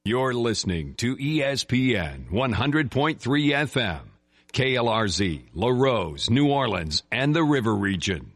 You're listening to ESPN 100.3 FM, KLRZ, LaRose, New Orleans, and the River Region.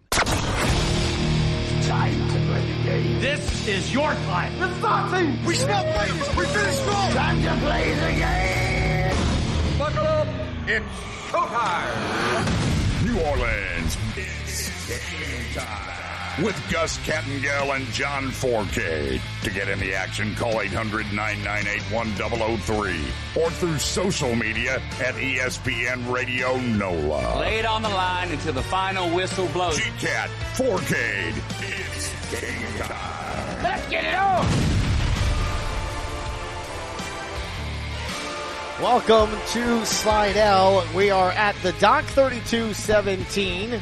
Time to play the game. This is your time. This is our team. We smell greatness. We finish strong. Time to play the game. Buckle up. It's showtime. New Orleans, it's game time. With Gus Kattengell and John Forcade. To get in the action, call 800-998-1003 or through social media at ESPN Radio NOLA. Lay it on the line until the final whistle blows. G-Cat, Forcade, it's game time. Let's get it on. Welcome to Slidell. We are at the Dock 3217.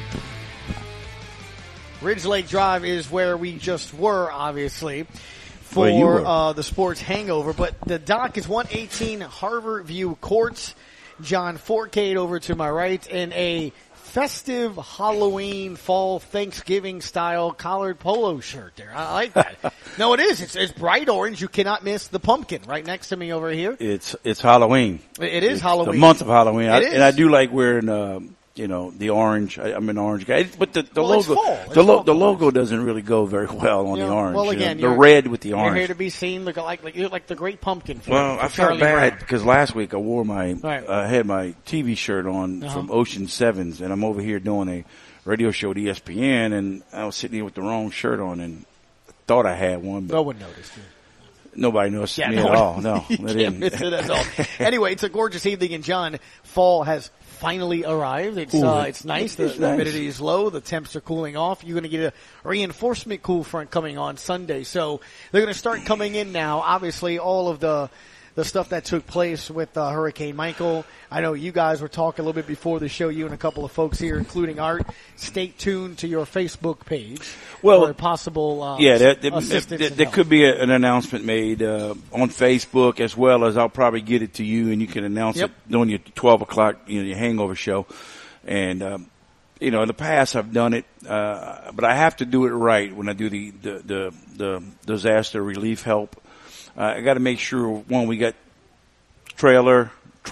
Ridge Lake Drive is where we just were, obviously, for the sports hangover. But the Dock is 118 Harbor View Courts. John Forcade over to my right in a festive Halloween, fall, Thanksgiving style collared polo shirt there. I like that. No, it is. It's bright orange. You cannot miss the pumpkin right next to me over here. It's Halloween. It's Halloween. The month of Halloween. And I do like wearing, the orange. I'm an orange guy. But the logo, the logo doesn't really go very well on the orange. Well, again, the red with the orange. You're here to be seen like the great pumpkin. Well, I felt bad because last week I wore had my TV shirt on from Ocean Sevens, and I'm over here doing a radio show at ESPN, and I was sitting here with the wrong shirt on, and thought I had one. But no one noticed. Nobody noticed me at all. No, you can't miss it at all. Anyway, it's a gorgeous evening, and John, fall has finally arrived. It's nice. The humidity is low. The temps are cooling off. You're going to get a reinforcement cool front coming on Sunday. So they're going to start coming in now. Obviously, all of the stuff that took place with Hurricane Michael. I know you guys were talking a little bit before the show, you and a couple of folks here, including Art. Stay tuned to your Facebook page for possible assistance. There could be an announcement made on Facebook, as well as I'll probably get it to you, and you can announce it during your 12 o'clock, your hangover show. And in the past I've done it, but I have to do it right when I do the disaster relief help. I got to make sure, one, we got trailers,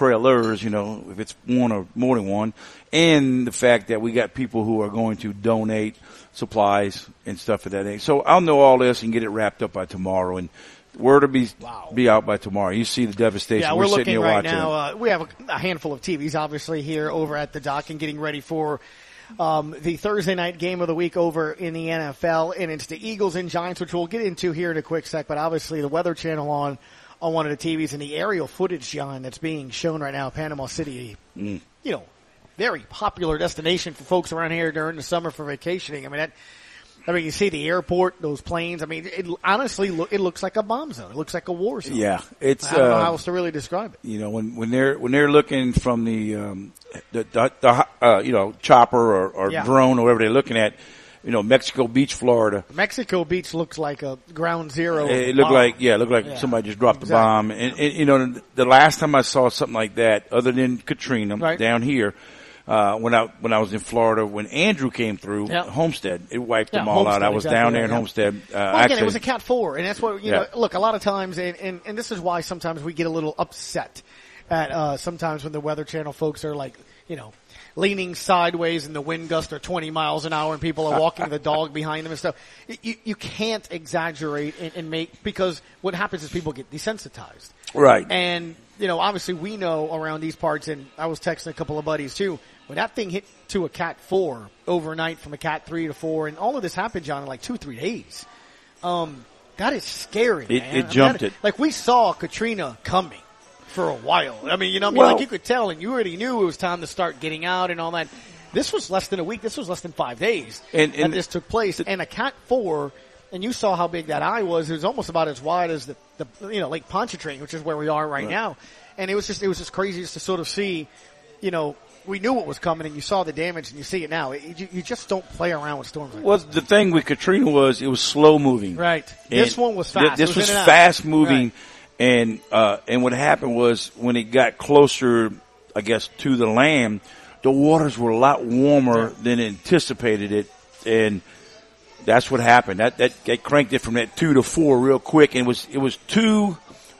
if it's one or more than one, and the fact that we got people who are going to donate supplies and stuff of that nature. So I'll know all this and get it wrapped up by tomorrow, and word will be out by tomorrow. You see the devastation. Yeah, we're looking sitting here right watching. Now. We have a handful of TVs, obviously, here over at the Dock and getting ready for the Thursday night game of the week over in the NFL, and it's the Eagles and Giants, which we'll get into here in a quick sec, but obviously the Weather Channel on one of the TVs, and the aerial footage, John, that's being shown right now, Panama City, very popular destination for folks around here during the summer for vacationing. I mean, you see the airport, those planes. I mean, it honestly looks like a bomb zone. It looks like a war zone. Yeah, I don't know how else to really describe it. When they're looking from the chopper or drone or whatever they're looking at, Mexico Beach, Florida. Mexico Beach looks like a ground zero. It looked like somebody just dropped a bomb. And the last time I saw something like that, other than Katrina down here. When I was in Florida, when Andrew came through Homestead, it wiped them all out. I was down there in Homestead. Again, it was a Cat 4, and that's what look, a lot of times, and this is why sometimes we get a little upset at sometimes when the Weather Channel folks are like, leaning sideways and the wind gusts are 20 miles an hour and people are walking the dog behind them and stuff. You can't exaggerate and make, because what happens is people get desensitized. Right. And obviously we know around these parts, and I was texting a couple of buddies too, when that thing hit to a Cat 4 overnight from a Cat 3 to 4, and all of this happened, John, in like 2-3 days. That is scary, man. It jumped it. Like, we saw Katrina coming for a while. I mean, like you could tell, and you already knew it was time to start getting out and all that. This was less than a week. This was less than 5 days that this took place. And a Cat 4, and you saw how big that eye was. It was almost about as wide as the Lake Pontchartrain, which is where we are right now. And it was just crazy just to sort of see, we knew what was coming, and you saw the damage, and you see it now. You just don't play around with storms like this. Well, the thing with Katrina was it was slow moving. Right. This one was fast. This was fast moving. Right. And what happened was when it got closer, I guess, to the land, the waters were a lot warmer than anticipated it. And that's what happened. That cranked it from that 2 to 4 real quick. And it was 2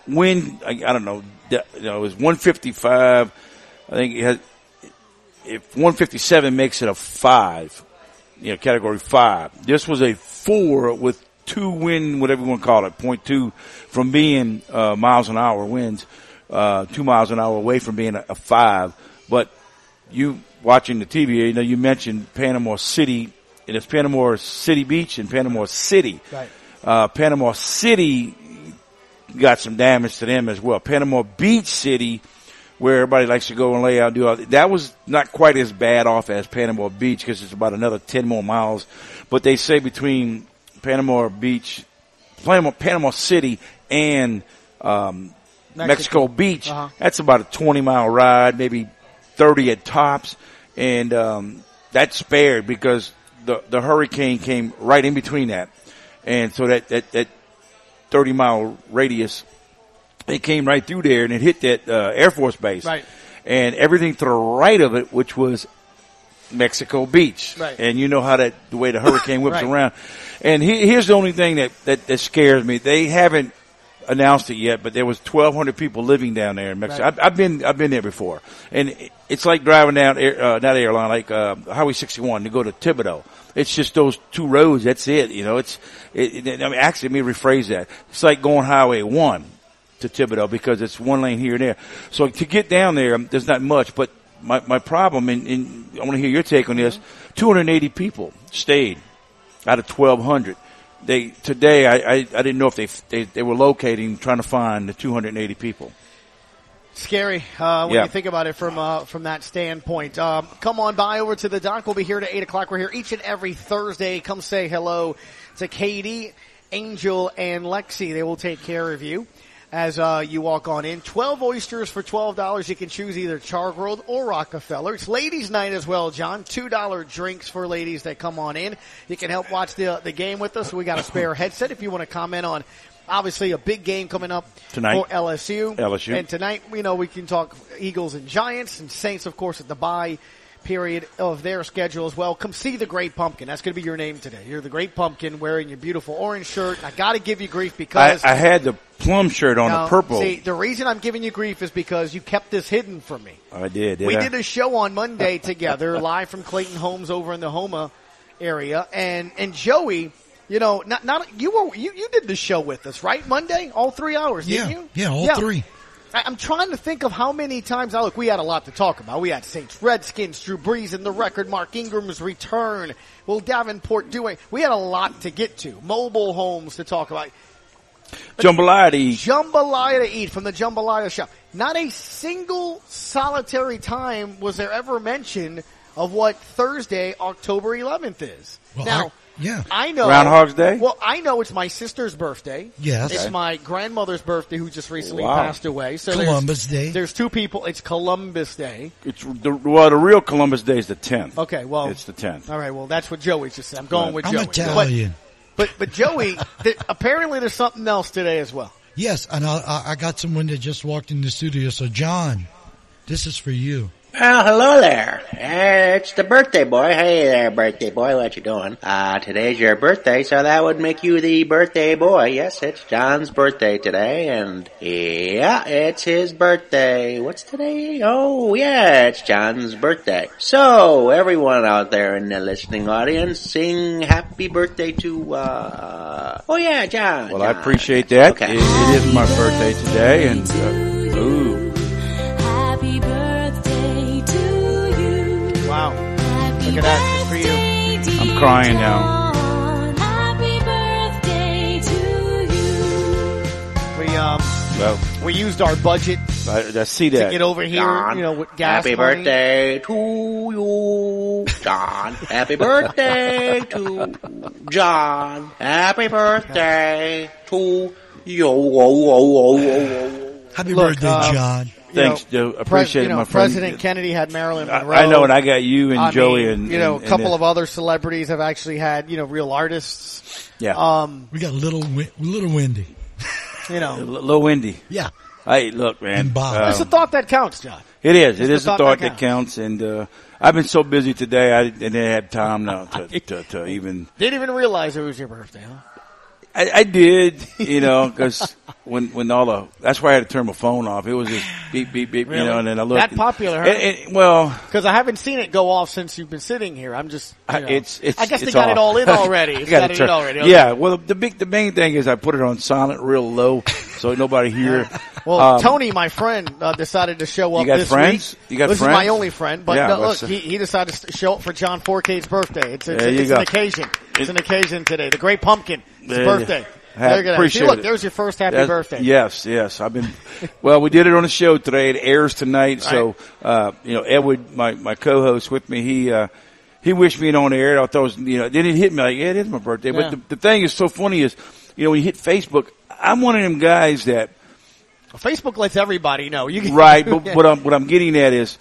win, I don't know, it was 155. I think if 157 makes it a 5, category 5. This was a 4 with 2 win, whatever you want to call it, 0.2 from being miles an hour wins, 2 miles an hour away from being a 5. But you watching the TV, you mentioned Panama City, and it's Panama City Beach and Panama City. Right. Panama City got some damage to them as well. Panama Beach City, where everybody likes to go and lay out and do all that was not quite as bad off as Panama Beach because it's about another 10 more miles. But they say between Panama City and Mexico Beach, that's about a 20-mile ride, maybe 30 at tops. And that's spared because the hurricane came right in between that. And so that 30-mile radius, it came right through there and it hit that Air Force base. Right. And everything to the right of it, which was Mexico Beach. Right. And you know how the way the hurricane whips right. around. And here's the only thing that scares me. They haven't announced it yet, but there was 1,200 people living down there in Mexico. Right. I've been there before. And it's like driving down, Highway 61 to go to Thibodaux. It's just those 2 roads. That's it. Actually, let me rephrase that. It's like going Highway 1 to Thibodaux because it's 1 lane here and there. So to get down there, there's not much. But my problem, and I want to hear your take on this, 280 people stayed out of 1,200. Today, I didn't know if they were locating, trying to find the 280 people. Scary when you think about it from that standpoint. Come on by over to the dock. We'll be here at 8 o'clock. We're here each and every Thursday. Come say hello to Katie, Angel, and Lexi. They will take care of you as you walk on in. 12 oysters for $12. You can choose either Char-Grilled or Rockefeller. It's ladies' night as well, John. $2 drinks for ladies that come on in. You can help watch the game with us. We got a spare headset if you want to comment on, obviously, a big game coming up tonight for LSU. And tonight, we can talk Eagles and Giants and Saints, of course, at the bye period of their schedule as well. Come see the Great Pumpkin. That's going to be your name today. You're the Great Pumpkin wearing your beautiful orange shirt. I got to give you grief because I had the plum shirt on, the purple. See, the reason I'm giving you grief is because you kept this hidden from me. I did. We did a show on Monday together, live from Clayton Homes over in the Houma area, and Joey, you did the show with us, right? Monday, all 3 hours, didn't you? Yeah, all 3. I'm trying to think of how many times. Now, look, we had a lot to talk about. We had Saints, Redskins, Drew Brees in the record, Mark Ingram's return. Will Davenport doing? We had a lot to get to. Mobile homes to talk about. Jambalaya to eat. Jambalaya to eat from the Jambalaya shop. Not a single solitary time was there ever mention of what Thursday, October 11th is. Well, now, I know. Groundhog's Day? Well, I know it's my sister's birthday. Yes. It's my grandmother's birthday who just recently passed away. So Columbus Day. There's 2 people. It's Columbus Day. The real Columbus Day is the 10th. Okay, well. It's the 10th. All right, well, that's what Joey just said. I'm going with Joey. I'm Italian. But Joey, apparently there's something else today as well. Yes, and I got someone that just walked in the studio. So, John, this is for you. Well, hello there. It's the birthday boy. Hey there, birthday boy. What you doing? Today's your birthday, so that would make you the birthday boy. Yes, it's John's birthday today, and yeah, it's his birthday. What's today? Oh, yeah, it's John's birthday. So, everyone out there in the listening audience, sing happy birthday to, oh yeah, John. Well, John. I appreciate that. Okay. It is my birthday today, and, Happy birthday to you. Wow. Look at that. It's for you. I'm crying now. Happy birthday to you. We used our budget I see that. to get over here, John, with gas happy money. birthday to you, John. Happy birthday to John. Happy birthday to you. Happy birthday, John. Thanks, Joe. Appreciate it, my friend. President Kennedy had Marilyn Monroe. I know, and I got you and Joey and a couple of other celebrities have actually had, real artists. Yeah. We got little Wendy. Little Wendy. Yeah. Hey, look, man. And Bob. It's a thought that counts, John. It is. It is a thought that that counts. And I've been so busy today, I didn't have time now to even. Didn't even realize it was your birthday, huh? I did, because when all the, that's why I had to turn my phone off. It was just beep, beep, beep, Really? and then I looked. That popular, huh? Because I haven't seen it go off since you've been sitting here. I'm just, it's I guess it's they got it off. all in already. It's got it in already. Okay. Yeah, well, the main thing is I put it on silent real low so nobody hear. Well, Tony, my friend, decided to show up you got this friends? week. You got this friends? is my only friend, but Yeah, look, he decided to show up for John Forcade's birthday. It's an go. occasion. It's an occasion today. The Great Pumpkin. It's his birthday. Appreciate look, it. there's your first happy birthday. Yes. Well, we did it on the show today. It airs tonight. So, Edward, my co-host with me, he wished me on the air. I thought it was, then it hit me like, yeah, it is my birthday. Yeah. But the thing is so funny is, when you hit Facebook, I'm one of them guys that. Facebook lets everybody know. Right. But what I'm getting at is,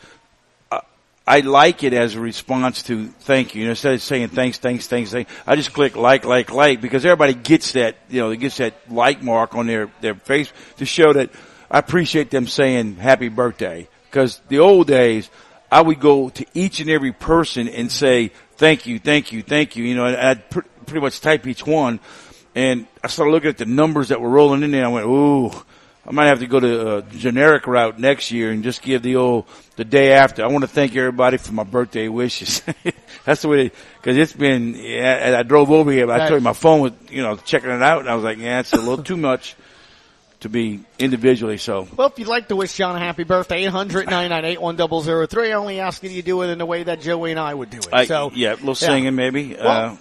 I like it as a response to thank you. Instead of saying thanks, I just click like, because everybody gets that, gets that like mark on their face to show that I appreciate them saying happy birthday. Because the old days, I would go to each and every person and say thank you. And I'd pretty much type each one. And I started looking at the numbers that were rolling in there. I went, ooh. I might have to go to a generic route next year and just give the day after. I want to thank everybody for my birthday wishes. That's the way, because it's been, I drove over here, but I told you my phone was, checking it out, and I was like, yeah, it's a little too much to be individually, so. Well, if you'd like to wish John a happy birthday, 800-998-1003. I only ask you to do it in the way that Joey and I would do it. A little singing maybe.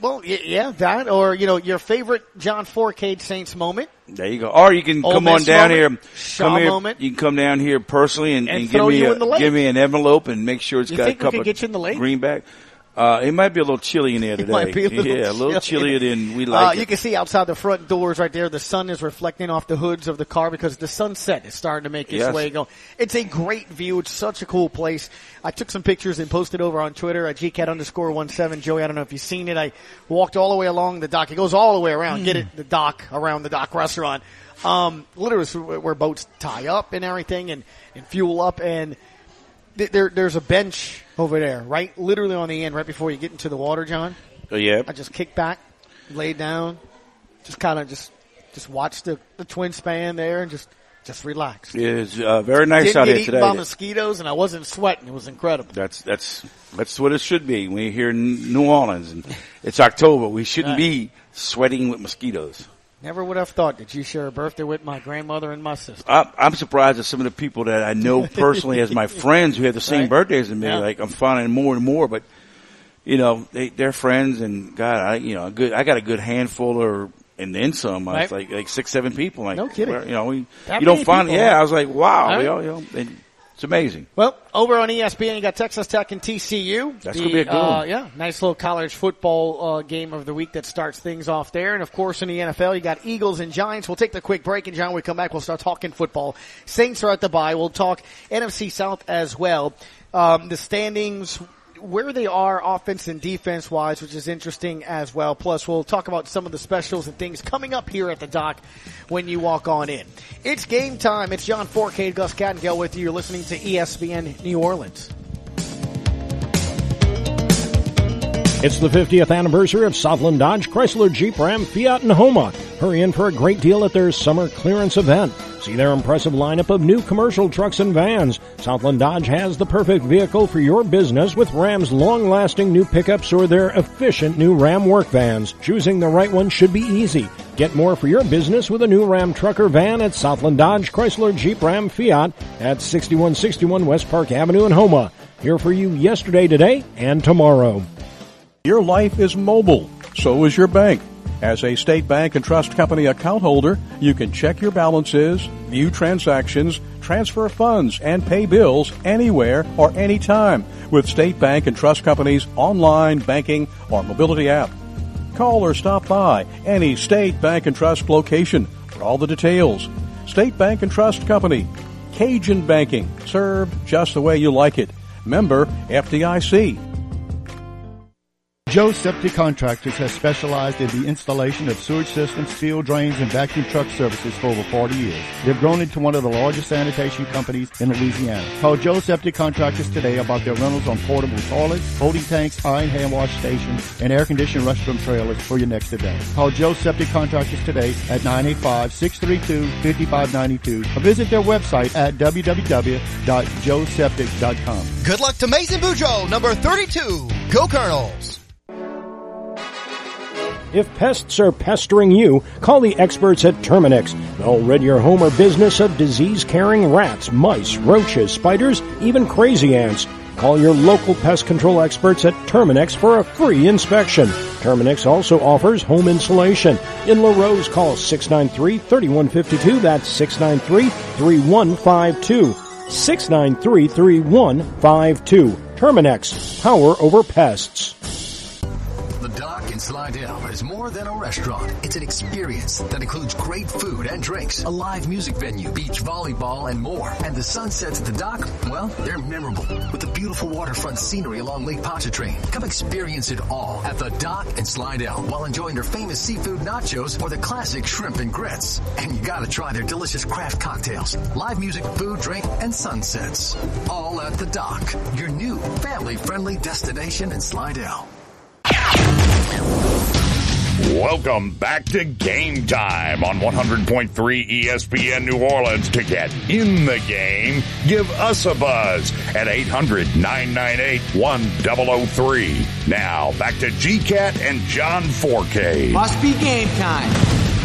That, or, your favorite John Forcade Saints moment. There you go. Or you can come on down here. Shaw moment. You can come down here personally and give me an envelope and make sure it's got a couple get you in the lake? of greenback. It might be a little chilly in there today. It might be a little chillier than we like. You can see outside the front doors right there, the sun is reflecting off the hoods of the car because the sunset is starting to make its way going. It's a great view. It's such a cool place. I took some pictures and posted over on Twitter at GCAT_17. Joey, I don't know if you've seen it. I walked all the way along the dock. It goes all the way around. Get it? The dock, around the dock restaurant. Literally where boats tie up and everything and fuel up, and there's a bench over there, right? Literally on the end, right before you get into the water, John. Oh, yeah. I just kicked back, laid down, just kind of just watch the twin span there and just relax. It's very nice out here today. Didn't get eaten by mosquitoes, and I wasn't sweating. It was incredible. That's what it should be. When you're here in New Orleans and it's October, we shouldn't be sweating with mosquitoes. Never would have thought that you share a birthday with my grandmother and my sister. I'm surprised at some of the people that I know personally as my friends who have the same birthdays as me. Yeah. Like I'm finding more and more, but they're friends, and God, I got a good handful and then some. Right. It's like 6-7 people. Like, no kidding. You don't find. People, yeah, I was like, wow. Right. It's amazing. Well, over on ESPN, you got Texas Tech and TCU. That's going to be a good one. Nice little college football game of the week that starts things off there. And, of course, in the NFL, you got Eagles and Giants. We'll take the quick break, and, John, when we come back, we'll start talking football. Saints are at the bye. We'll talk NFC South as well. The standings, where they are offense and defense-wise, which is interesting as well. Plus, we'll talk about some of the specials and things coming up here at the dock when you walk on in. It's game time. It's John Forcade, Gus Kattengell with you. You're listening to ESPN New Orleans. It's the 50th anniversary of Southland Dodge, Chrysler, Jeep, Ram, Fiat, and Homa. Hurry in for a great deal at their summer clearance event. See their impressive lineup of new commercial trucks and vans. Southland Dodge has the perfect vehicle for your business with Ram's long-lasting new pickups or their efficient new Ram work vans. Choosing the right one should be easy. Get more for your business with a new Ram truck or van at Southland Dodge, Chrysler, Jeep, Ram, Fiat at 6161 West Park Avenue in Homa. Here for you yesterday, today, and tomorrow. Your life is mobile. So is your bank. As a State Bank and Trust Company account holder, you can check your balances, view transactions, transfer funds, and pay bills anywhere or anytime with State Bank and Trust Company's online banking or mobility app. Call or stop by any State Bank and Trust location for all the details. State Bank and Trust Company. Cajun banking. Served just the way you like it. Member FDIC. Joe Septic Contractors has specialized in the installation of sewage systems, steel drains, and vacuum truck services for over 40 years. They've grown into one of the largest sanitation companies in Louisiana. Call Joe Septic Contractors today about their rentals on portable toilets, holding tanks, iron hand wash stations, and air-conditioned restroom trailers for your next event. Call Joe Septic Contractors today at 985-632-5592 or visit their website at www.joeseptic.com. Good luck to Mason Boudreaux, number 32. Go Colonels! If pests are pestering you, call the experts at Terminix. They'll rid your home or business of disease-carrying rats, mice, roaches, spiders, even crazy ants. Call your local pest control experts at Terminix for a free inspection. Terminix also offers home insulation. In LaRose, call 693-3152. That's 693-3152. 693-3152. Terminix, power over pests. The Dock in Slidell is more than a restaurant. It's an experience that includes great food and drinks, a live music venue, beach volleyball, and more. And the sunsets at the Dock, well, they're memorable with the beautiful waterfront scenery along Lake Pontchartrain. Come experience it all at the Dock in Slidell while enjoying their famous seafood nachos or the classic shrimp and grits. And you gotta try their delicious craft cocktails, live music, food, drink, and sunsets. All at the Dock, your new family-friendly destination in Slidell. Welcome back to Game Time on 100.3 ESPN New Orleans. To get in the game, give us a buzz at 800-998-1003. Now, back to GCAT and John Forcade. Must be game time.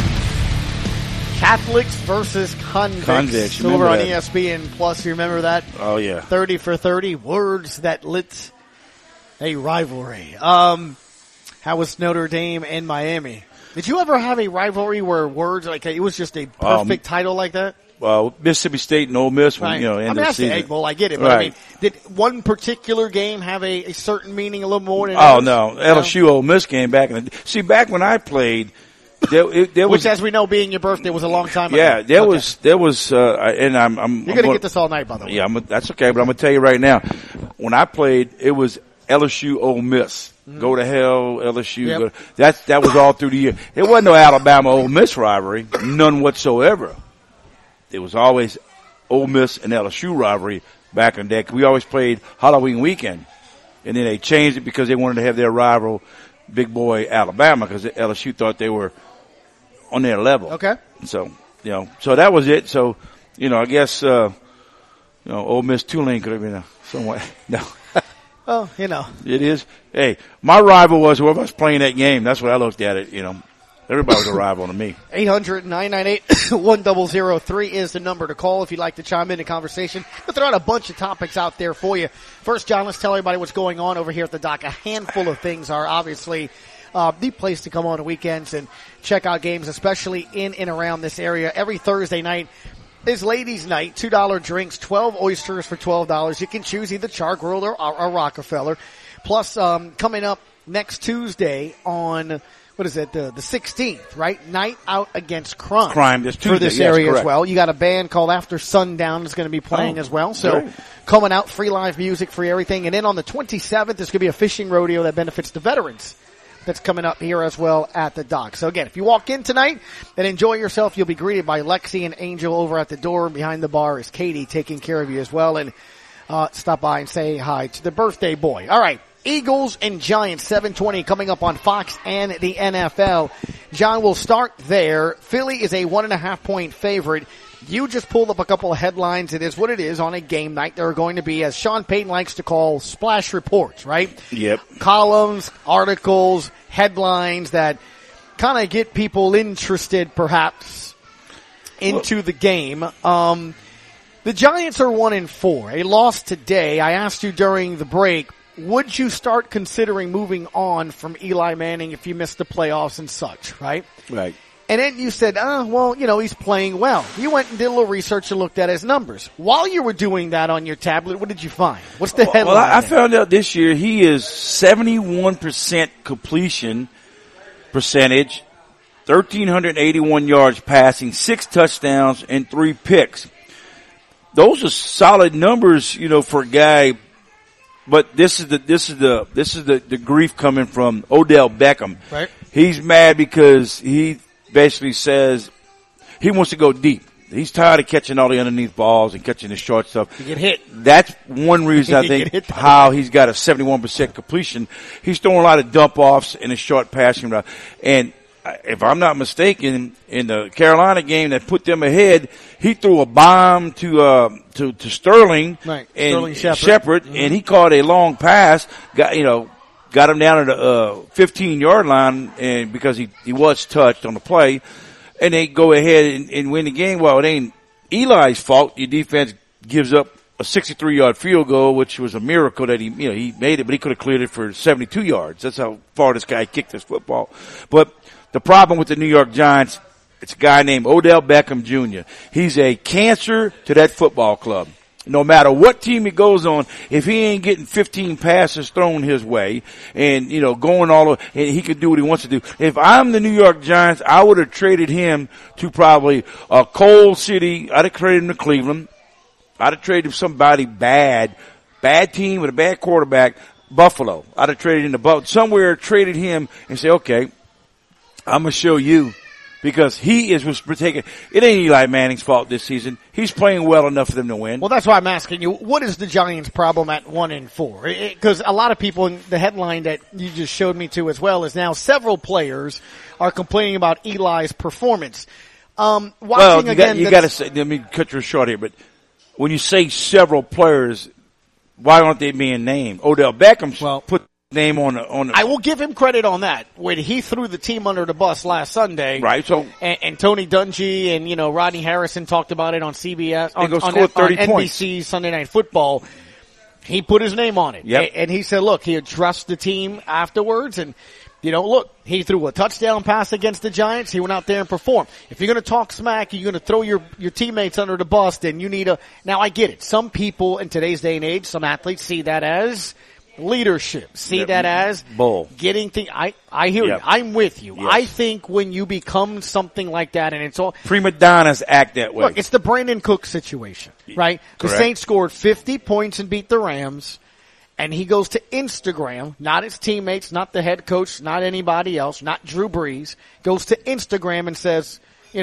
Catholics versus Convicts. Over on ESPN Plus. You remember that? Oh, yeah. 30 for 30. Words that lit a rivalry. How was Notre Dame and Miami? Did you ever have a rivalry where words like it was just a perfect title like that? Well, Mississippi State and Ole Miss, right. End that's of the season. The Egg Bowl. I get it, but right. I mean, did one particular game have a certain meaning a little more than Oh others? no, LSU Ole Miss game back in the see back when I played. There was, which, as we know, being your birthday was a long time ago. Yeah, there was, and I'm. You're gonna get this all night, by the way. Yeah, that's okay, but I'm gonna tell you right now. When I played, it was LSU Ole Miss. Go to hell, LSU. Yep. That was all through the year. It wasn't no Alabama Ole Miss rivalry, none whatsoever. It was always Ole Miss and LSU rivalry back in the day. We always played Halloween weekend, and then they changed it because they wanted to have their rival, Big Boy Alabama, because LSU thought they were on their level. Okay. So so that was it. So I guess Ole Miss Tulane could have been somewhat no. Oh, It is. Hey, my rival was whoever was playing that game. That's what I looked at it, Everybody was a rival to me. 800-998-1003 is the number to call if you'd like to chime in the conversation. We'll throw out a bunch of topics out there for you. First, John, let's tell everybody what's going on over here at the Dock. A handful of things are obviously the place to come on the weekends and check out games, especially in and around this area. Every Thursday night is ladies' night, $2 drinks, 12 oysters for $12. You can choose either Char-Grilled or Rockefeller. Plus, coming up next Tuesday on, the 16th, right? Night Out Against Crime. Crime this Tuesday, for this area as well. You got a band called After Sundown that's going to be playing as well. So great. Coming out, free live music, free everything. And then on the 27th, there's going to be a fishing rodeo that benefits the veterans. That's coming up here as well at the Dock. So again, if you walk in tonight and enjoy yourself, you'll be greeted by Lexi and Angel over at the door. Behind the bar is Katie taking care of you as well. And stop by and say hi to the birthday boy. All right, Eagles and Giants, 7:20 coming up on Fox and the NFL. John, we'll start there. Philly is a 1.5-point favorite. You just pulled up a couple of headlines. It is what it is on a game night. There are going to be, as Sean Payton likes to call, splash reports, right? Yep. Columns, articles, headlines that kind of get people interested, perhaps, into the game. The Giants are 1-4. A loss today. I asked you during the break, would you start considering moving on from Eli Manning if you missed the playoffs and such, right? Right. And then you said, he's playing well. You went and did a little research and looked at his numbers. While you were doing that on your tablet, what did you find? What's the headline? Well, I found out this year he is 71% completion percentage, 1,381 yards passing, 6 touchdowns, and 3 picks. Those are solid numbers, for a guy But this is the grief coming from Odell Beckham. Right. He's mad because he basically says he wants to go deep. He's tired of catching all the underneath balls and catching the short stuff. You get hit. That's one reason I think how he's got a 71% completion. He's throwing a lot of dump offs in a short passing route. And if I'm not mistaken, in the Carolina game that put them ahead, he threw a bomb to Sterling, right. and Sterling Shepard, and he caught a long pass, got him down at the 15-yard line, and because he was touched on the play, and they go ahead and win the game. Well, it ain't Eli's fault. Your defense gives up a 63-yard field goal, which was a miracle that he made it, but he could have cleared it for 72 yards. That's how far this guy kicked this football. But the problem with the New York Giants, it's a guy named Odell Beckham Jr. He's a cancer to that football club. No matter what team he goes on, if he ain't getting 15 passes thrown his way and, going all over, and he can do what he wants to do. If I'm the New York Giants, I would have traded him to probably a cold city. I'd have traded him to Cleveland. I'd have traded him somebody bad team with a bad quarterback, Buffalo. I'd have traded him to somewhere, traded him and say, okay, I'm going to show you. Because he was taking, it ain't Eli Manning's fault this season. He's playing well enough for them to win. Well, that's why I'm asking you, what is the Giants' problem at 1-4? Because a lot of people in the headline that you just showed me to as well is now several players are complaining about Eli's performance. You got to say, let me cut you short here, but when you say several players, why aren't they being named? Odell Beckham's put name on the. I will give him credit on that. When he threw the team under the bus last Sunday, right? So and Tony Dungy and Rodney Harrison talked about it on CBS on NBC Sunday Night Football. He put his name on it, and he said, "Look, he addressed the team afterwards, and look, he threw a touchdown pass against the Giants. He went out there and performed. If you're going to talk smack, you're going to throw your teammates under the bus, then you need Now I get it. Some people in today's day and age, some athletes see that as leadership. See that as bull. Getting things. I hear you. I'm with you. Yes. I think when you become something like that, and it's all prima donnas act that way. Look, it's the Brandon Cook situation, right? Correct. The Saints scored 50 points and beat the Rams, and he goes to Instagram, not his teammates, not the head coach, not anybody else, not Drew Brees, goes to Instagram and says,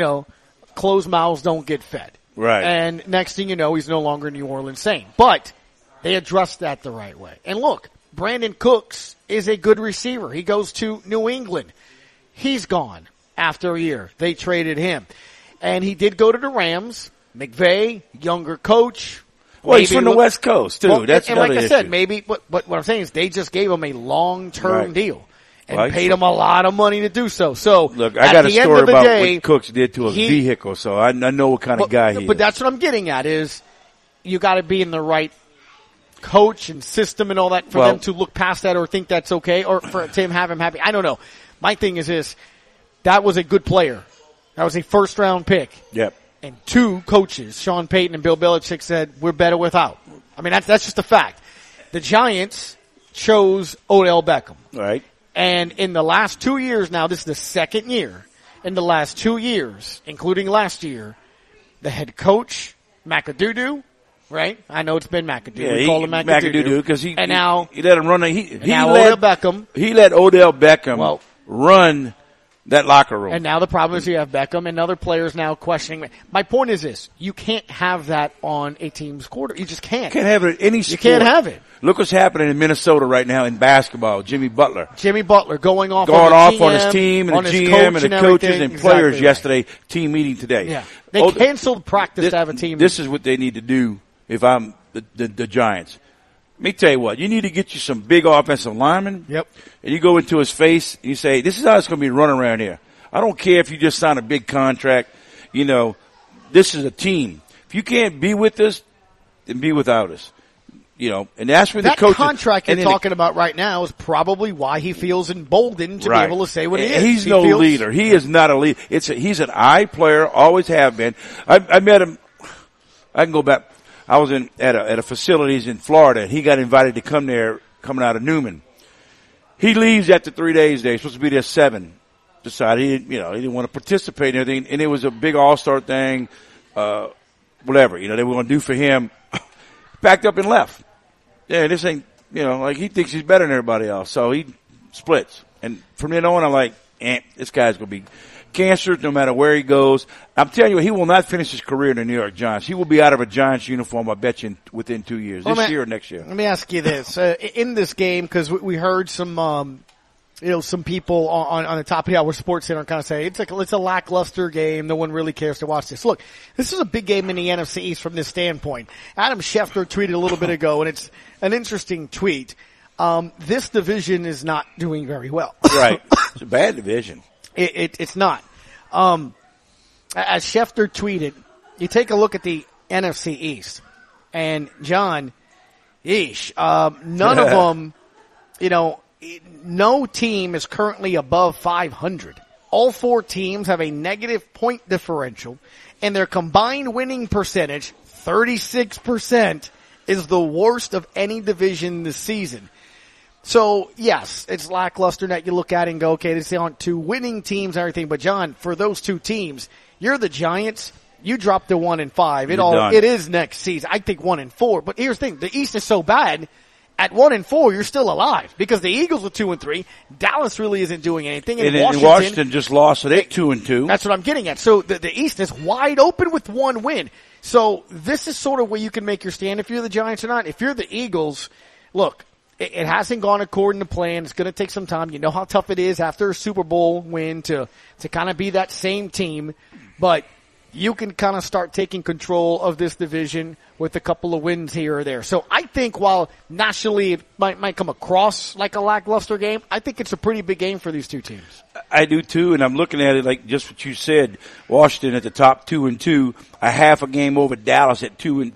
closed mouths don't get fed. Right. And next thing you know, he's no longer New Orleans Saint. But they addressed that the right way. And look, Brandon Cooks is a good receiver. He goes to New England. He's gone after a year. They traded him. And he did go to the Rams. McVay, younger coach. Well, he's from the West Coast, too. Well, that's and like I said, issue. maybe, but what I'm saying is they just gave him a long-term deal and Right. paid him a lot of money to do so. So, Look, I got a story about what Cooks did to a he- vehicle, so I know what kind of guy he is. But that's what I'm getting at is you got to be in the right coach and system and all that for them to look past that or think that's okay or for Tim have him happy. I don't know. My thing is this. That was a good player. That was a first round pick. Yep. And two coaches, Sean Payton and Bill Belichick, said we're better without. I mean, that's just a fact. The Giants chose Odell Beckham. Right. And in the last 2 years now, this is the second year, in the last 2 years, including last year, the head coach, McAdoo, right? I know it's been McAdoo. Yeah, we call him McAdoo. because he let him run. Odell Beckham. He let Odell Beckham run that locker room. And now the problem is you have Beckham and other players now questioning. My point is this. You can't have that on a team's quarter. You just can't. You can't have it in any sport. You can't have it. Look what's happening in Minnesota right now in basketball. Jimmy Butler going off on his team and the GM and the coaches and players right. yesterday. Team meeting today. Yeah. They canceled practice to have a team. This is what they need to do if I'm the Giants. Let me tell you what. You need to get you some big offensive linemen. Yep. And you go into his face and you say, this is how it's going to be run around here. I don't care if you just sign a big contract. This is a team. If you can't be with us, then be without us. And that's where the coach. That contract you're talking about right now is probably why he feels emboldened to be able to say what he is. He's no leader. He is not a leader. He's an I player, always have been. I met him. I can go back. I was at a facilities in Florida, and he got invited to come there, coming out of Newman. He leaves after 3 days. They're supposed to be there 7. Decided he didn't want to participate in anything, and it was a big all-star thing, whatever, they were going to do for him. Packed up and left. Yeah, this ain't like he thinks he's better than everybody else. So he splits. And from then on, I'm like, this guy's going to be cancer no matter where he goes. I'm telling you, he will not finish his career in the New York Giants. He will be out of a Giants uniform, I bet you, within 2 years. This year or next year. Let me ask you this. In this game, because we heard some some people on the top of the hour Sports Center kind of say it's a lackluster game. No one really cares to watch this. Look, this is a big game in the NFC East from this standpoint. Adam Schefter tweeted a little bit ago, and it's an interesting tweet. This division is not doing very well. Right. It's a bad division. It's not. As Schefter tweeted, you take a look at the NFC East, and John, none of them, no team is currently above 500. All 4 teams have a negative point differential, and their combined winning percentage, 36%, is the worst of any division this season. So, yes, it's lackluster that you look at and go, okay, these aren't 2 winning teams and everything. But, John, for those 2 teams, you're the Giants. You dropped to 1-5. It is next season. I think 1-4. But here's the thing. The East is so bad. At 1-4, you're still alive because the Eagles are 2-3. Dallas really isn't doing anything. And Washington just lost, so they're 2-2. That's what I'm getting at. So the East is wide open with 1 win. So this is sort of where you can make your stand if you're the Giants or not. If you're the Eagles, look, it hasn't gone according to plan. It's going to take some time. You know how tough it is after a Super Bowl win to kind of be that same team. But you can kind of start taking control of this division with a couple of wins here or there. So I think while nationally it might come across like a lackluster game, I think it's a pretty big game for these 2 teams. I do too, and I'm looking at it like just what you said. Washington at the top 2-2, a half a game over Dallas at 2-2.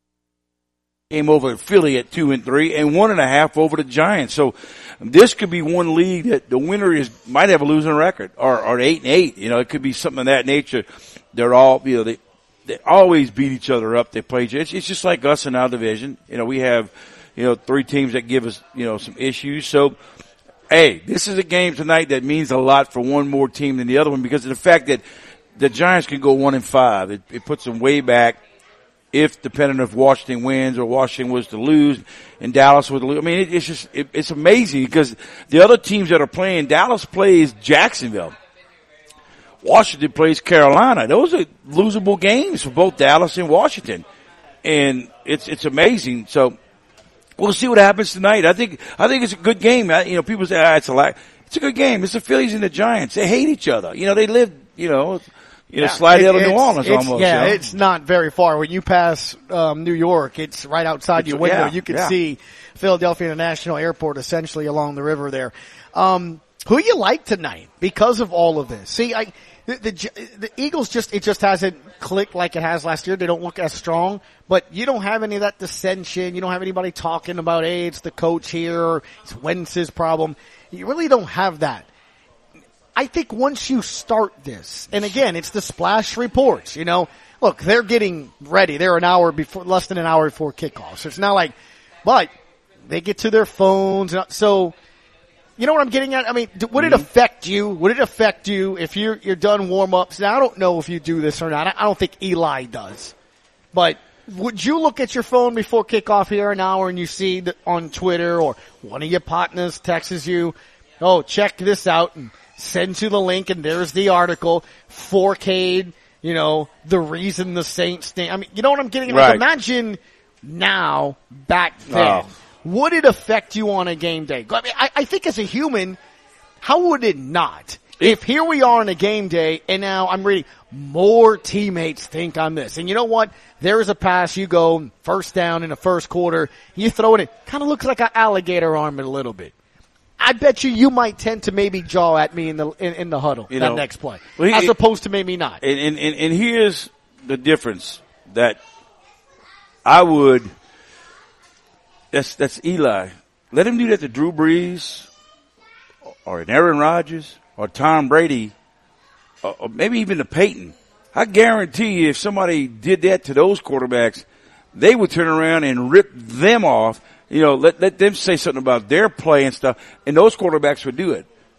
Game over Philly at 2-3, and 1.5 over the Giants. So this could be one league that the winner might have a losing record, or 8-8. It could be something of that nature. They're all, they always beat each other up. They play. It's just like us in our division. We have, 3 teams that give us, some issues. So, hey, this is a game tonight that means a lot for one more team than the other one because of the fact that the Giants can go 1-5. It puts them way back. If depending if Washington wins or Washington was to lose and Dallas was to lose. I mean, it's amazing because the other teams that are playing, Dallas plays Jacksonville. Washington plays Carolina. Those are losable games for both Dallas and Washington. And it's amazing. So we'll see what happens tonight. I think it's a good game. People say, it's a good game. It's the Phillies and the Giants. They hate each other. They live, Slidell to New Orleans almost. Yeah, it's not very far. When you pass New York, it's right outside your window. You can see Philadelphia International Airport essentially along the river there. Who you like tonight because of all of this? See, the Eagles it just hasn't clicked like it has last year. They don't look as strong, but you don't have any of that dissension. You don't have anybody talking about, hey, it's the coach here, or it's Wentz's problem. You really don't have that. I think once you start this, and again, it's the splash reports, look, they're getting ready. They're less than an hour before kickoff. So it's not like, but they get to their phones. So, you know what I'm getting at? I mean, would it affect you? Would it affect you if you're done warm-ups? Now, I don't know if you do this or not. I don't think Eli does. But would you look at your phone before kickoff here an hour and you see on Twitter or one of your partners texts you, oh, check this out, and sends you the link, and there's the article, 4K, the reason the Saints stink. I mean, you know what I'm getting at? Right. Like, imagine now, back then. Would it affect you on a game day? I mean, I think as a human, how would it not? If here we are on a game day, and now I'm reading, more teammates think I'm this. And you know what? There is a pass, you go first down in the first quarter, you throw it in. Kind of looks like an alligator arm a little bit. I bet you might tend to maybe jaw at me in the huddle next play, as opposed to maybe not. And here's the difference that I would. That's Eli. Let him do that to Drew Brees, or an Aaron Rodgers, or Tom Brady, or maybe even to Peyton. I guarantee you, if somebody did that to those quarterbacks, they would turn around and rip them off. Let them say something about their play and stuff, and those quarterbacks would do it.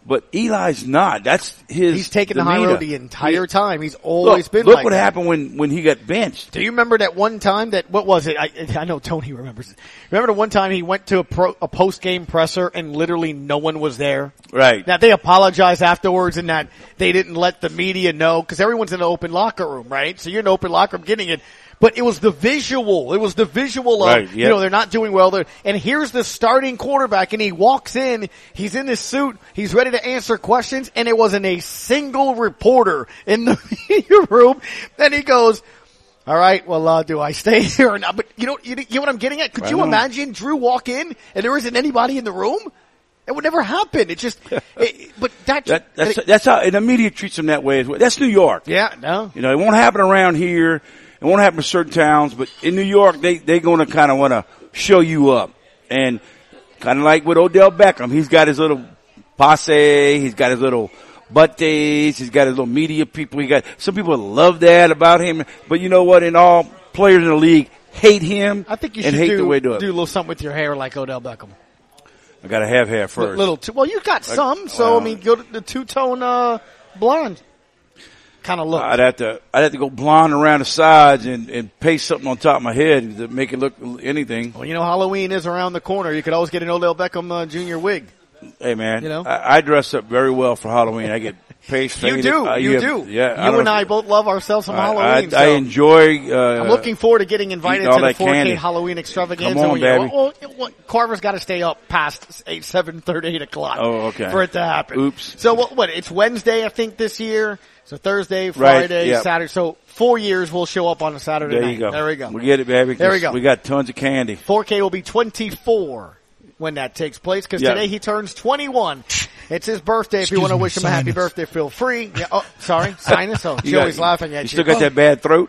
But Eli's not. That's his. He's taken the high demeanor. road the entire time. He's always been Look like what that. happened when he got benched. Do you remember that one time what was it? I know Tony remembers it. Remember the one time he went to a post-game presser and literally no one was there? Right. Now, they apologized afterwards and that they didn't let the media know because everyone's in an open locker room, right? So you're in an open locker room getting it. But it was the visual. It was the visual of, right, yep. they're not doing well there. And here's the starting quarterback and he walks in, he's in his suit, he's ready to answer questions, and there wasn't a single reporter in the media room. And he goes, all right, well, do I stay here or not? But you know what I'm getting at? Could you imagine Drew walk in and there isn't anybody in the room? It would never happen. It just, but that's how, and the media treats them that way as well. That's New York. Yeah, no. It won't happen around here. It won't happen in certain towns, but in New York, they're going to kind of want to show you up. And kind of like with Odell Beckham, he's got his little posse, he's got his little buddies, he's got his little media people. Some people love that about him, but you know what? And all players in the league hate him. I think you and should hate the way they do it. Do a little something with your hair like Odell Beckham. I got to have hair first. Well, you got some, so go to the two-tone blonde kind of look. I'd have to go blonde around the sides and paste something on top of my head to make it look anything. Well, Halloween is around the corner. You could always get an Odell Beckham Jr. wig. Hey man, I dress up very well for Halloween. I get paste. You do. Yeah. You and I both love ourselves some Halloween. I enjoy. I'm looking forward to getting invited to the 4K candy. Halloween extravaganza. Come on, baby. Carver's got to stay up past 7:30, 8 o'clock. Oh, okay. For it to happen. Oops. So what? It's Wednesday, I think, this year. So Thursday, Friday, right, yep. Saturday. So 4 years we'll show up on a Saturday night. There you go. There we go. We get it, baby. There we go. We got tons of candy. 4K will be 24 when that takes place because today he turns 21. It's his birthday. If you want to wish him a happy birthday, feel free. Yeah. Oh, sorry. Sinus. Oh, Joey's laughing at you. You still got that bad throat?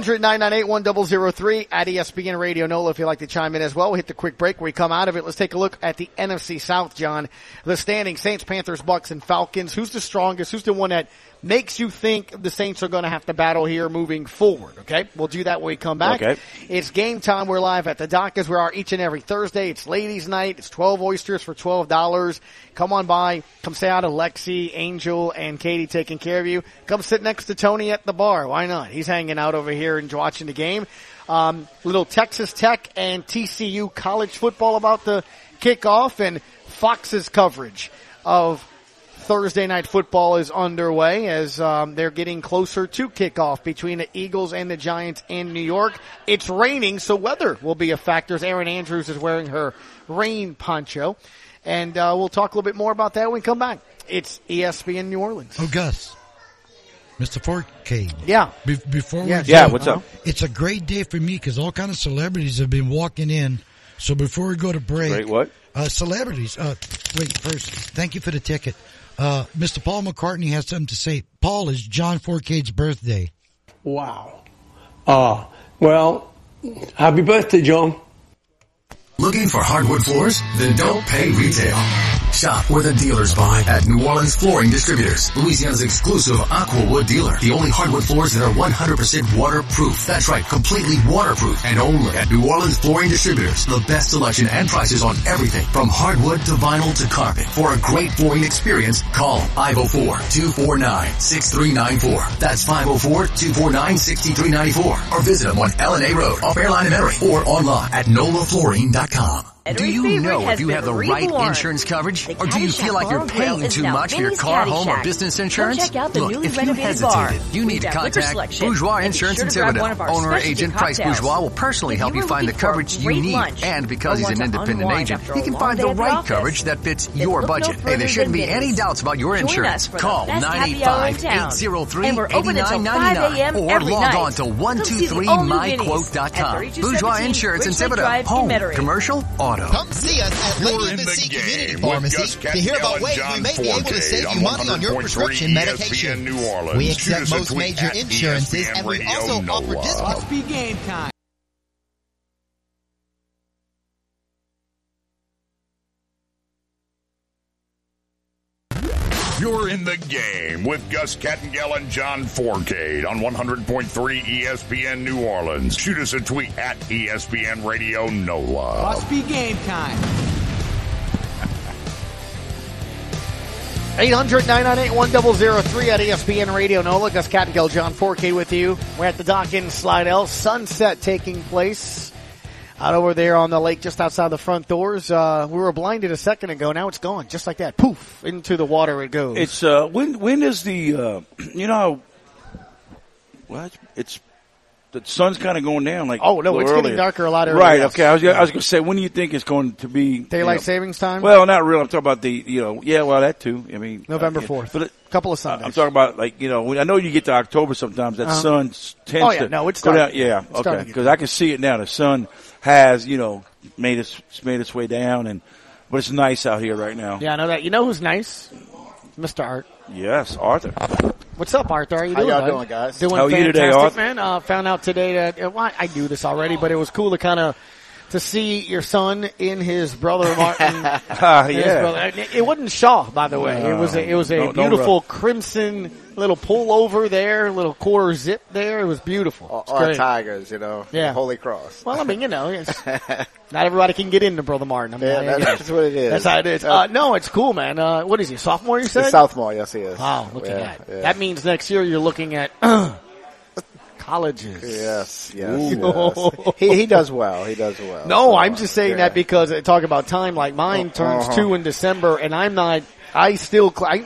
800-998-1003 at ESPN Radio NOLA if you'd like to chime in as well. We'll hit the quick break. When we come out of it, let's take a look at the NFC South, John. The standing Saints, Panthers, Bucks, and Falcons. Who's the strongest? Who's the one that makes you think the Saints are going to have to battle here moving forward, okay? We'll do that when we come back. Okay. It's game time. We're live at the dock as we are each and every Thursday. It's ladies' night. It's 12 oysters for $12. Come on by. Come say hi to Lexi, Angel, and Katie taking care of you. Come sit next to Tony at the bar. Why not? He's hanging out over here and watching the game. Little Texas Tech and TCU college football about to kick off, and Fox's coverage of Thursday night football is underway as they're getting closer to kickoff between the Eagles and the Giants in New York. It's raining, so weather will be a factor as Erin Andrews is wearing her rain poncho. And we'll talk a little bit more about that when we come back. It's ESPN New Orleans. Oh, Gus. Mr. Forcade. Yeah. Before we go, what's up? It's a great day for me because all kind of celebrities have been walking in. So before we go to break. Great what? Celebrities. Wait, first, thank you for the ticket. Mr. Paul McCartney has something to say. Paul, is John Forcade's birthday. Wow. Well, happy birthday, John. Looking for hardwood floors? Then don't pay retail. Shop where the dealers buy at New Orleans Flooring Distributors, Louisiana's exclusive Aquawood dealer. The only hardwood floors that are 100% waterproof. That's right, completely waterproof. And only at New Orleans Flooring Distributors. The best selection and prices on everything from hardwood to vinyl to carpet. For a great flooring experience, call 504-249-6394. That's 504-249-6394. Or visit them on L&A Road off Airline and Emery or online at NOLAFlooring.com. Do you know if you have the right insurance coverage? Or do you feel like you're paying too much for your car, home, or business insurance? Look, if you hesitated, you need to contact Bourgeois Insurance in Thibodeau. Owner-agent Price Bourgeois will personally help you find the coverage you need. And because he's an independent agent, he can find the right coverage that fits your budget. Hey, there shouldn't be any doubts about your insurance. Call 985-803-8999 or log on to 123myquote.com. Bourgeois Insurance in Thibodeau. Home, commercial, auto. Come see us at Lady MC Community Pharmacy to hear about ways we may be able to save you money on your prescription medication. We accept most major insurances and we also offer discounts. Must be game time. You're in the game with Gus Kattengell and John Forcade on 100.3 ESPN New Orleans. Shoot us a tweet at ESPN Radio NOLA. Must be game time. 800-998-1003 at ESPN Radio NOLA. Gus Kattengill, John Forkey with you. We're at the dock in Slidell. Sunset taking place out over there on the lake just outside the front doors. We were blinded a second ago. Now it's gone. Just like that. Poof. Into the water it goes. It's, when is the, it's, the sun's kind of going down. Like, oh, no, it's earlier. Getting darker a lot earlier. Right, yes. okay. I was going to say, when do you think it's going to be? Daylight savings time? Well, not really. I'm talking about that too. I mean. November 4th. But couple of Sundays. I'm talking about, I know you get to October sometimes, that sun tends to. No, it's go starting. down. Yeah, okay. Because I can see it now. The sun has, made its way down, but it's nice out here right now. Yeah, I know that. You know who's nice? Mr. Art. Yes, Arthur. What's up, Arthur? How you How doing, y'all bud? doing, guys? Doing How are fantastic, you today, Arthur? man. Found out today that I knew this already, but it was cool to kind of to see your son in his brother Martin. Yeah. It wasn't Shaw, by the way. It was a beautiful crimson little pullover there, little quarter zip there. It was beautiful. Our Tigers, Yeah. Holy Cross. Well, I mean, it's, not everybody can get into Brother Martin. I mean, that's what it is. That's how it is. No, it's cool, man. What is he, sophomore, you said? He's sophomore, yes, he is. Wow, look at that. Yeah. That means next year you're looking at colleges. Yes. He does well. He does well. No, I'm just saying that because talk about time, like mine turns 2 in December, and I'm still like,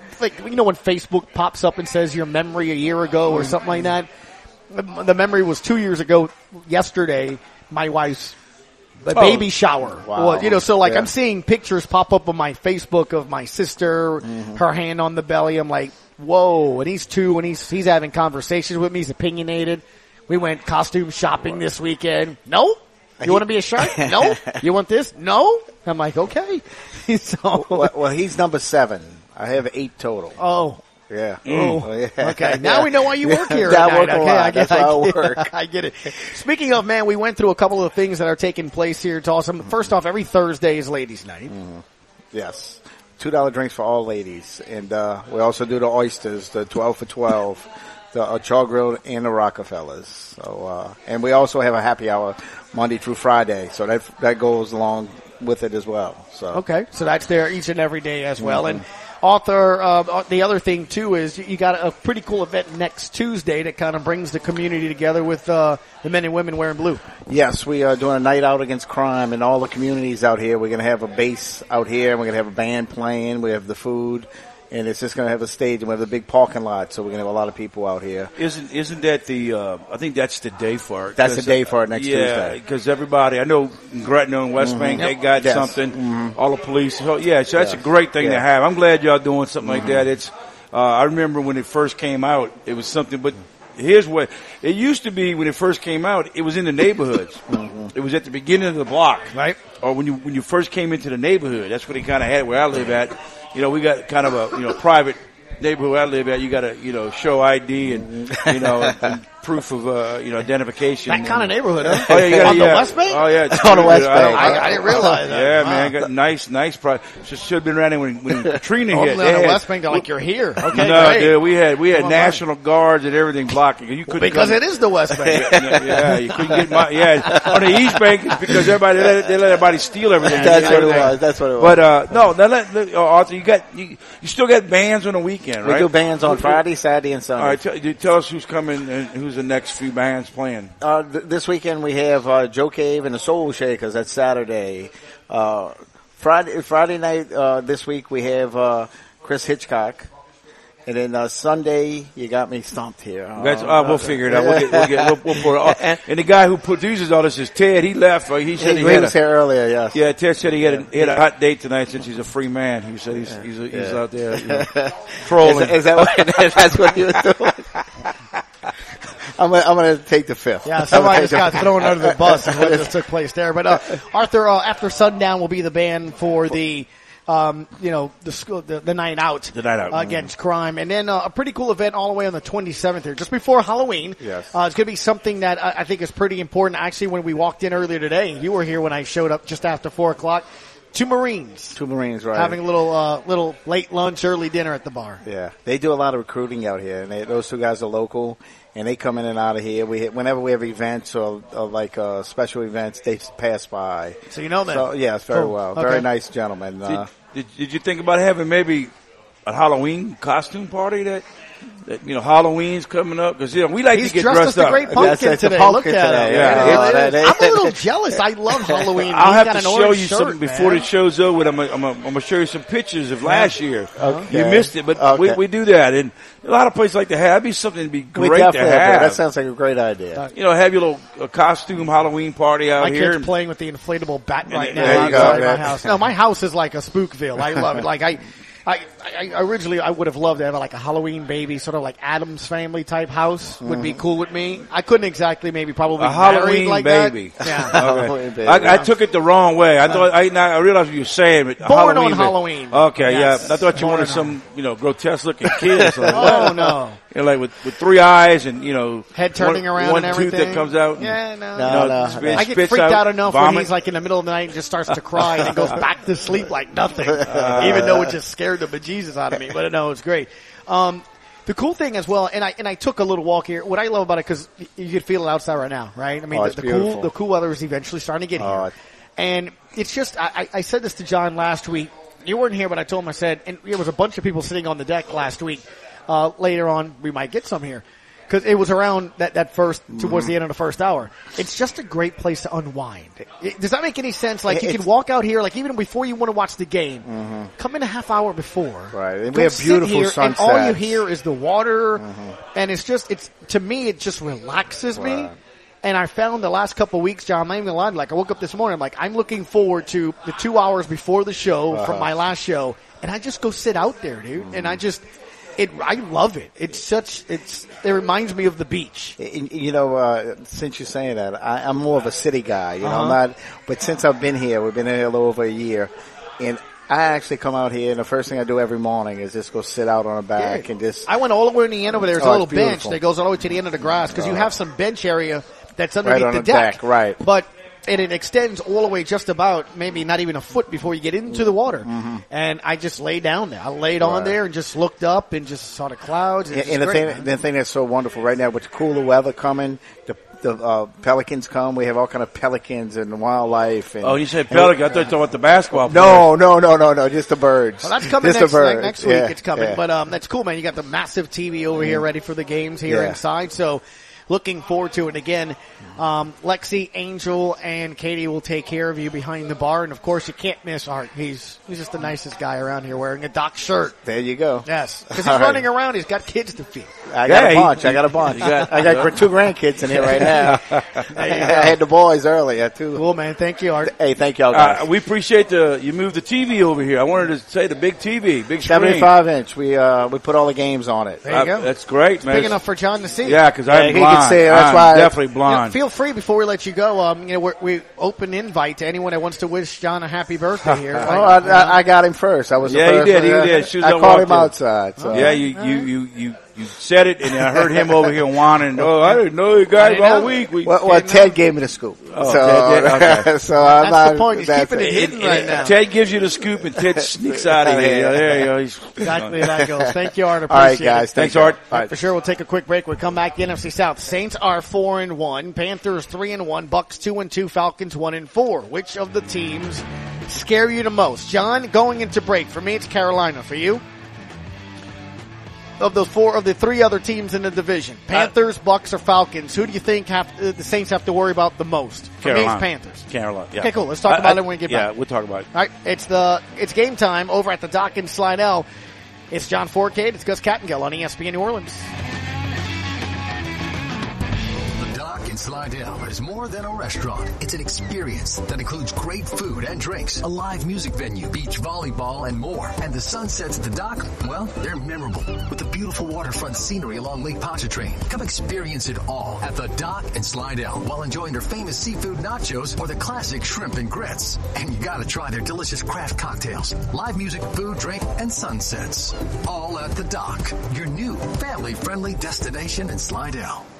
when Facebook pops up and says your memory a year ago or something like that. The memory was 2 years ago yesterday, my wife's baby shower. Wow. Well, so I'm seeing pictures pop up on my Facebook of my sister, her hand on the belly. I'm like, whoa. And he's 2 and he's having conversations with me. He's opinionated. We went costume shopping this weekend. No? You want to be a shark? No. You want this? No. I'm like, okay. So, well, he's number 7. I have 8 total. Oh. Yeah. Oh, yeah. Okay. Now we know why you work here. I work a okay, lot. That's why I work. I get it. Speaking of, man, we went through a couple of things that are taking place here. It's awesome. First off, every Thursday is ladies' night. Yes. $2 drinks for all ladies. And we also do the oysters, the 12 for 12, the Char Grilled and the Rockefellers. So, and we also have a happy hour Monday through Friday. So that goes along with it as well. So okay. So that's there each and every day as well. And Arthur, the other thing too is you got a pretty cool event next Tuesday that kind of brings the community together with the men and women wearing blue. Yes, we are doing a night out against crime in all the communities out here. We're going to have a base out here. We're going to have a band playing. We have the food. And it's just going to have a stage, and we have a big parking lot, so we're going to have a lot of people out here. Isn't that I think that's the day for it. That's the day for it next Tuesday. Yeah, because everybody, I know Gretna and West Bank, they got something, all the police. So that's a great thing to have. I'm glad y'all doing something like that. It's, I remember when it first came out, it was something, but here's what, it used to be when it first came out, it was in the neighborhoods. It was at the beginning of the block. Right. Or when you first came into the neighborhood, that's what they kind of had where I live at. We got kind of a, private neighborhood I live at. You got to, show ID and, and proof of, identification. That kind of neighborhood, huh? Oh, yeah, on the West Bank? Oh, yeah. On the West Bank. I didn't realize that. Yeah, man. Got nice should have been around there when Katrina hit. On the West Bank, they're like, you're here. Okay, no, great. dude, we had National Guards and everything blocking. You couldn't because it is the West Bank. Yeah, you couldn't get on the East Bank it's because they let everybody steal everything. That's what it was. But, no, Arthur, you still got bands on the weekend, right? We do bands on Friday, Saturday, and Sunday. All right, tell us who's coming and who's the next few bands playing. This weekend we have Joe Cave and the Soul Shakers. That's Saturday. Friday night this week we have Chris Hitchcock. And then Sunday, you got me stumped here. We'll figure it out. We'll put it on. And the guy who produces all this is Ted. He left. He said he was here earlier. Yes. Yeah, Ted said he had a hot date tonight since he's a free man. He said he's out there trolling. Is that that's what he was doing? I'm going to take the fifth. Yeah, somebody just got thrown under the bus is what just took place there. But Arthur, after sundown will be the band for the the night out. The night out. Against crime. And then a pretty cool event all the way on the 27th here, just before Halloween. Yes. It's going to be something that I think is pretty important. Actually, when we walked in earlier today, you were here when I showed up just after 4 o'clock. Two Marines, right? Having a little late lunch, early dinner at the bar. Yeah, they do a lot of recruiting out here, and those two guys are local, and they come in and out of here. Whenever we have events or like special events, they pass by. So you know them? So yes, very cool. well. Okay. Very nice gentlemen. Did you think about having maybe a Halloween costume party that Halloween's coming up? Because, we like He's to get dressed dressed as up. the great pumpkin today. Look at him. Yeah. I'm a little jealous. I love Halloween. I'll He's have got to an show orange you shirt, something before the show's over. I'm going to show you some pictures of last year. Okay. You missed it, but we do that. And a lot of places like to have. It'd be something to be great to have. That sounds like a great idea. Have your little costume Halloween party out here. My kid's playing with the inflatable bat right now there you outside go, my house. No, my house is like a Spookville. I love it. Like I originally I would have loved to have like a Halloween baby, sort of like Addams Family type house would be cool with me. I couldn't exactly probably a Halloween like baby. That. Yeah, okay. I took it the wrong way. I thought I realized what you were saying. But Born on Halloween. Okay, yes. yeah. I thought you wanted some grotesque looking kids. Oh no. Like with 3 eyes and head turning around one and tooth everything. that comes out. Yeah, no. I get freaked out enough when he's like in the middle of the night and just starts to cry and then goes back to sleep like nothing, even though it just scared the bejesus out of me. But no, it's great. The cool thing as well, and I took a little walk here. What I love about it, because you can feel it outside right now, right? I mean, the cool weather is eventually starting to get here, and it's just I said this to John last week. You weren't here, but I told him, I said, and there was a bunch of people sitting on the deck last week. Later on, we might get some here. Because it was around that first, towards the end of the first hour. It's just a great place to unwind. Does that make any sense? Like, you can walk out here, like, even before you want to watch the game, come in a half hour before. Right. And we have beautiful sunsets. And all you hear is the water, and to me, it just relaxes me. And I found the last couple of weeks, John, I'm not even gonna lie, like, I woke up this morning, I'm like, I'm looking forward to the 2 hours before the show from my last show, and I just go sit out there, dude, and I love it. It reminds me of the beach. Since you're saying that, I'm more of a city guy, but since I've been here, we've been here a little over a year, and I actually come out here, and the first thing I do every morning is just go sit out on a back and just. I went all the way in the end over there. There's a little bench that goes all the way to the end of the grass, because you have some bench area that's underneath the deck. Right. But and it extends all the way just about maybe not even a foot before you get into the water. And I just lay down there. I laid on there and just looked up and just saw the clouds. And the thing that's so wonderful right now with the cooler weather coming, the pelicans come. We have all kind of pelicans and wildlife. And, you said pelican. I thought you were talking about the basketball players. No, just the birds. Well, that's coming next week. It's coming. But that's cool, man. You got the massive TV over here ready for the games here inside. So looking forward to it. Again, Lexi, Angel, and Katie will take care of you behind the bar. And, of course, you can't miss Art. He's just the nicest guy around here wearing a Doc shirt. There you go. Yes. Because he's running around. He's got kids to feed. I got a bunch. I got 2 grandkids in here right now. I had the boys earlier, too. Cool, man. Thank you, Art. Hey, thank y'all guys. We appreciate you moved the TV over here. I wanted to say the big TV, big screen. 75-inch. We put all the games on it. There you go. That's great, man. Big enough for John to see. Yeah, because I'm blind. He can see it. That's why. Definitely blind. Feel free before we let you go. We open invite to anyone that wants to wish John a happy birthday here. I got him first. I was the first. He did. I called him outside. So. Yeah, you said it, and I heard him over here whining. I didn't know you guys all week. Well, Ted gave me the scoop. Oh, Ted did? Okay. So I'm that's the point. He's keeping it hidden right now. Ted gives you the scoop, and Ted sneaks out of here. There you go. Exactly that goes. Thank you, Art. Appreciate it. All right, guys. Thanks, Art. All right. For sure, we'll take a quick break. We'll come back to NFC South. Saints are 4-1. Panthers 3-1. Bucks 2-2. Falcons 1-4. Which of the teams scare you the most? John, going into break. For me, it's Carolina. For you? Of the 3 other teams in the division, Panthers, Bucks, or Falcons, who do you think the Saints have to worry about the most? For me, it's Panthers. Carolina. Yeah. Okay, cool. Let's talk about it when we get back. Yeah, we'll talk about it. All right, it's game time over at the Dock in Slidell. It's John Forcade. It's Gus Kattengell on ESPN New Orleans. In Slidell is more than a restaurant. It's an experience that includes great food and drinks, a live music venue, beach volleyball, and more. And the sunsets at the dock, well, they're memorable. With the beautiful waterfront scenery along Lake Pontchartrain. Come experience it all at the Dock in Slidell while enjoying their famous seafood nachos or the classic shrimp and grits. And you gotta try their delicious craft cocktails, live music, food, drink, and sunsets. All at the Dock, your new family-friendly destination in Slidell.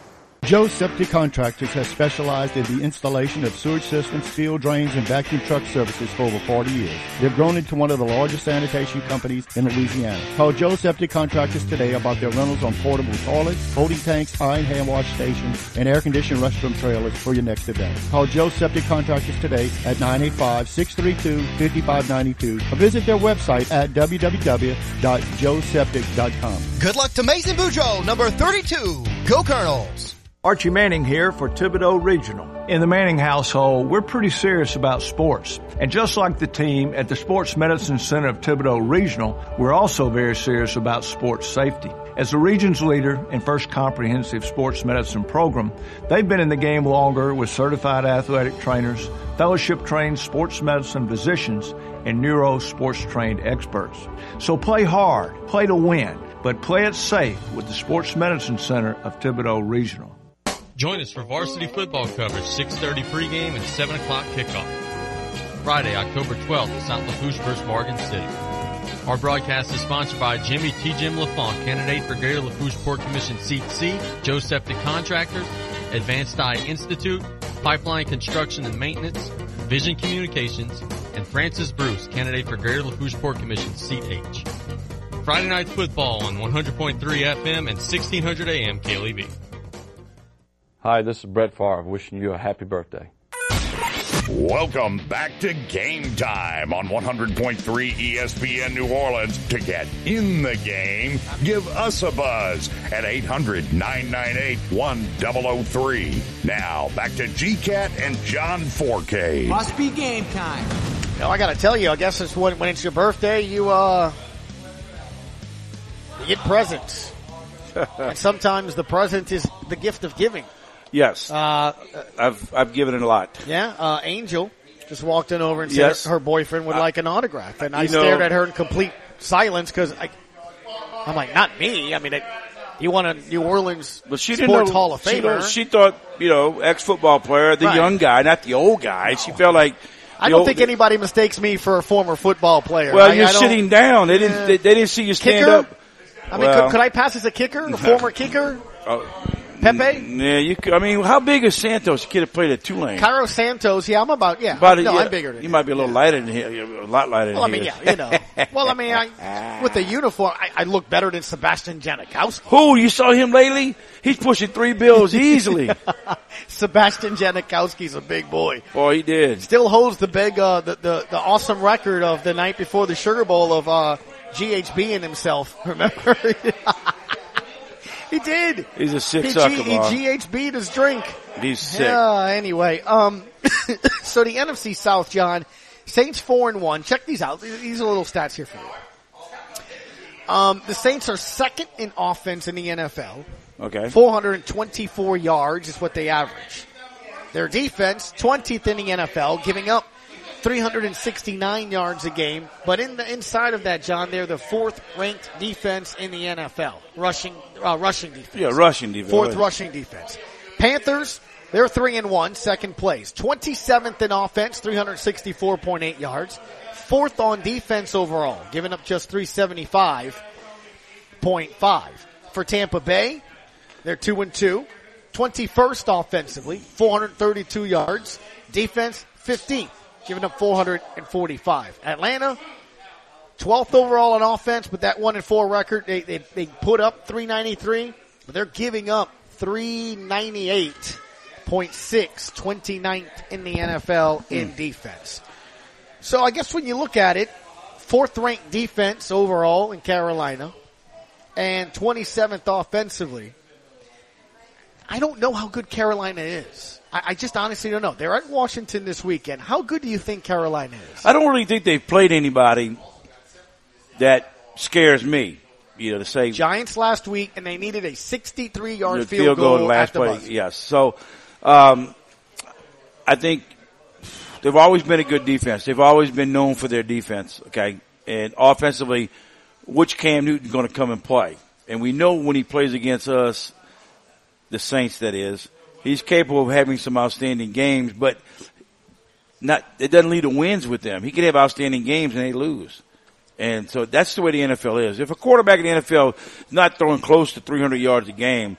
Joe's Septic Contractors has specialized in the installation of sewage systems, steel drains, and vacuum truck services for over 40 years. They've grown into one of the largest sanitation companies in Louisiana. Call Joe's Septic Contractors today about their rentals on portable toilets, holding tanks, eye and hand wash stations, and air-conditioned restroom trailers for your next event. Call Joe's Septic Contractors today at 985-632-5592 or visit their website at www.joeseptic.com. Good luck to Mason Boudreaux, number 32. Go Colonels! Archie Manning here for Thibodeau Regional. In the Manning household, we're pretty serious about sports. And just like the team at the Sports Medicine Center of Thibodeau Regional, we're also very serious about sports safety. As the region's leader and first comprehensive sports medicine program, they've been in the game longer with certified athletic trainers, fellowship-trained sports medicine physicians, and neuro sports-trained experts. So play hard, play to win, but play it safe with the Sports Medicine Center of Thibodeau Regional. Join us for varsity football coverage, 6:30 pregame and 7 o'clock kickoff. Friday, October 12th at St. Lafourche versus Morgan City. Our broadcast is sponsored by Jimmy T. Jim LaFont, candidate for Greater Lafourche Port Commission Seat C, Joe Septic Contractors, Advanced Eye Institute, Pipeline Construction and Maintenance, Vision Communications, and Francis Bruce, candidate for Greater Lafourche Port Commission Seat H. Friday night football on 100.3 FM and 1600 AM KLEB. Hi, this is Brett Favre wishing you a happy birthday. Welcome back to Game Time on 100.3 ESPN New Orleans. To get in the game, give us a buzz at 800-998-1003. Now, back to GCAT and John Forcade. Must be game time. Well, I got to tell you, I guess it's when it's your birthday, you get presents. And sometimes the present is the gift of giving. Yes. I've given it a lot. Yeah. Angel just walked in over and said her boyfriend would like an autograph. And I stared at her in complete silence because I'm like, not me. I mean, you want a New Orleans Sports Hall of Famer. She thought, ex-football player, the young guy, not the old guy. She felt like, I don't think anybody mistakes me for a former football player. Well, you're sitting down. They didn't see you stand kicker? up. I mean, could I pass as a kicker? A former kicker? Pepe? Yeah, you could. I mean, how big is Santos? The kid that played at Tulane. Cairo Santos, I'm about. I'm bigger than you. Might be a little lighter than him, a lot lighter than him. Well, I mean, with the uniform, I look better than Sebastian Janikowski. Who? You saw him lately? He's pushing 3 bills easily. Sebastian Janikowski's a big boy. Boy, he did. Still holds the big, the awesome record of the night before the Sugar Bowl of, GHB in himself. Remember? He did. He's a sick sucker, He GHB'd his drink. He's sick. Anyway, so the NFC South, John, Saints 4-1. Check these out. These are little stats here for you. The Saints are second in offense in the NFL. Okay. 424 yards is what they average. Their defense, 20th in the NFL, giving up 369 yards a game, but inside of that, John, they're the 4th ranked defense in the NFL. Rushing defense. Yeah, rushing defense. 4th rushing defense. Panthers, they're 3-1, second place. 27th in offense, 364.8 yards. 4th on defense overall, giving up just 375.5. For Tampa Bay, they're 2-2. 21st offensively, 432 yards. Defense, 15th. Giving up 445. Atlanta, 12th overall on offense, but that 1-4 record, they put up 393, but they're giving up 398.6, 29th in the NFL in defense. So I guess when you look at it, 4th ranked defense overall in Carolina and 27th offensively. I don't know how good Carolina is. I just honestly don't know. They're at Washington this weekend. How good do you think Carolina is? I don't really think they've played anybody that scares me. To say Giants last week, and they needed a 63-yard field goal at the buzzer. Yes. So, I think they've always been a good defense. They've always been known for their defense. Okay, and offensively, which Cam Newton's going to come and play? And we know when he plays against us, the Saints, that is. He's capable of having some outstanding games, but it doesn't lead to wins with them. He can have outstanding games and they lose. And so that's the way the NFL is. If a quarterback in the NFL is not throwing close to 300 yards a game,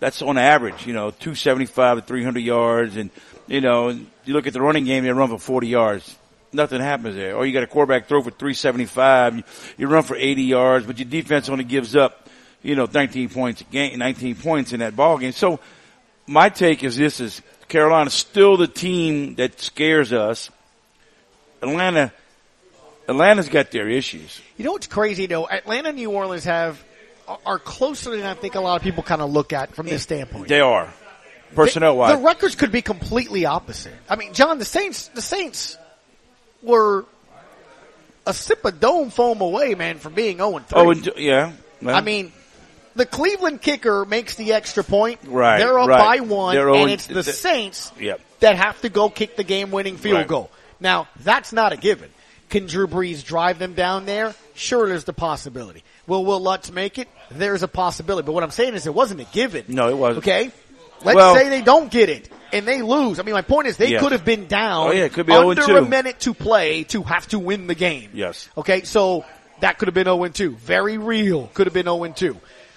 That's on average, 275 to 300 yards. And, you look at the running game, they run for 40 yards. Nothing happens there. Or you got a quarterback throw for 375. You run for 80 yards, but your defense only gives up, 19 points a game, 19 points in that ball game. So my take is this is Carolina's still the team that scares us. Atlanta's got their issues. You know what's crazy though? Atlanta and New Orleans are closer than I think a lot of people kind of look at from this standpoint. They are. Personnel-wise. The records could be completely opposite. I mean, John, the Saints were a sip of dome foam away, man, from being 0-3. Oh, yeah. Well, I mean, the Cleveland kicker makes the extra point. Right. They're up by one, and it's the Saints Yep. that have to go kick the game-winning field Right. goal. Now, that's not a given. Can Drew Brees drive them down there? Sure, there's the possibility. Will Lutz make it? There's a possibility. But what I'm saying is it wasn't a given. No, it wasn't. Okay? Let's say they don't get it and they lose. I mean, my point is they could have been down it could be under 0-2. a minute to play to have to win the game. Yes. Okay, so that could have been 0-2. Very real. Could have been 0-2.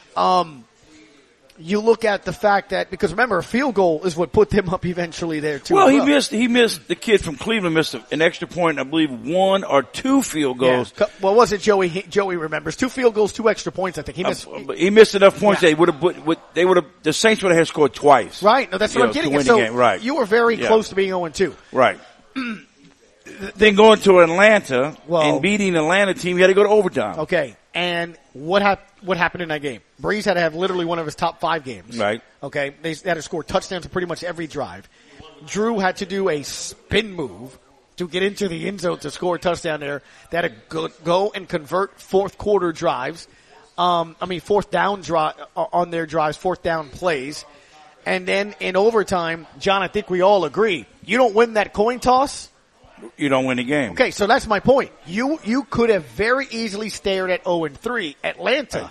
You look at the fact that, because remember, a field goal is what put them up eventually there too. Well, he missed the kid from Cleveland missed an extra point, I believe 1 or 2 field goals. Yeah. Well, was it Joey? Joey remembers 2 field goals, 2 extra points. I think he missed enough points. Yeah. The Saints would have scored twice. Right. No, that's what I'm getting at. So right. You were very close to being 0-2. Right. Then going to Atlanta and beating the Atlanta team, you had to go to overtime. Okay. And what happened in that game? Breeze had to have literally one of his top 5 games. Right. Okay. They had to score touchdowns to pretty much every drive. Drew had to do a spin move to get into the end zone to score a touchdown there. They had to go and convert fourth quarter drives. Fourth down on their drives, fourth down plays. And then in overtime, John, I think we all agree, you don't win that coin toss, you don't win the game. Okay, so that's my point. You could have very easily stared at 0-3. Atlanta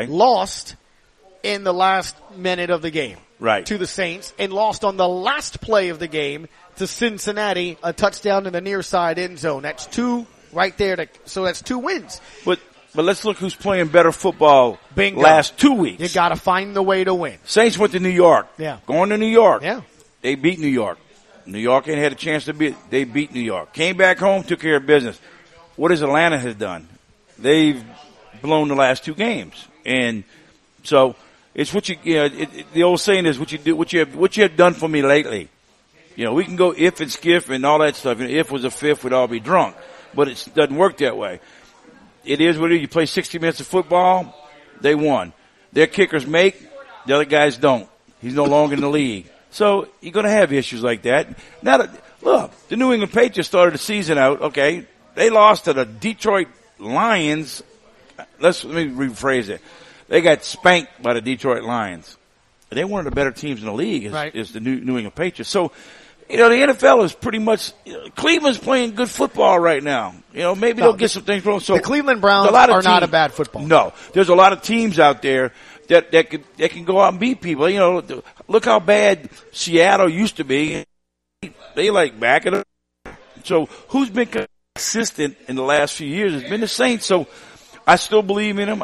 lost in the last minute of the game to the Saints and lost on the last play of the game to Cincinnati, a touchdown in the near side end zone. That's 2 right there. So that's 2 wins. But let's look who's playing better football Bingo. last 2 weeks. You got to find the way to win. Saints went to New York. Yeah. Going to New York. Yeah. They beat New York. New York ain't had a chance to beat. They beat New York. Came back home, took care of business. What has Atlanta has done? They've blown the last 2 games, and so it's what the old saying is what you have done for me lately. We can go if and skiff and all that stuff. If was a fifth, we'd all be drunk, but it doesn't work that way. It is what it is. You play 60 minutes of football, they won. Their kickers make, the other guys don't. He's no longer in the league. So you're going to have issues like that. Now, look, the New England Patriots started the season out, okay. They lost to the Detroit Lions. Let me rephrase it. They got spanked by the Detroit Lions. They were one of the better teams in the league is the New England Patriots. So, the NFL is pretty much, Cleveland's playing good football right now. Maybe they'll get some things wrong. So the Cleveland Browns are not a bad football. No. There's a lot of teams out there that can go out and beat people. Look how bad Seattle used to be. They back it up. So who's been consistent in the last few years has been the Saints. So I still believe in them.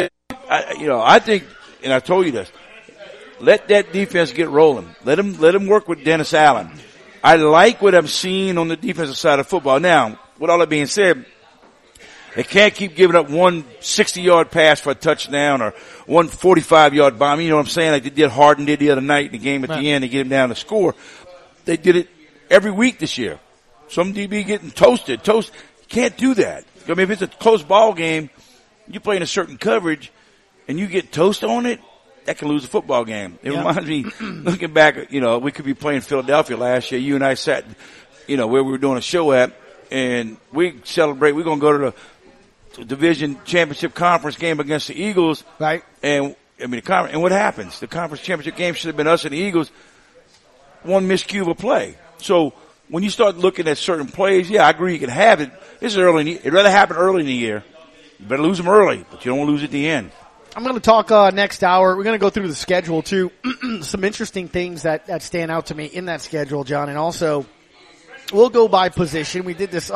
I think, and I told you this, let that defense get rolling. Let them work with Dennis Allen. I like what I'm seeing on the defensive side of football. Now, with all that being said, they can't keep giving up one 60-yard pass for a touchdown or one 45-yard bomb. You know what I'm saying? Like they did Harden did the other night in the game at the end to get him down to score. They did it every week this year. Some DB getting toasted. You can't do that. I mean, if it's a close ball game, you play in a certain coverage and you get toast on it, that can lose a football game. It reminds me, looking back, we could be playing Philadelphia last year. You and I sat, where we were doing a show at, and we celebrate. We're going to go to the division championship conference game against the Eagles. Right. And, and what happens? The conference championship game should have been us and the Eagles. One miscue of a play. So when you start looking at certain plays, I agree you can have it. This is early. It'd rather happen early in the year. You better lose them early, but you don't want to lose at the end. I'm going to talk next hour. We're going to go through the schedule, too. Some interesting things that stand out to me in that schedule, John. And also, we'll go by position. We did this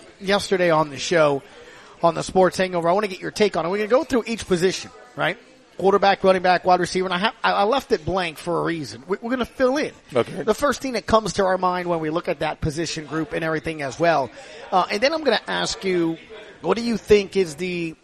yesterday on the show, on the Sports Hangover. I want to get your take on it. We're going to go through each position, right? quarterback, running back, wide receiver, and I left it blank for a reason. We're going to fill in. Okay. The first thing that comes to our mind when we look at that position group and everything as well. And then I'm going to ask you, what do you think is the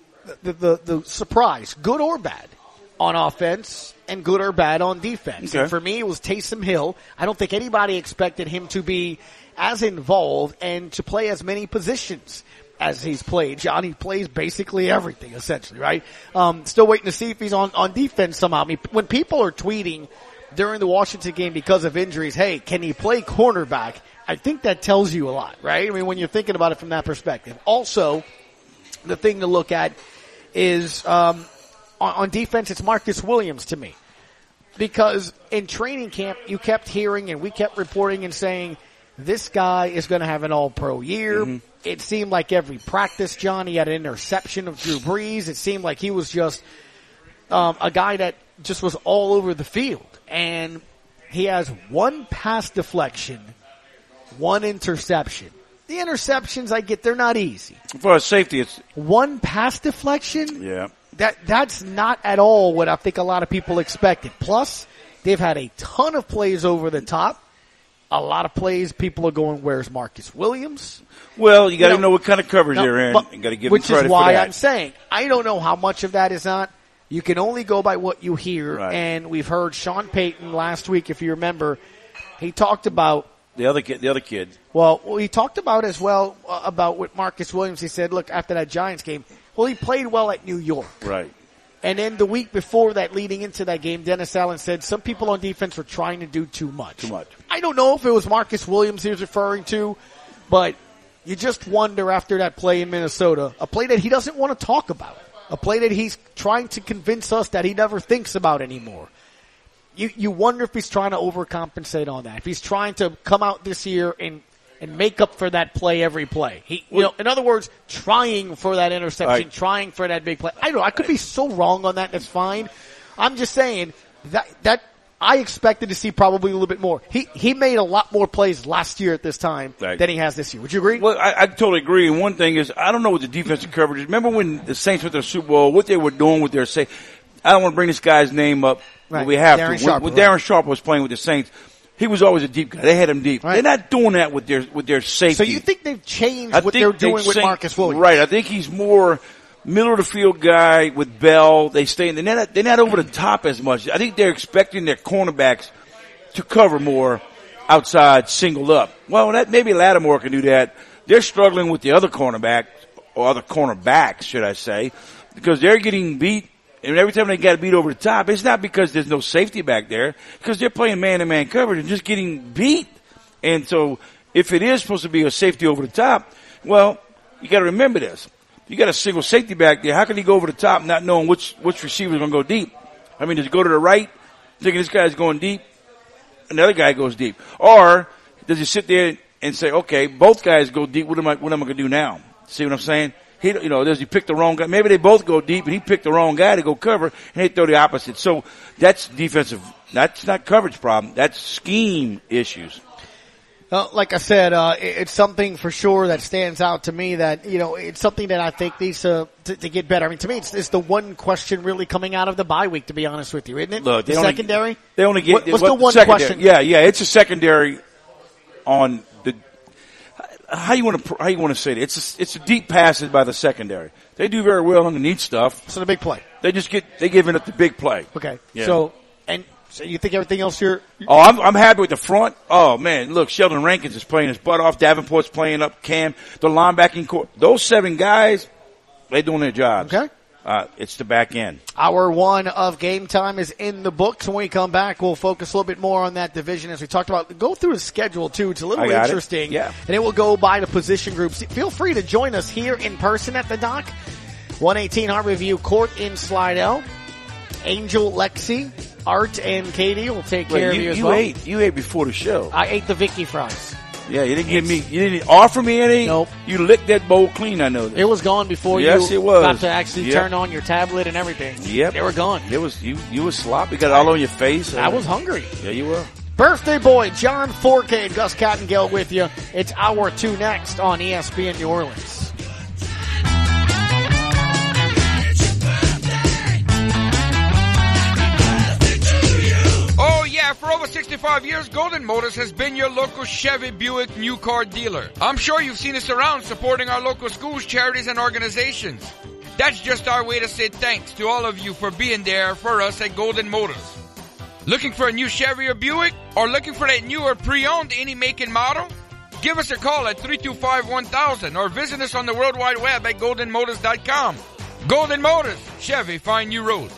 surprise, good or bad, on offense and good or bad on defense? Okay. And for me, it was Taysom Hill. I don't think anybody expected him to be as involved and to play as many positions as he's played. Johnny plays basically everything, essentially, right? Still waiting to see if he's on defense somehow. I mean, when people are tweeting during the Washington game because of injuries, hey, can he play cornerback? I think that tells you a lot, right? I mean, when you're thinking about it from that perspective. Also, the thing to look at is on defense, it's Marcus Williams to me. Because in training camp, you kept hearing and we kept reporting and saying, this guy is going to have an all-pro year. Mm-hmm. It seemed like every practice, John, he had an interception of Drew Brees. It seemed like he was just a guy that just was all over the field. And he has one pass deflection, one interception. The interceptions, I get, they're not easy. For a safety, it's one pass deflection. Yeah. That's not at all what I think a lot of people expected. Plus, they've had a ton of plays over the top. A lot of plays, people are going, where's Marcus Williams? Well, you got to know what kind of coverage they're in. You got to give them credit for that. Which is why I'm saying, I don't know how much of that is not. You can only go by what you hear. Right. And we've heard Sean Payton last week, if you remember, he talked about the other kid. Well, he talked about as well about with Marcus Williams. He said, look, after that Giants game, well, he played well at New York. Right. And then the week before that, leading into that game, Dennis Allen said some people on defense were trying to do too much. Too much. I don't know if it was Marcus Williams he was referring to, but you just wonder after that play in Minnesota, a play that he doesn't want to talk about, a play that he's trying to convince us that he never thinks about anymore. You wonder if he's trying to overcompensate on that, if he's trying to come out this year and make up for that play every play. In other words, trying for that interception, right. Trying for that big play. I don't know. I could be so wrong on that. That's fine. I'm just saying that I expected to see probably a little bit more. He made a lot more plays last year at this time than he has this year. Would you agree? Well, I totally agree. And one thing is, I don't know what the defensive coverage is. Remember when the Saints went to the Super Bowl, what they were doing with their I don't want to bring this guy's name up, but we have Darren to. Sharper, when Darren Sharper was playing with the Saints, he was always a deep guy. They had him deep. Right. They're not doing that with their safety. So you think they've changed what they're doing with Marcus Williams? Right. I think he's more middle of the field guy with Bell. They stay in. They're not over the top as much. I think they're expecting their cornerbacks to cover more outside, singled up. Well, maybe Lattimore can do that. They're struggling with the other cornerback, or other cornerbacks, should I say, because they're getting beat. And every time they got beat over the top, it's not because there's no safety back there, because they're playing man-to-man coverage and just getting beat. And so if it is supposed to be a safety over the top, well, you got to remember this. You got a single safety back there. How can he go over the top not knowing which receiver is going to go deep? I mean, does he go to the right, thinking this guy's going deep? Another guy goes deep. Or does he sit there and say, okay, both guys go deep. What am I going to do now? See what I'm saying? Does he pick the wrong guy? Maybe they both go deep, and he picked the wrong guy to go cover, and they throw the opposite. So that's defensive. That's not coverage problem. That's scheme issues. Like I said, it's something for sure that stands out to me that, it's something that I think needs to get better. I mean, to me, it's the one question really coming out of the bye week, to be honest with you, isn't it? Look, secondary? They only get, what's the one secondary? question? Yeah, it's a secondary on the, how you want to say it? It's a deep passes by the secondary. They do very well underneath stuff. So the big play. They give it the big play. Okay. Yeah. So you think everything else you're I'm happy with the front. Oh man, look, Sheldon Rankins is playing his butt off. Davenport's playing up Cam. The linebacking core. Those 7 guys, they're doing their jobs. Okay. It's the back end. Hour 1 of Game Time is in the books. When we come back, we'll focus a little bit more on that division as we talked about. Go through the schedule too. It's a little interesting. Yeah. And it will go by the position groups. Feel free to join us here in person at the dock. 118 Harborview Court in Slidell. Angel, Lexi, Art, and Katie will take care of you as well. You ate before the show. I ate the Vicky fries. Yeah, you didn't offer me any? Nope. You licked that bowl clean, I know that. It was gone before yes, you it was. got to actually turn on your tablet and everything. Yep. They were gone. It was, you were sloppy. You got it all on your face. I was hungry. Yeah, you were. Birthday boy, John Forcade and Gus Cottengale with you. It's hour 2 next on ESPN New Orleans. for over 65 years, Golden Motors has been your local Chevy Buick new car dealer. I'm sure you've seen us around supporting our local schools, charities, and organizations. That's just our way to say thanks to all of you for being there for us at Golden Motors. Looking for a new Chevy or Buick? Or looking for that new or pre-owned any make and model? Give us a call at 325-1000 or visit us on the World Wide Web at goldenmotors.com. Golden Motors, Chevy, find new roads.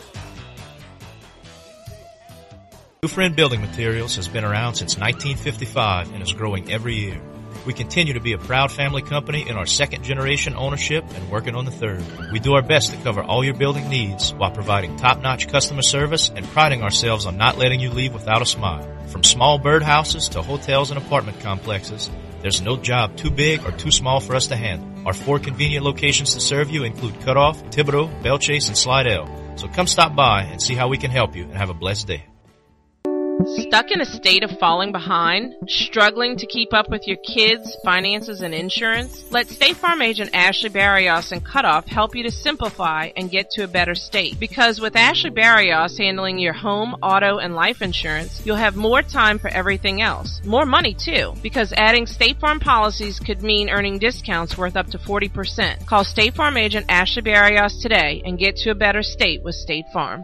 New Friend Building Materials has been around since 1955 and is growing every year. We continue to be a proud family company in our second generation ownership and working on the third. We do our best to cover all your building needs while providing top-notch customer service and priding ourselves on not letting you leave without a smile. From small birdhouses to hotels and apartment complexes, there's no job too big or too small for us to handle. Our 4 convenient locations to serve you include Cutoff, Thibodaux, Bellchase, and Slidell. So come stop by and see how we can help you and have a blessed day. Stuck in a state of falling behind? Struggling to keep up with your kids, finances, and insurance? Let State Farm agent Ashley Barrios and Cutoff help you to simplify and get to a better state. Because with Ashley Barrios handling your home, auto, and life insurance, you'll have more time for everything else. More money, too. Because adding State Farm policies could mean earning discounts worth up to 40%. Call State Farm agent Ashley Barrios today and get to a better state with State Farm.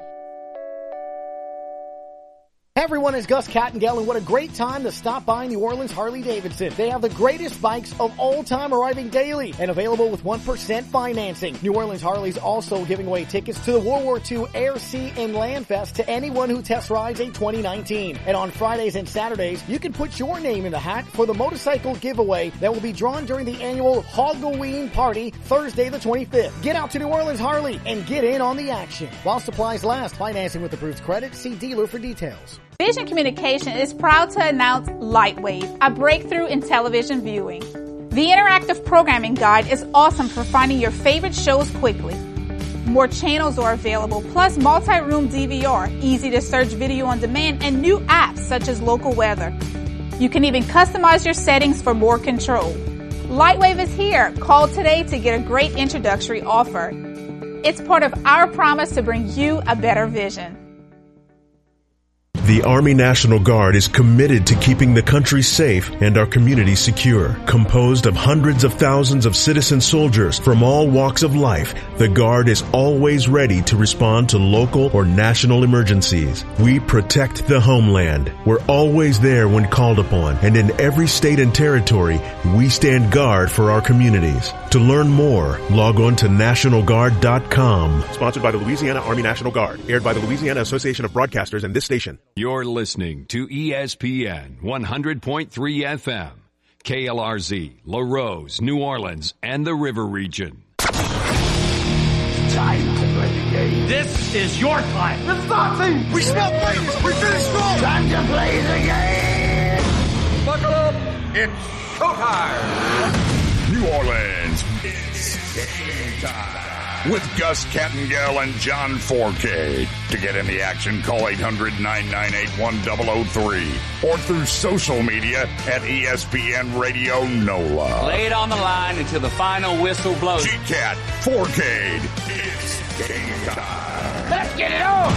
Hey everyone, it's Gus Kattengell, and what a great time to stop by New Orleans Harley-Davidson. They have the greatest bikes of all time arriving daily and available with 1% financing. New Orleans Harley's also giving away tickets to the World War II Air, Sea, and Land Fest to anyone who test rides a 2019. And on Fridays and Saturdays, you can put your name in the hat for the motorcycle giveaway that will be drawn during the annual Halloween party Thursday the 25th. Get out to New Orleans Harley and get in on the action. While supplies last, financing with approved credit. See dealer for details. Vision Communication is proud to announce Lightwave, a breakthrough in television viewing. The interactive programming guide is awesome for finding your favorite shows quickly. More channels are available, plus multi-room DVR, easy to search video on demand, and new apps such as local weather. You can even customize your settings for more control. Lightwave is here. Call today to get a great introductory offer. It's part of our promise to bring you a better vision. The Army National Guard is committed to keeping the country safe and our communities secure. Composed of hundreds of thousands of citizen soldiers from all walks of life, the Guard is always ready to respond to local or national emergencies. We protect the homeland. We're always there when called upon, and in every state and territory, we stand guard for our communities. To learn more, log on to NationalGuard.com. Sponsored by the Louisiana Army National Guard. Aired by the Louisiana Association of Broadcasters and this station. You're listening to ESPN 100.3 FM, KLRZ, LaRose, New Orleans, and the River Region. Time to play the game. This is your time. It's our team. We smell greatness. We finish strong. Time to play the game. Buckle up. It's showtime. New Orleans, it's game time. With Gus Kattengell and John Forcade. To get in the action, call 800-998-1003 or through social media at ESPN Radio NOLA. Lay it on the line until the final whistle blows. G-Cat, Forcade, it's game time. Let's get it on.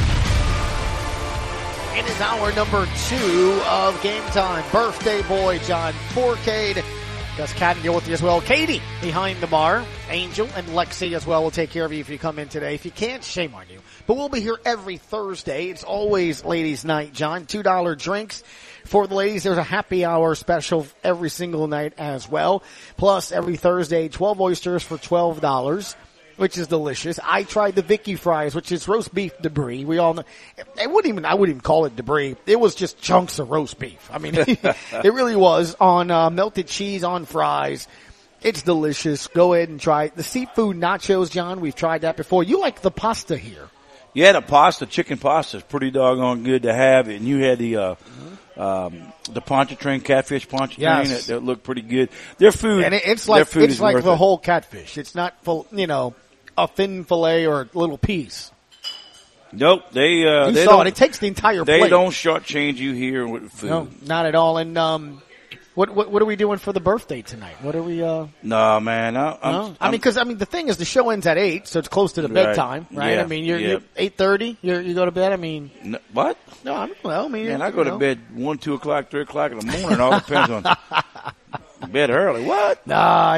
It is hour number 2 of Game Time. Birthday boy John Forcade. Gus Kattengell with you as well. Katie behind the bar. Angel and Lexi as well will take care of you if you come in today. If you can't, shame on you. But we'll be here every Thursday. It's always ladies' night, John. $2 drinks for the ladies. There's a happy hour special every single night as well. Plus, every Thursday, 12 oysters for $12. Which is delicious. I tried the Vicky fries, which is roast beef debris. We all know. I wouldn't even call it debris. It was just chunks of roast beef. I mean, it really was on melted cheese on fries. It's delicious. Go ahead and try it. The seafood nachos, John, we've tried that before. You like the pasta here. Yeah, the pasta, chicken pasta is pretty doggone good to have. And you had the pontchartrain, catfish pontchartrain that looked pretty good. Their food, and it's like the whole catfish. It's not full, a thin fillet or a little piece. Nope, they saw it. It takes the entire plate. They don't shortchange you here with food. No, not at all. And What are we doing for the birthday tonight? What are we? No, man. I mean, because the thing is, the show ends at 8, so it's close to the bedtime, right? Yeah, I mean, you're 8:30. You go to bed. I mean, no, what? No, I don't know. I mean, man, I go to bed 1, 2 o'clock, 3 o'clock in the morning. All depends on bed early. What? Nah,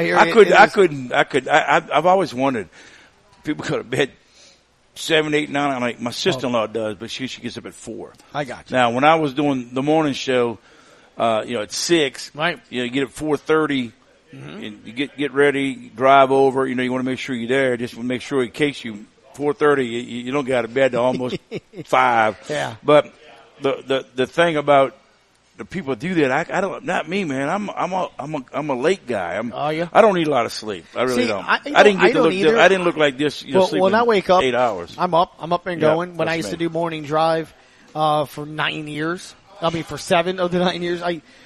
I've always wondered. People go to bed 7, 8, 9. Like my sister-in-law does, but she gets up at 4. I got you. Now, when I was doing the morning show, at 6, right? You get at 4:30, and you get ready, drive over. You want to make sure you're there. Just want to make sure in case 4:30, you don't get out of bed to almost 5. Yeah. But the thing about the people do that, I don't. Not me, man. I'm a late guy. I don't need a lot of sleep. I really don't. I didn't look like this. When I wake up, 8 hours. I'm up and going. When I used to do morning drive for 9 years. I mean, for 7 of the 9 years,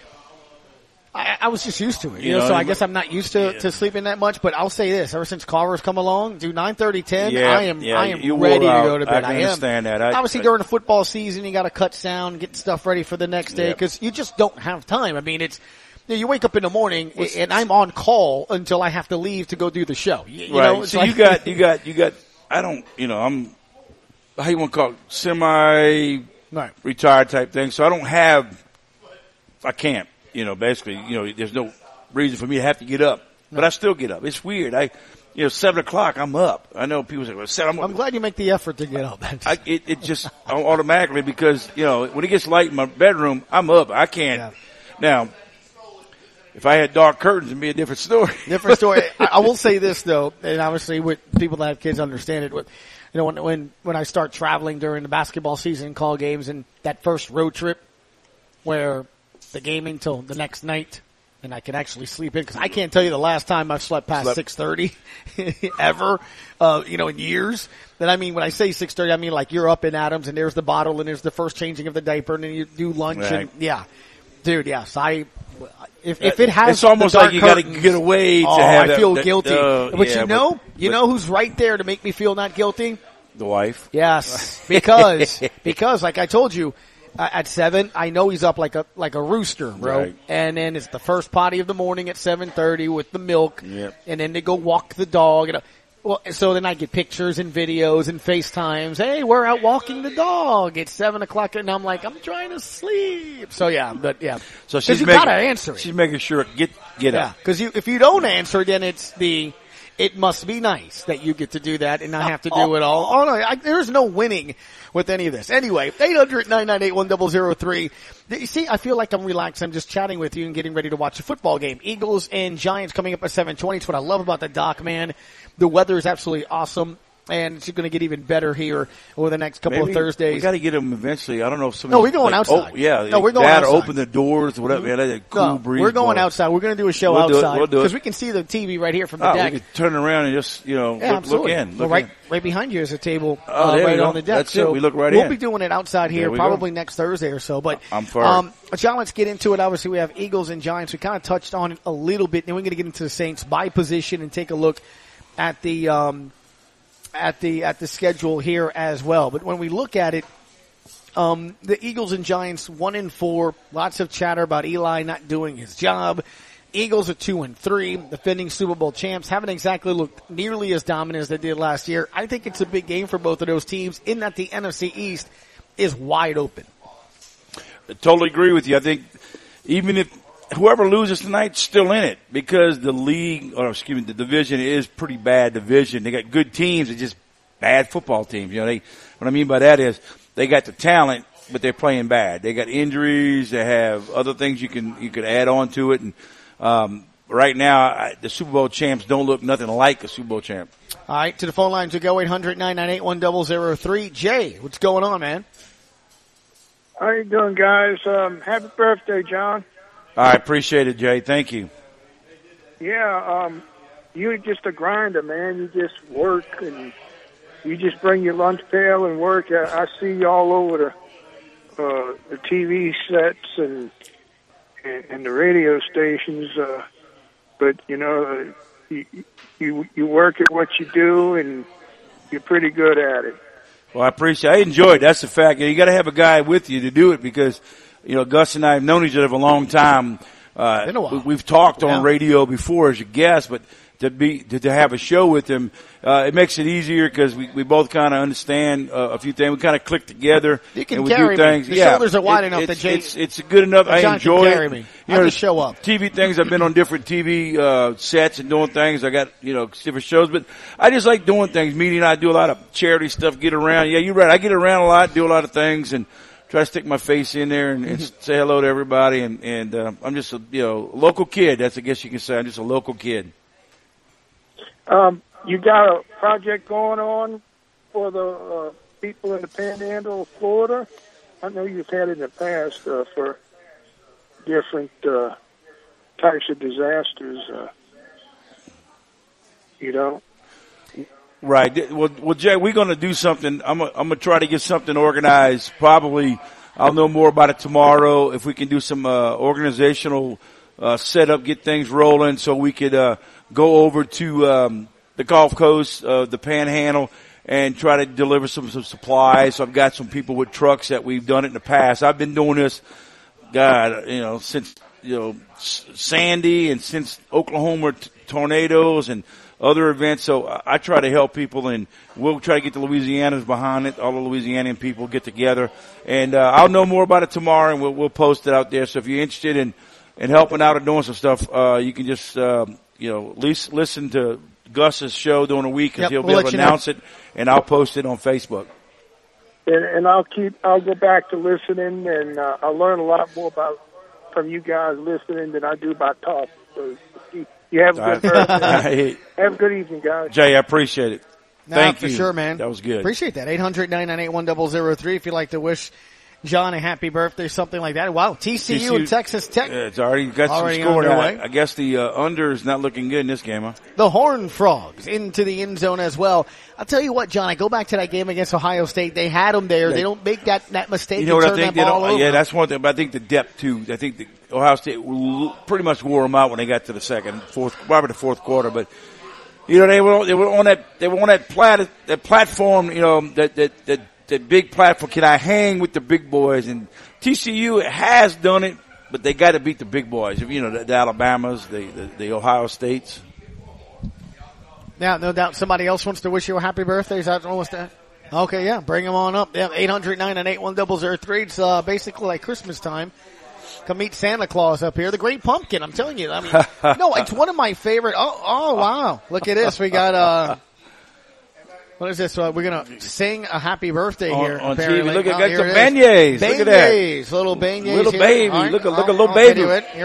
I was just used to it. So I guess I'm not used to sleeping that much. But I'll say this: ever since Carver's come along, 9:30, 10, I am ready to go to bed. I understand that. Obviously, during the football season, you got to cut sound, get stuff ready for the next day because you just don't have time. I mean, you wake up in the morning and I'm on call until I have to leave to go do the show. You know, so you got. I don't. I'm. How you want to call it? Semi-retired type thing. So I can't. Basically, there's no reason for me to have to get up, but I still get up. It's weird. 7 o'clock, I'm up. I know people say, well, 7. I'm glad you make the effort to get up. It just automatically because, when it gets light in my bedroom, I'm up. I can't. Yeah. Now, if I had dark curtains, it'd be a different story. Different story. I will say this though, and obviously with people that have kids understand it. When I start traveling during the basketball season, call games, and that first road trip where the game until the next night, and I can actually sleep in because I can't tell you the last time I've slept past 6:30 ever, in years. But I mean, when I say 6:30, I mean like you're up in Adams and there's the bottle and there's the first changing of the diaper and then you do lunch and dude, yes, if it has, it's almost like you got to get away to have. I feel guilty, but you know who's right there to make me feel not guilty? The wife. Yes, because like I told you. At 7, I know he's up like a rooster, bro. Right. And then it's the first potty of the morning at 7:30 with the milk. And then they go walk the dog. So then I get pictures and videos and FaceTimes. Hey, we're out walking the dog. It's 7 o'clock and I'm like, I'm trying to sleep. So So you gotta answer it. She's making sure get up. Cause if you don't answer, then it must be nice that you get to do that and not have to do it all. Oh no, there's no winning with any of this. Anyway, 800-998-1003. You see, I feel like I'm relaxed. I'm just chatting with you and getting ready to watch a football game. Eagles and Giants coming up at 7:20. It's what I love about the doc, man. The weather is absolutely awesome. And it's going to get even better here over the next couple of Thursdays. We got to get them eventually. I don't know if somebody. No, we're going outside. Oh, yeah. No, we're going outside. Open the doors, whatever. Yeah, that cool breeze. We're going outside. We're going to do a show outside. We'll do it. Because we can see the TV right here from the deck. We can turn around and just, look in. Right behind you is a table right on the deck. That's it. We look right in. We'll in. be doing it outside here probably next Thursday or so. But I'm for it. John, let's get into it. Obviously, we have Eagles and Giants. We kind of touched on it a little bit. Then we're going to get into the Saints by position and take a look at the schedule here as well. But when we look at it, the Eagles and Giants 1-4. Lots of chatter about Eli not doing his job. Eagles are 2-3. Defending Super Bowl champs haven't exactly looked nearly as dominant as they did last year. I think it's a big game for both of those teams in that the NFC East is wide open. I totally agree with you. I think even if whoever loses tonight's still in it because the division is pretty bad division. They got good teams, it's just bad football teams. What I mean by that is they got the talent, but they're playing bad. They got injuries. They have other things you could add on to it. And right now, the Super Bowl champs don't look nothing like a Super Bowl champ. All right, to the phone lines we go. 800-998-1003. Jay, what's going on, man? How you doing, guys? Happy birthday, John. I appreciate it, Jay. Thank you. Yeah, you're just a grinder, man. You just work and you just bring your lunch pail and work. I see you all over the TV sets and the radio stations. But you work at what you do and you're pretty good at it. Well, I enjoy it. That's the fact. You got to have a guy with you to do it because, Gus and I have known each other for a long time. Been a while. We've talked on radio before as a guest, but to have a show with him, it makes it easier because we both kind of understand a few things. We kind of click together. You can and we carry do things. me. The shoulders are wide enough that Jay. It's good enough. I enjoy can carry it. Me. You know, just show up. TV things. I've been on different TV sets and doing things. I got different shows, but I just like doing things. Meeting. I do a lot of charity stuff. Get around. Yeah, you're right. I get around a lot. Do a lot of things and try to stick my face in there and say hello to everybody. And I'm just a local kid. That's I guess you can say. I'm just a local kid. You got a project going on for the people in the Panhandle of Florida? I know you've had it in the past for different types of disasters. Right. Well, Jay, we're going to do something. I'm going to try to get something organized. Probably I'll know more about it tomorrow. If we can do some organizational setup, get things rolling, so we could go over to the Gulf Coast, the Panhandle, and try to deliver some supplies. So I've got some people with trucks that we've done it in the past. I've been doing this, since Sandy and since Oklahoma tornadoes and other events. So I try to help people, and we'll try to get the Louisianans behind it. All the Louisianian people get together, and I'll know more about it tomorrow, and we'll post it out there. So if you're interested in helping out or doing some stuff, you can just at least listen to Gus's show during the week because he'll be able to announce it, and I'll post it on Facebook. And I'll go back to listening, and I'll learn a lot more from you guys listening than I do by talk. So you have a good birthday. Have a good evening, guys. Jay, I appreciate it. Thank you. For sure, man. That was good. Appreciate that. 800-998-1003 if you'd like to wish John a happy birthday, something like that. Wow, TCU and Texas Tech. It's already got some score now. I guess the under is not looking good in this game, huh? The Horned Frogs into the end zone as well. I'll tell you what, John, I go back to that game against Ohio State. They had them there. They don't make that mistake. You know what I think? Yeah, that's one thing. But I think the depth too. I think the Ohio State pretty much wore them out when they got to the probably the fourth quarter. But they were on that platform. That big platform. Can I hang with the big boys? And TCU has done it, but they got to beat the big boys. The Alabamas, the Ohio States. Now, no doubt somebody else wants to wish you a happy birthday. Is that almost that? Okay, yeah, bring them on up. Yeah, 800-998-1003. It's basically like Christmas time. Come meet Santa Claus up here. The Great Pumpkin, I'm telling you. I mean, no, it's one of my favorite. Oh, wow. Look at this. We got, what is this? We're going to sing a happy birthday here. On TV. Look at some beignets. Look at that. Little beignets. Little here. baby. Right. Look at little baby.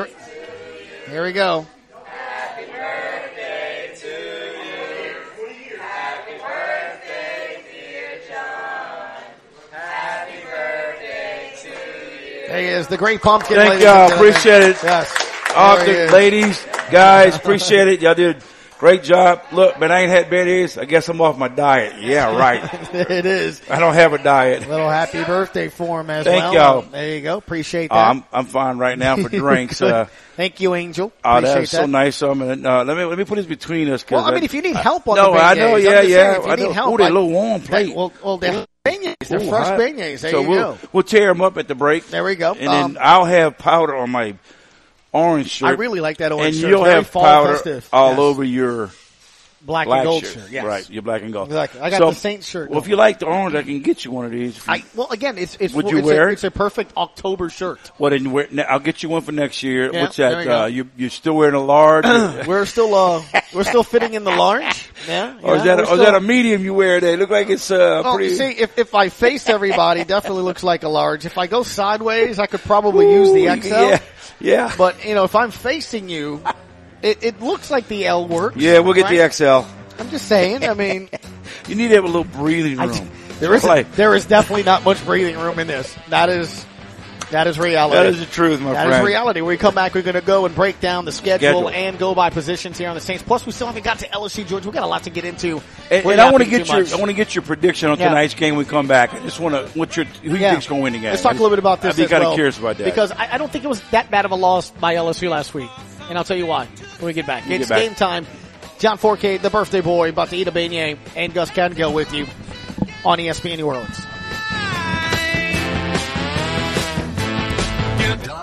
Here we go. Happy birthday to you. Happy birthday, dear John. Happy birthday to you. There he is, the Great Pumpkin. Thank y'all. Appreciate it. Yes. All the ladies, guys, appreciate it. Y'all did great job. Look, man, I ain't had beignets. I guess I'm off my diet. Yeah, right. It is. I don't have a diet. Little happy birthday for him as Thank well. y'all. There you go. Appreciate that. I'm fine right now for drinks. Thank you, Angel. That's so nice of him. Let me put this between us. Well, I mean, if you need help on the beignets. I know, yeah. If you need help. Ooh, they're a little warm plate. Well, they're beignets. They're fresh beignets. There so you go. We'll tear them up at the break. There we go. And then I'll have powder on my orange shirt. I really like that orange shirt. And you'll have powder all over your black and gold shirt. Yes. Right, your black and gold. Exactly. I got the Saints shirt. Well, if you like the orange, I can get you one of these. Again, would you wear it? It's a perfect October shirt. Well, then I'll get you one for next year. Yeah, what's that? You're still wearing a large? we're still fitting in the large. Yeah. Or is that a medium you wear there? Look like it's pretty. See, if I face everybody, definitely looks like a large. If I go sideways, I could probably use the XL. Yeah. But if I'm facing you, it looks like the L works. Yeah, we'll get the XL. I'm just saying. I mean, you need to have a little breathing room. There is definitely not much breathing room in this. That is reality. That is the truth, my friend. That is reality. When we come back, we're going to go and break down the schedule and go by positions here on the Saints. Plus, we still haven't got to LSU, George. We've got a lot to get into. And I want to get your prediction on tonight's game when we come back. I just want to who you think's going to win the game? Let's talk a little bit about this. I'd be kind of curious about that because I don't think it was that bad of a loss by LSU last week, and I'll tell you why when we get back. It's game time. John Forcade, the birthday boy, about to eat a beignet, and Gus Cattengale with you on ESPN New Orleans. Doc and Slide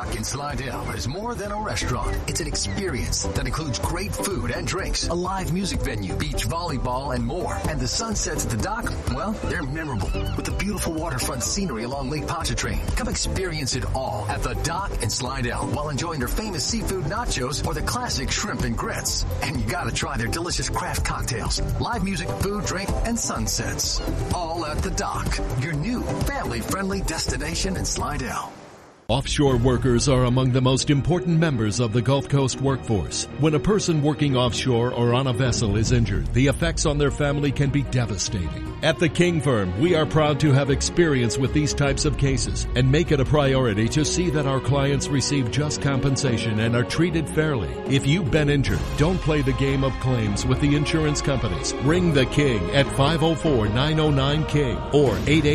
Slidell is more than a restaurant. It's an experience that includes great food and drinks, a live music venue, beach volleyball, and more. And the sunsets at the dock, well, they're memorable. With the beautiful waterfront scenery along Lake Pontchartrain. Come experience it all at the dock in Slidell while enjoying their famous seafood nachos or the classic shrimp and grits. And you gotta try their delicious craft cocktails, live music, food, drink, and sunsets. All at the dock, your new family-friendly destination in Slidell. Offshore workers are among the most important members of the Gulf Coast workforce. When a person working offshore or on a vessel is injured, the effects on their family can be devastating. At the King Firm, we are proud to have experience with these types of cases and make it a priority to see that our clients receive just compensation and are treated fairly. If you've been injured, don't play the game of claims with the insurance companies. Ring the King at 504-909-KING or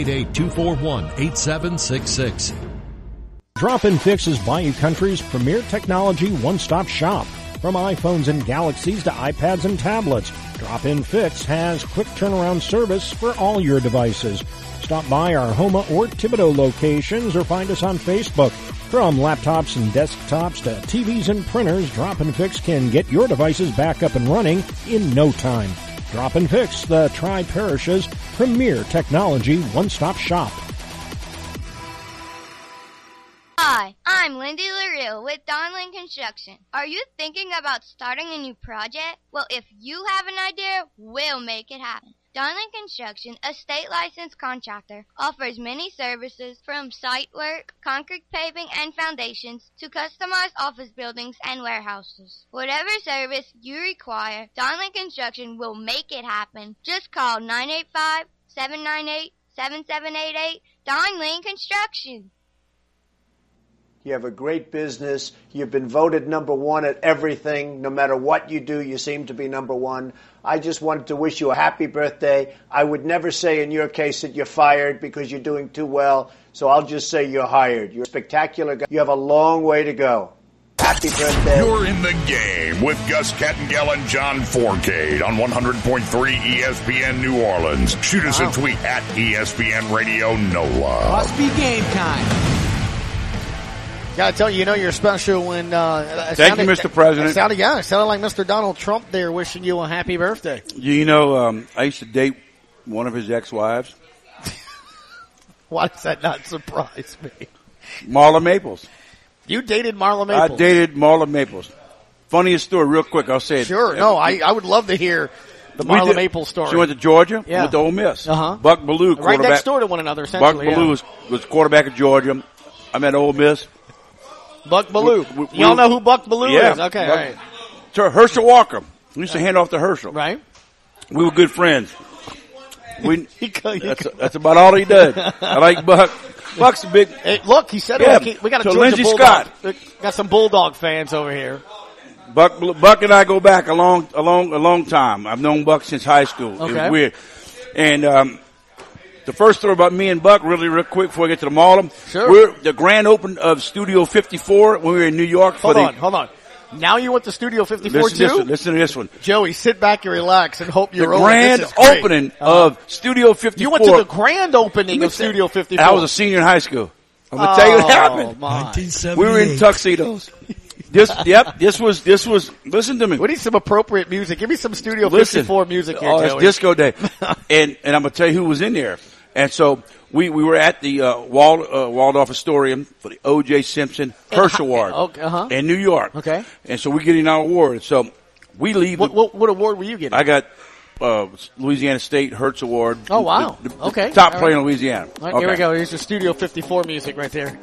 888-241-8766. Drop-In Fix is Bayou Country's premier technology one-stop shop. From iPhones and Galaxies to iPads and tablets, Drop-In Fix has quick turnaround service for all your devices. Stop by our Houma or Thibodaux locations or find us on Facebook. From laptops and desktops to TVs and printers, Drop-In Fix can get your devices back up and running in no time. Drop-In Fix, the Tri-Parishes' premier technology one-stop shop. Hi, I'm Lindy LaRue with Donlin Construction. Are you thinking about starting a new project? Well, if you have an idea, we'll make it happen. Donlin Construction, a state-licensed contractor, offers many services from site work, concrete paving and foundations, to customized office buildings and warehouses. Whatever service you require, Donlin Construction will make it happen. Just call 985-798-7788, Donlin Construction. You have a great business. You've been voted number one at everything. No matter what you do, you seem to be number one. I just wanted to wish you a happy birthday. I would never say in your case that you're fired because you're doing too well, so I'll just say you're hired. You're a spectacular guy. You have a long way to go. Happy birthday. You're in the game with Gus Kattengell and John Fourcade on 100.3 ESPN New Orleans. Shoot us a tweet at ESPN Radio NOLA. Must be game time. Gotta tell you, you're special when, thank you, Mr. President. It sounded like Mr. Donald Trump there wishing you a happy birthday. I used to date one of his ex-wives. Why does that not surprise me? Marla Maples. You dated Marla Maples? I dated Marla Maples. Funniest story, real quick, I'll say it. Sure, I would love to hear the Marla Maples story. She went to Georgia, yeah. went to Ole Miss. Uh-huh. Buck Bellew, quarterback. Right next door to one another, essentially. Buck Bellew was quarterback at Georgia. I'm at Ole Miss. Buck Bellew. Y'all know who Buck Bellew is? Okay, all right. So Herschel Walker. We used to hand off to Herschel. Right. We were good friends. That's about all he did. I like Buck. Buck's a big. Hey, look, he said we got a Georgia Lindsey Bulldog. Scott. Got some Bulldog fans over here. Buck and I go back a long time. I've known Buck since high school. Okay. It was weird. And the first story about me and Buck, really real quick before I get to the mall. Sure. We're the grand open of Studio 54 when we were in New York. Hold on. Now you went to Studio 54 too? Listen to this one. Joey, sit back and relax and hope you're the grand opening of Studio 54. You went to the grand opening of Studio 54. I was a senior in high school. I'm going to tell you what happened. 1978. We were in tuxedos. This was, listen to me. We need some appropriate music. Give me some Studio 54 music here, Joey. It's disco day. and I'm going to tell you who was in there. And so we were at the Waldorf Astoria for the O.J. Simpson Herschel Award in New York. Okay. And so we're getting our award. So we leave. What award were you getting? I got Louisiana State Hertz Award. Oh, wow. The top player in Louisiana. All right, here we go. Here's the Studio 54 music right there.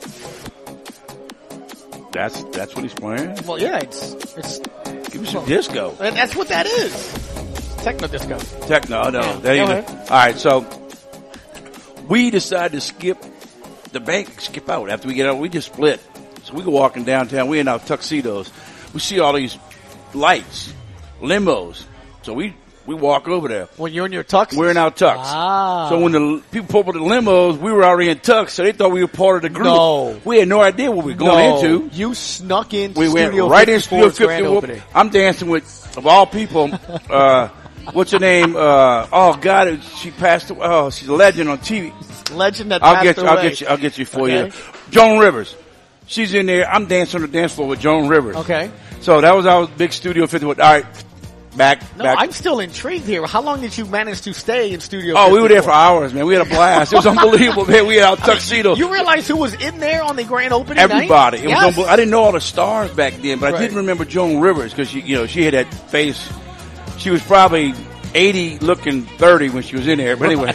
That's what he's playing? Well, yeah, it's give me some disco. And that's what that is. Techno disco. Techno, no. Yeah. That ain't all right, so we decided to skip the bank, skip out. After we get out, we just split. So we go walking downtown. We in our tuxedos. We see all these lights, limos. So we walk over there. When you're in your tux? We're in our tux. Ah. So when the people pulled up the limos, we were already in tux, so they thought we were part of the group. No. We had no idea what we were going into. You snuck into we Studio went right in 54's Studio grand 54. opening. I'm dancing with, of all people, what's her name? Oh God, she passed away. Oh, she's a legend on TV. Legend that passed away. I'll get you for you. Joan Rivers. She's in there. I'm dancing on the dance floor with Joan Rivers. Okay. So that was our big Studio 51. All right. Back. I'm still intrigued here. How long did you manage to stay in Studio 54? Oh, we were there for hours, man. We had a blast. It was unbelievable, man. We had our tuxedo. You realize who was in there on the grand opening Everybody. night? It was unbelievable. I didn't know all the stars back then, but I did remember Joan Rivers because she had that face. She was probably 80 looking 30 when she was in there. But anyway.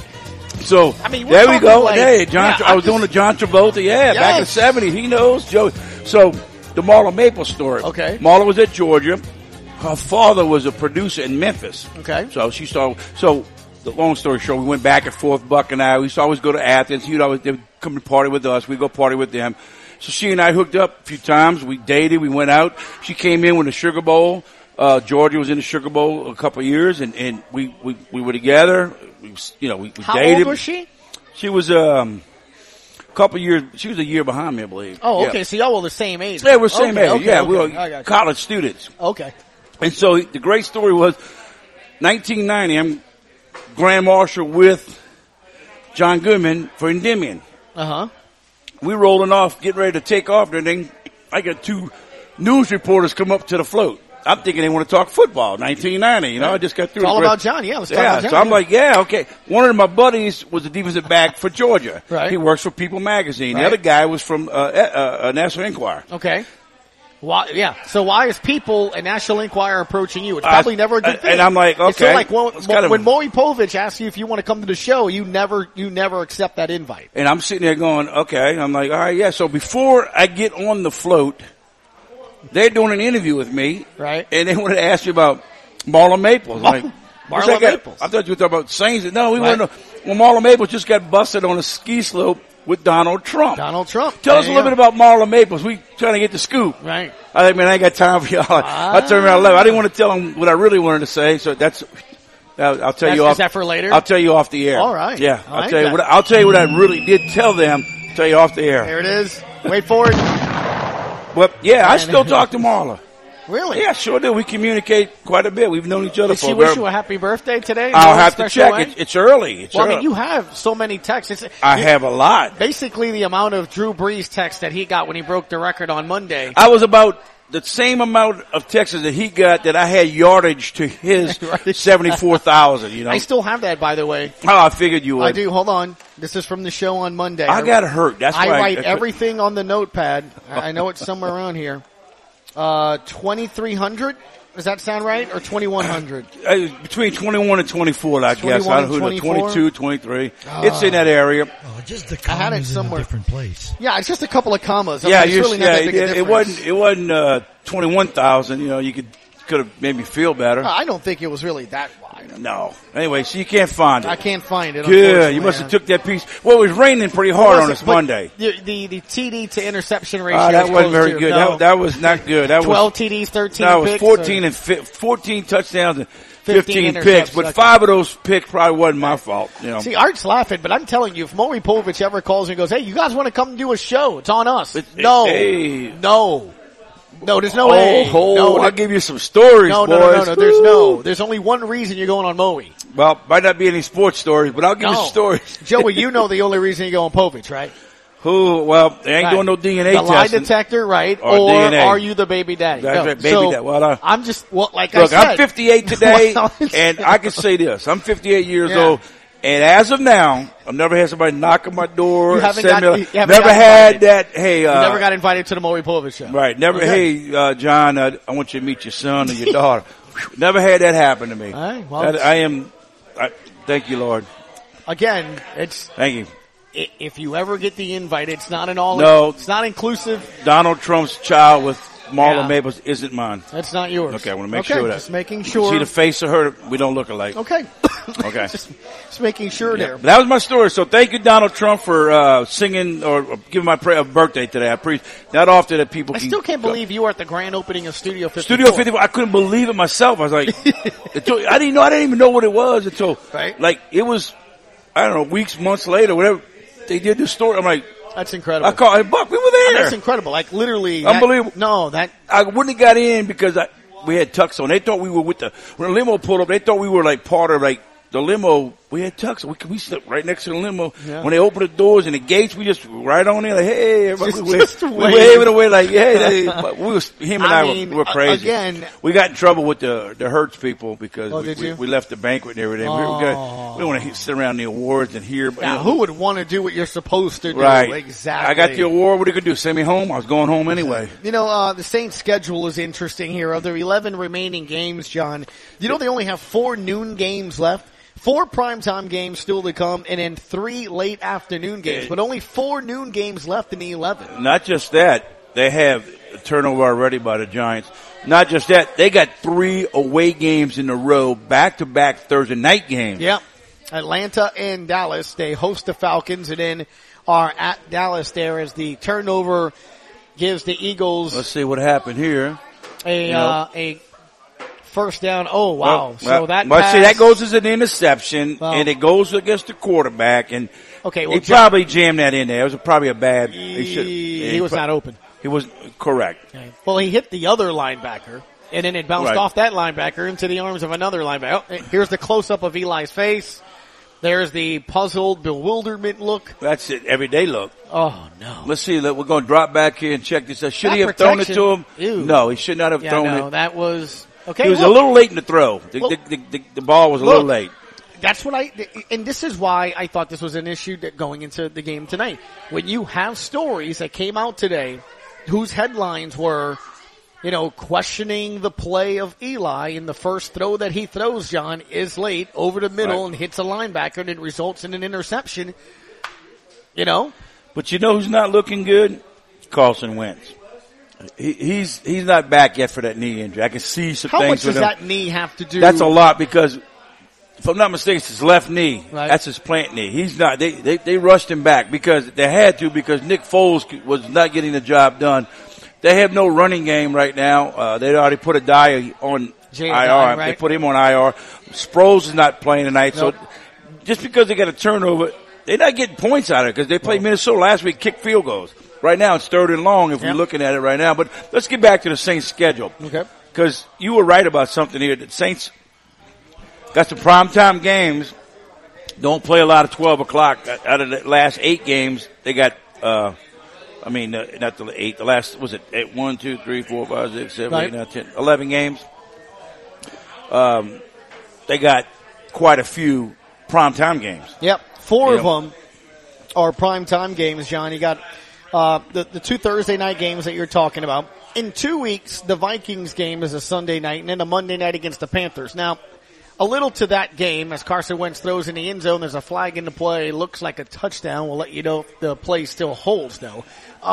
So, there we go. Hey, I was doing the John Travolta. Yeah, back in the 70s. He knows. Joe. So, the Marla Maples story. Okay. Marla was at Georgia. Her father was a producer in Memphis. Okay. So she saw. So the long story short, we went back and forth, Buck and I. We used to always go to Athens. They would come to party with us. We'd go party with them. So she and I hooked up a few times. We dated. We went out. She came in with the Sugar Bowl. Georgia was in the Sugar Bowl a couple of years, and we were together. We How dated. old was she? She was a couple of years. She was a year behind me, I believe. Oh, okay. So y'all were the same age. Yeah, we're the same age. Okay, yeah, we were college students. Okay. And so the great story was 1990, I'm Grand Marshal with John Goodman for Endymion. Uh-huh. We rolling off, getting ready to take off, and then I got two news reporters come up to the float. I'm thinking they want to talk football, 1990, I just got through. It's all about John, let's talk about John. So I'm like, okay. One of my buddies was a defensive back for Georgia. Right. He works for People Magazine. Right. The other guy was from National Enquirer. Okay. Why? Yeah. So why is People and National Enquirer approaching you? It's probably never a good thing. And I'm like, okay. It's sort of like when Maury Povich asks you if you want to come to the show, you never accept that invite. And I'm sitting there going, okay. I'm like, all right, yeah. So before I get on the float, they're doing an interview with me. Right. And they wanted to ask you about Marla Maples. I'm like, Marla Maples. I thought you were talking about Saints. No, we weren't. Well, Marla Maples just got busted on a ski slope with Donald Trump. Donald Trump. Tell us a little bit about Marla Maples. We trying to get the scoop. Right. I think, man, I ain't got time for y'all. I turned around and left. I didn't want to tell them what I really wanted to say, so I'll tell you off. Is that for later? I'll tell you off the air. All right. Yeah. I'll tell you what I really did tell them. I'll tell you off the air. There it is. Wait for it. But yeah, I still talk to Marla. Really? Yeah, sure do. We communicate quite a bit. We've known each other Did she wish you a happy birthday today? I'll have to check. It's early. I mean, you have so many texts. I have a lot. Basically, the amount of Drew Brees texts that he got when he broke the record on Monday. I was about the same amount of texts that he got that I had yardage to his 74,000, I still have that, by the way. Oh, I figured you would. I do. Hold on. This is from the show on Monday. I got hurt. That's why I write everything on the notepad. I know it's somewhere around here. 2,300. Does that sound right? Or 2,100? Between 21 and 24, I guess. I don't know, 22, 23. It's in that area. Oh, just the commas I had it somewhere. in a different place. Yeah, it's just a couple of commas. Yeah, it's really not that big a difference. It wasn't 21,000. You could have made me feel better. I don't think it was really that wide. No. Anyway, so you can't find it. I can't find it. Good. You must have took that piece. Well, it was raining pretty hard on us Monday. The TD to interception ratio. That wasn't very good. No. That was not good. That 12 TDs, 13 that was picks. 14 touchdowns and 15 picks. But 5 of those picks probably wasn't my fault. See, Art's laughing, but I'm telling you, if Maury Povich ever calls and goes, "Hey, you guys want to come do a show? It's on us." No, there's no way. No, I'll give you some stories, no, boys. No, there's only one reason you're going on Maury. Well, might not be any sports stories, but I'll give you some stories. Joey, you know the only reason you go on Povich, right? Well, they ain't doing no DNA testing. The lie detector, right? Or DNA. Are you the baby daddy? That's right, baby daddy. Well, I'm just, like look, I said. I'm 58 today, and I can say this. I'm 58 years old. And as of now, I've never had somebody knock on my door. You haven't never had that. Hey, you never got invited to the Maury Povich show, right? Never. Okay. Hey, John, I want you to meet your son and your daughter. Never had that happen to me. All right, well, thank you, Lord. Again, thank you. If you ever get the invite, it's not an all. No, it's not inclusive. Donald Trump's child with Marla Maples isn't mine. That's not yours. Okay, I want to make sure that. Just making sure. See the face of her, we don't look alike. Okay. Okay. just making sure there. But that was my story. So thank you, Donald Trump, for singing or giving my birthday today. I appreciate not often that people. I still can't believe you were at the grand opening of Studio 54. Studio 54. I couldn't believe it myself. I was like, I didn't even know what it was until it was, I don't know, weeks, months later, whatever. They did the story. I'm like, that's incredible. I called, hey, Buck, we were there. That's incredible. Like literally. Unbelievable. I wouldn't have got in because we had tux on. They thought we were when the limo pulled up, they thought we were like part of like the limo We had tucks. We slept right next to the limo. Yeah. When they opened the doors and the gates, we just right on in like, hey, everybody. Just we waving away like, hey. Him and I were crazy. Again, we got in trouble with the Hertz people because we left the banquet and everything. We don't want to sit around the awards and hear. Now, who would want to do what you're supposed to do? Right. Exactly. I got the award. What are you going to do? Send me home? I was going home anyway. You know, the Saints' schedule is interesting here. Of their 11 remaining games, John, you know they only have 4 noon games left. 4 primetime games still to come, and then 3 late afternoon games, but only 4 noon games left in the 11. Not just that, they have a turnover already by the Giants. Not just that, they got 3 away games in a row, back-to-back Thursday night games. Yep. Atlanta and Dallas, they host the Falcons, and then are at Dallas there as the turnover gives the Eagles. Let's see what happened here. A first down. Oh, wow. That goes as an interception, and it goes against the quarterback. And he probably jammed that in there. It was probably a bad. He was not open. He was correct. Okay. Well, he hit the other linebacker, and then it bounced off that linebacker into the arms of another linebacker. Oh, here's the close-up of Eli's face. There's the puzzled bewilderment look. That's it. Everyday look. Oh, no. Let's see. We're going to drop back here and check this out. Should he have thrown it to him? Ew. No, he should not have thrown it. No, that was... Okay, he was a little late in the throw. The ball was a little late. That's what and this is why I thought this was an issue going into the game tonight. When you have stories that came out today whose headlines were, questioning the play of Eli in the first throw that he throws, John, is late over the middle and hits a linebacker and it results in an interception, But you know who's not looking good? Carson Wentz. He's not back yet for that knee injury. I can see some things. How much with does him. that knee have to do? That's a lot because, if I'm not mistaken, it's his left knee. Right. That's his plant knee. He's not. They rushed him back because they had to because Nick Foles was not getting the job done. They have no running game right now. They already put a Dye on IR. Right? They put him on IR. Sproles is not playing tonight. Nope. So just because they got a turnover, they're not getting points out of it because they played Minnesota last week, kicked field goals. Right now it's 3rd and long if we're looking at it right now. But let's get back to the Saints schedule. Okay. Because you were right about something here. The Saints got some primetime games. Don't play a lot of 12 o'clock. Out of the last 8 games, they got, not the 8, the last, was it 8, 1, 2, 3, 4, 5, 6, 7, 8, 9, 10, 11 games. They got quite a few primetime games. Yep. 4 of them are primetime games, John. You got the 2 Thursday night games that you're talking about. In 2 weeks, the Vikings game is a Sunday night and then a Monday night against the Panthers. Now, a little to that game, as Carson Wentz throws in the end zone, there's a flag in the play, looks like a touchdown. We'll let you know if the play still holds, though.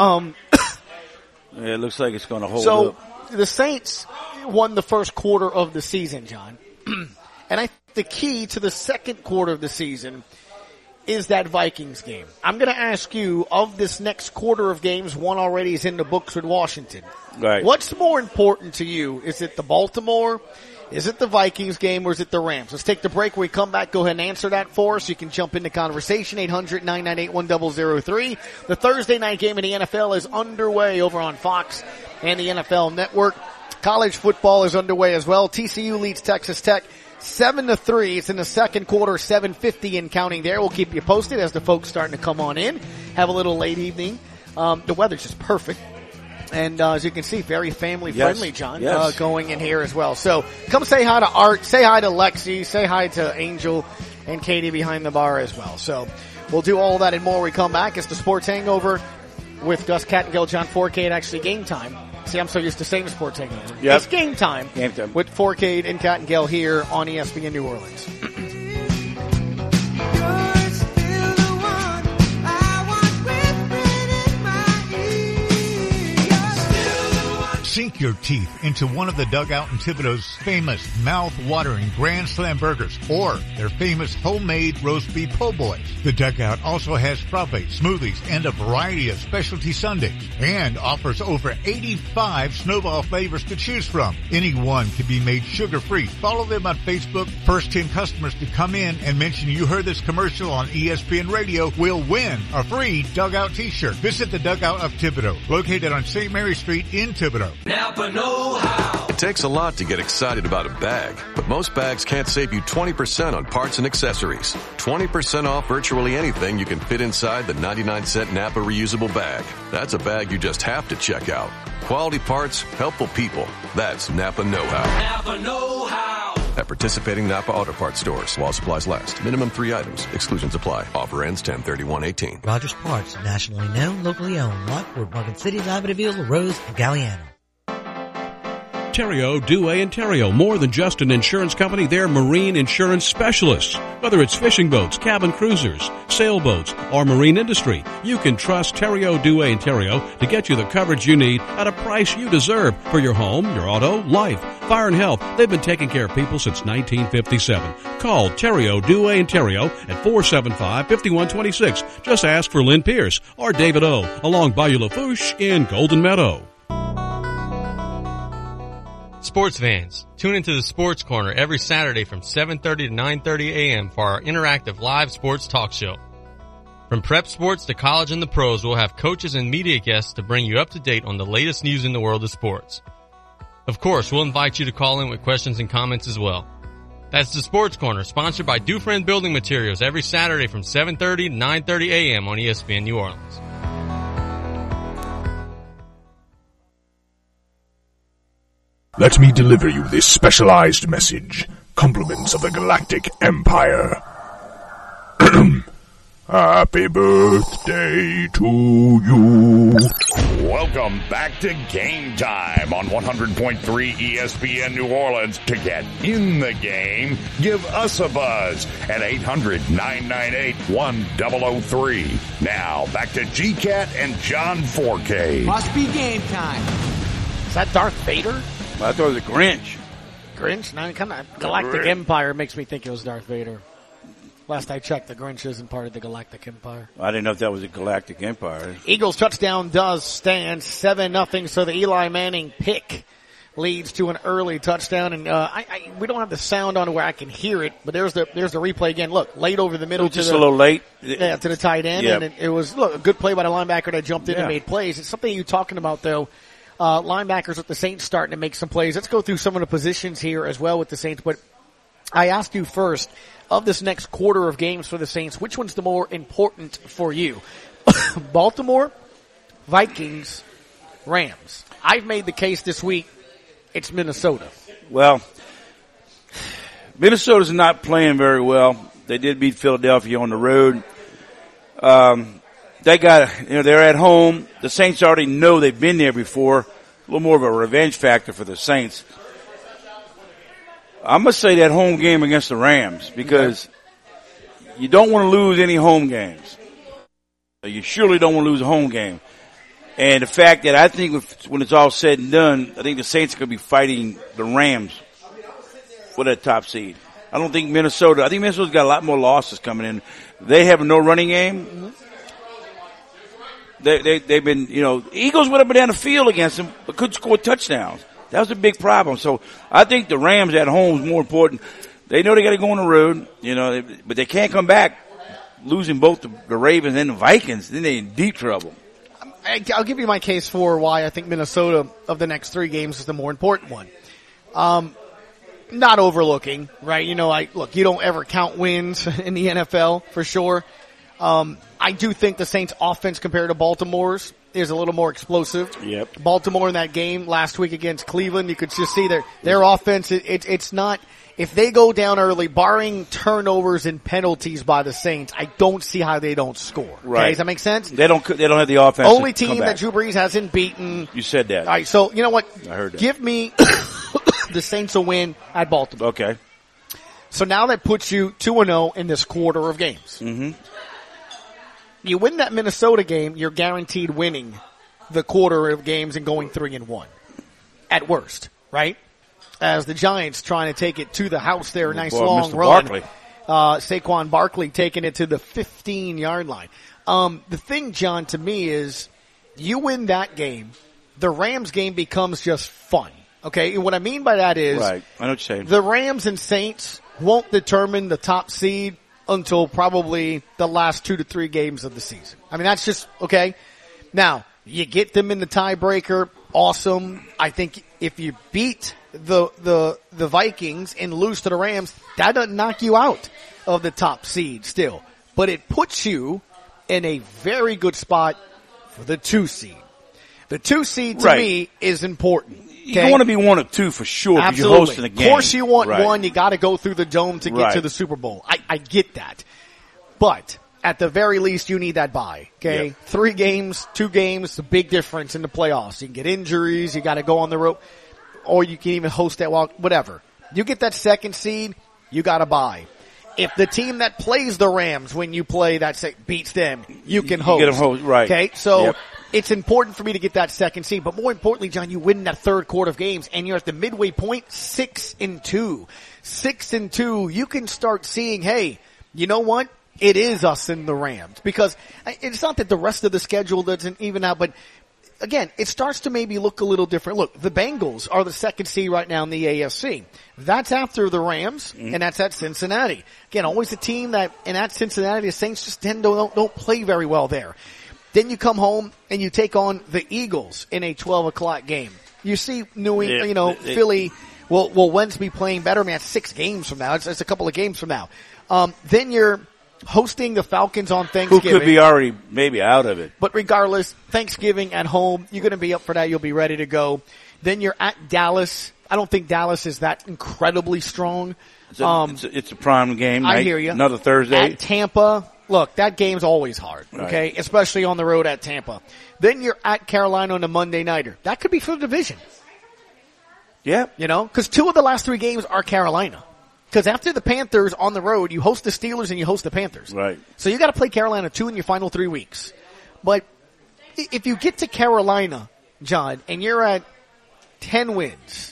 It looks like it's going to hold up. So, the Saints won the first quarter of the season, John. And I think the key to the second quarter of the season is that Vikings game. I'm going to ask you, of this next quarter of games, one already is in the books with Washington. Right. What's more important to you? Is it the Baltimore? Is it the Vikings game, or is it the Rams? Let's take the break. When we come back, go ahead and answer that for us. You can jump into conversation, 800-998-1003. The Thursday night game in the NFL is underway over on Fox and the NFL Network. College football is underway as well. TCU leads Texas Tech 7-3. It's in the second quarter, 7:50 and counting there. We'll keep you posted as the folks starting to come on in. Have a little late evening. The weather's just perfect. And as you can see, very family-friendly, John, going in here as well. So come say hi to Art, say hi to Lexi, say hi to Angel and Katie behind the bar as well. So we'll do all that and more when we come back. It's the Sports Hangover with Gus Cattengill, John Forcade, actually game time. See, I'm so used to saying Sports Hangover. Yep. It's game time. Game time. With Forcade and Cattengill here on ESPN New Orleans. Sink your teeth into one of the Dugout in Thibodaux's famous mouth-watering Grand Slam burgers or their famous homemade roast beef po' boys. The Dugout also has frappes, smoothies, and a variety of specialty sundaes and offers over 85 snowball flavors to choose from. Any one can be made sugar-free. Follow them on Facebook. First 10 customers to come in and mention you heard this commercial on ESPN Radio will win a free Dugout t-shirt. Visit the Dugout of Thibodaux, located on St. Mary Street in Thibodaux. Napa know-how. It takes a lot to get excited about a bag, but most bags can't save you 20% on parts and accessories. 20% off virtually anything you can fit inside the 99-cent Napa reusable bag. That's a bag you just have to check out. Quality parts, helpful people. That's Napa Know-How. Napa Know-How. At participating Napa Auto Parts stores while supplies last. Minimum 3 items. Exclusions apply. Offer ends 10/31/18. Rogers Parts, nationally known, locally owned. Lockport, Market City, Laverdeville, LaRose, and Galliano. Theriault, Douay & Theriault. More than just an insurance company, they're marine insurance specialists. Whether it's fishing boats, cabin cruisers, sailboats, or marine industry, you can trust Theriault, Douay & Theriault to get you the coverage you need at a price you deserve for your home, your auto, life, fire and health. They've been taking care of people since 1957. Call Theriault, Douay & Theriault at 475-5126. Just ask for Lynn Pierce or David O. along Bayou Lafourche in Golden Meadow. Sports fans, tune into the Sports Corner every Saturday from 7:30 to 9:30 a.m. for our interactive live sports talk show. From prep sports to college and the pros, we'll have coaches and media guests to bring you up to date on the latest news in the world of sports. Of course, we'll invite you to call in with questions and comments as well. That's the Sports Corner, sponsored by Dufresne Building Materials every Saturday from 7:30 to 9:30 a.m. on ESPN New Orleans. Let me deliver you this specialized message. Compliments of the Galactic Empire. Happy birthday to you. Welcome back to Game Time on 100.3 ESPN New Orleans. To get in the game, give us a buzz at 800-998-1003. Now, back to GCAT and John Forcade. Must be game time. Is that Darth Vader? I thought it was a Grinch. Grinch? No, kind of Galactic Empire makes me think it was Darth Vader. Last I checked, the Grinch isn't part of the Galactic Empire. I didn't know if that was a Galactic Empire. Eagles touchdown does stand 7-0, so the Eli Manning pick leads to an early touchdown. And we don't have the sound on where I can hear it, but there's the replay again. Look, late over the middle. Just a little late. Yeah, to the tight end. Yep. And it was a good play by the linebacker that jumped in and made plays. It's something you're talking about, though. Linebackers with the Saints starting to make some plays. Let's go through some of the positions here as well with the Saints. But I asked you first, of this next quarter of games for the Saints, which one's the more important for you? Baltimore, Vikings, Rams. I've made the case this week, it's Minnesota. Well, Minnesota's not playing very well. They did beat Philadelphia on the road. They got, they're at home. The Saints already know they've been there before. A little more of a revenge factor for the Saints. I'm going to say that home game against the Rams because you don't want to lose any home games. You surely don't want to lose a home game. And the fact that I think when it's all said and done, I think the Saints are going to be fighting the Rams for that top seed. I think Minnesota's got a lot more losses coming in. They have no running game. They've been, Eagles went up and down the field against them, but couldn't score touchdowns. That was a big problem. So I think the Rams at home is more important. They know they got to go on the road, but they can't come back losing both the Ravens and the Vikings. Then they're in deep trouble. I'll give you my case for why I think Minnesota of the next 3 games is the more important one. Not overlooking, right? You don't ever count wins in the NFL for sure. I do think the Saints offense compared to Baltimore's is a little more explosive. Yep. Baltimore in that game last week against Cleveland, you could just see their offense. It's not, if they go down early, barring turnovers and penalties by the Saints, I don't see how they don't score. Right. Okay, does that make sense? They don't have the offense. Only team that Drew Brees hasn't beaten. You said that. All right, so you know what? I heard that. Give me the Saints a win at Baltimore. Okay. So now that puts you 2-0 in this quarter of games. Mm-hmm. You win that Minnesota game, you're guaranteed winning the quarter of games and going 3-1. At worst, right? As the Giants trying to take it to the house there, nice long Mr. run. Barkley. Saquon Barkley taking it to the 15-yard line. The thing, John, to me is you win that game, the Rams game becomes just fun. Okay? And what I mean by that is right. I know what you're saying. The Rams and Saints won't determine the top seed until probably the last 2 to 3 games of the season. I mean, that's just, okay. Now, you get them in the tiebreaker. Awesome. I think if you beat the Vikings and lose to the Rams, that doesn't knock you out of the top seed still. But it puts you in a very good spot for the 2 seed. The 2 seed to me is important. Okay? You want to be one of 2 for sure. Absolutely. If you're hosting a game. Of course you want one. You got to go through the dome to get to the Super Bowl. I get that. But at the very least, you need that bye. Okay? Yep. 3 games, 2 games, a big difference in the playoffs. You can get injuries. You got to go on the road. Or you can even host that walk, whatever. You get that 2nd seed, you got to bye. If the team that plays the Rams when you play that beats them, you can host. You get them host, right. Okay? So it's important for me to get that 2nd seed. But more importantly, John, you win that 3rd quarter of games and you're at the midway point 6-2. 6-2, you can start seeing, hey, you know what? It is us and the Rams. Because it's not that the rest of the schedule doesn't even out, but again, it starts to maybe look a little different. Look, the Bengals are the 2nd seed right now in the AFC. That's after the Rams, and that's at Cincinnati. Again, always a team that, and at Cincinnati, the Saints just don't play very well there. Then you come home and you take on the Eagles in a 12 o'clock game. You see Philly will Wentz be playing better. I mean, that's 6 games from now. It's a couple of games from now. Then you're hosting the Falcons on Thanksgiving. Who could be already maybe out of it. But regardless, Thanksgiving at home, you're going to be up for that. You'll be ready to go. Then you're at Dallas. I don't think Dallas is that incredibly strong. It's a prime game, right? I hear you. Another Thursday. At Tampa, look, that game's always hard, okay? Right. Especially on the road at Tampa. Then you're at Carolina on a Monday nighter. That could be for the division. Yeah. You know, because 2 of the last 3 games are Carolina. Because after the Panthers on the road, you host the Steelers and you host the Panthers. Right. So you got to play Carolina 2 in your final 3 weeks. But if you get to Carolina, John, and you're at 10 wins,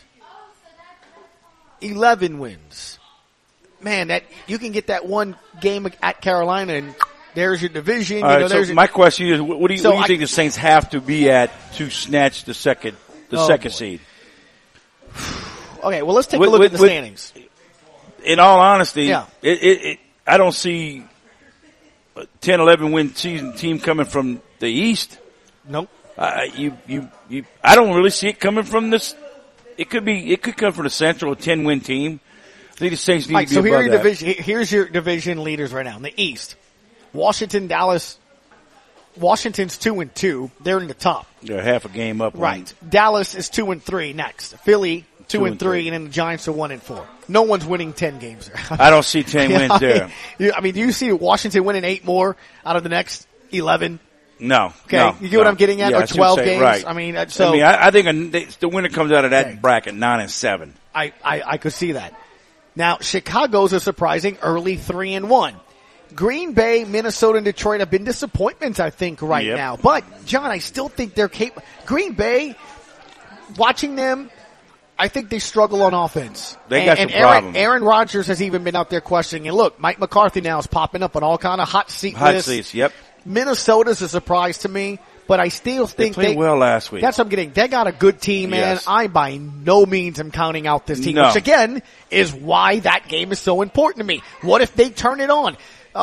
11 wins, man, that you can get that one game at Carolina and there's your division. All right, so my question is, what do you think the Saints have to be at to snatch the second seed? Okay, well, let's take a look at the standings. In all honesty, I don't see a 10, 11 win season team coming from the East. Nope. I don't really see it coming from this. It could come from the Central, a 10 win team. I think the Saints need to be above that. Here's your division leaders right now in the East. Washington, Dallas. Washington's 2-2. They're in the top. They're half a game up. Right. Dallas is 2-3 next. Philly 2-3, and then the Giants are 1-4. No one's winning 10 games there. I don't see 10 wins there. I mean, do you see Washington winning 8 more out of the next 11? No. Okay. No, you get what I'm getting at? Yeah, or 12 games? Right. I mean, I think the winner comes out of that bracket 9-7. I could see that. Now, Chicago's a surprising early 3-1. Green Bay, Minnesota, and Detroit have been disappointments, I think, right now. But, John, I still think they're capable. Green Bay, watching them, I think they struggle on offense. They got some problems. Aaron Rodgers has even been out there questioning. And look, Mike McCarthy now is popping up on all kind of hot seats. Hot seats, yep. Minnesota's a surprise to me, but I still think they played well last week. That's what I'm getting. They got a good team, man. Yes. I by no means am counting out this team, which again is why that game is so important to me. What if they turn it on?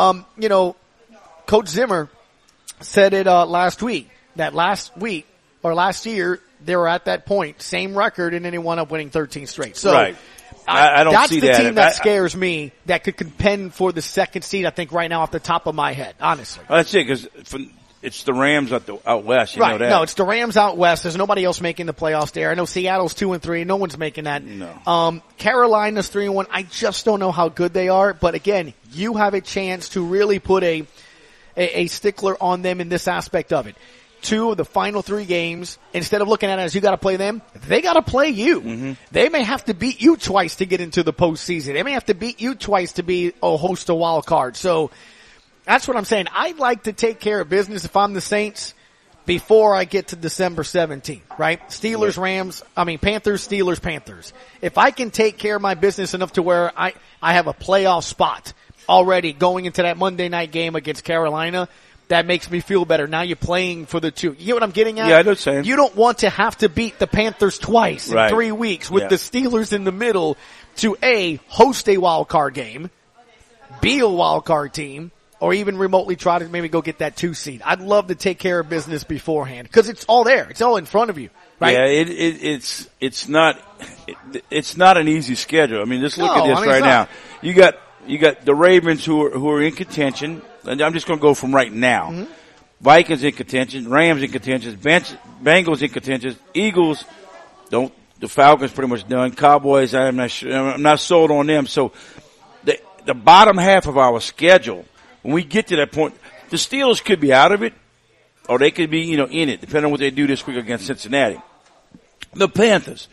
Coach Zimmer said it last week that last year they were at that point, same record, and then they wound up winning 13 straight. So right. I don't see that. That's the team that scares me that could contend for the second seed, I think, right now off the top of my head, honestly. Well, that's it, because it's the Rams out west. You know that. No, it's the Rams out west. There's nobody else making the playoffs there. I know Seattle's 2-3. No one's making that. No. Carolina's 3-1. I just don't know how good they are. But again, you have a chance to really put a stickler on them in this aspect of it. 2 of the final 3 games, instead of looking at it as you got to play them, they got to play you. Mm-hmm. They may have to beat you twice to get into the postseason. They may have to beat you twice to be host a wild card. So that's what I'm saying. I'd like to take care of business if I'm the Saints before I get to December 17th, right? Panthers, Steelers, Panthers. If I can take care of my business enough to where I have a playoff spot already going into that Monday night game against Carolina, that makes me feel better. Now you're playing for the 2. You know what I'm getting at? Yeah, I know what you're saying. You don't want to have to beat the Panthers twice in 3 weeks with the Steelers in the middle to A, host a wild card game, be a wild card team, or even remotely try to maybe go get that 2 seed. I'd love to take care of business beforehand because it's all there. It's all in front of you, Right? Yeah, it's not an easy schedule. I mean, just look at this right now. You got the Ravens who are in contention, and I'm just going to go from right now. Mm-hmm. Vikings in contention, Rams in contention, Bengals in contention, Eagles the Falcons pretty much done. Cowboys, I'm not sold on them. So the bottom half of our schedule, when we get to that point, the Steelers could be out of it, or they could be, in it, depending on what they do this week against Cincinnati. The Panthers,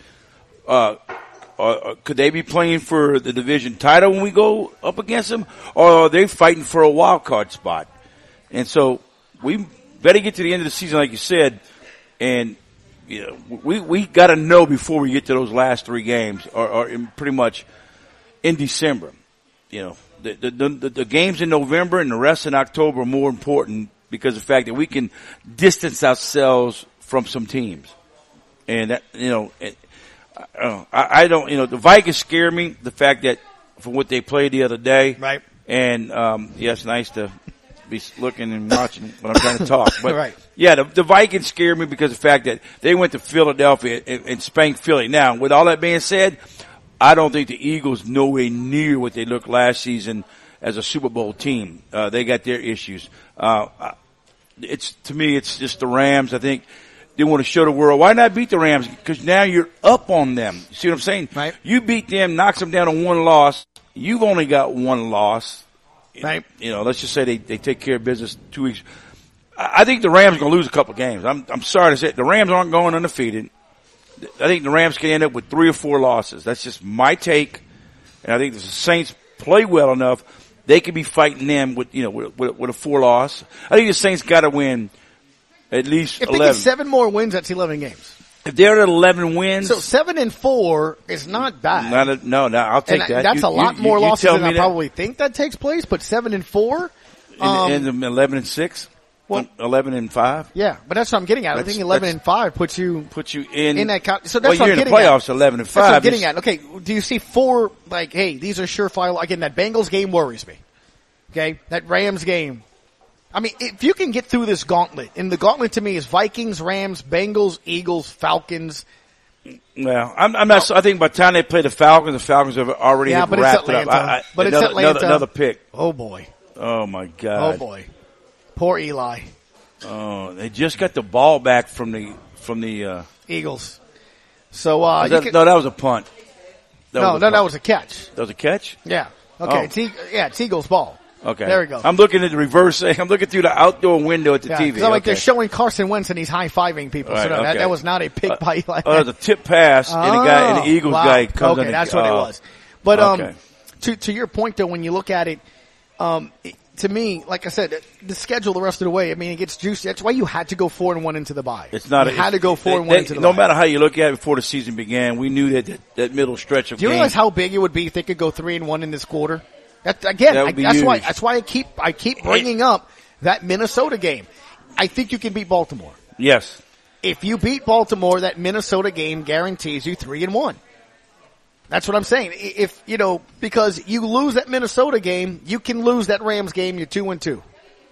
could they be playing for the division title when we go up against them, or are they fighting for a wild card spot? And so we better get to the end of the season, like you said, and we got to know before we get to those last 3 games, or pretty much in December. The games in November and the rest in October are more important because of the fact that we can distance ourselves from some teams. And that, I don't, the Vikings scare me, the fact that from what they played the other day. Right. And, it's nice to be looking and watching when I'm trying to talk. But right. Yeah, the Vikings scare me because of the fact that they went to Philadelphia and spanked Philly. Now, with all that being said, I don't think the Eagles nowhere near what they looked last season as a Super Bowl team. They got their issues. To me, it's just the Rams. I think they want to show the world. Why not beat the Rams? Because now you're up on them. See what I'm saying? Right. You beat them, knocks them down on 1 loss. You've only got 1 loss. Right. Let's just say they take care of business 2 weeks. I think the Rams are going to lose a couple of games. I'm sorry to say it. The Rams aren't going undefeated. I think the Rams can end up with 3 or 4 losses. That's just my take. And I think if the Saints play well enough, they could be fighting them with a 4 loss. I think the Saints got to win at least 11. If they get 7 more wins, that's 11 games. If they're at 11 wins. So 7-4 is not bad. No, I'll take that. That's a lot more losses than I probably think that takes place, but 7-4. And 11-6? What? 11-5? Yeah, but that's what I'm getting at. I think 11-5 puts you in that. So that's what you're I'm in getting the playoffs. 11-5. That's what I'm getting at. Okay, do you see 4? Like, hey, these are surefire. Again, that Bengals game worries me. Okay, that Rams game. I mean, if you can get through this gauntlet, and the gauntlet to me is Vikings, Rams, Bengals, Eagles, Falcons. Well, I'm not. I think by the time they play the Falcons have already wrapped it up. But it's Atlanta. Another pick. Oh boy. Oh my God. Oh boy. Poor Eli. Oh, they just got the ball back from the Eagles. So that was a punt. That was a catch. That was a catch? Yeah. Okay. Oh. It's Eagles ball. Okay. There we go. I'm looking at the reverse. I'm looking through the outdoor window at the TV. They're showing Carson Wentz and he's high-fiving people. Right, so that was not a pick by Eli. Oh, it was a tip pass and the Eagles guy comes in. Okay, that's what it was. But to your point though, when you look at it, to me, like I said, the schedule the rest of the way, I mean, it gets juicy. That's why you had to go 4-1 into the bye. It's not. You had to go 4-1 into the bye. No matter how you look at it before the season began, we knew that middle stretch of games. Do you realize how big it would be if they could go 3-1 in this quarter? That's why I keep bringing up that Minnesota game. I think you can beat Baltimore. Yes. If you beat Baltimore, that Minnesota game guarantees you 3-1. That's what I'm saying. If, because you lose that Minnesota game, you can lose that Rams game, you're 2-2.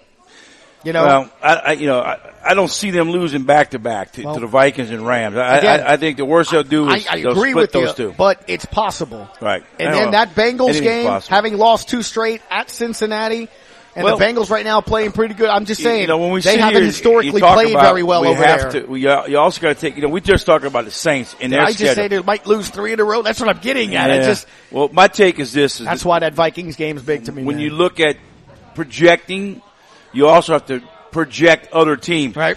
Well, I don't see them losing back to back to the Vikings and Rams. I think the worst they'll do is I they'll agree split with those you, two. But it's possible. Right. And then that Bengals game, having lost 2 straight at Cincinnati, and the Bengals right now playing pretty good. I'm just saying, when we they haven't historically played very well over there. You also got to take, we just talking about the Saints in their schedule. I just say they might lose 3 in a row. That's what I'm getting at. Yeah. My take is this. That's why that Vikings game is big to me. When you look at projecting, you also have to project other teams. Right.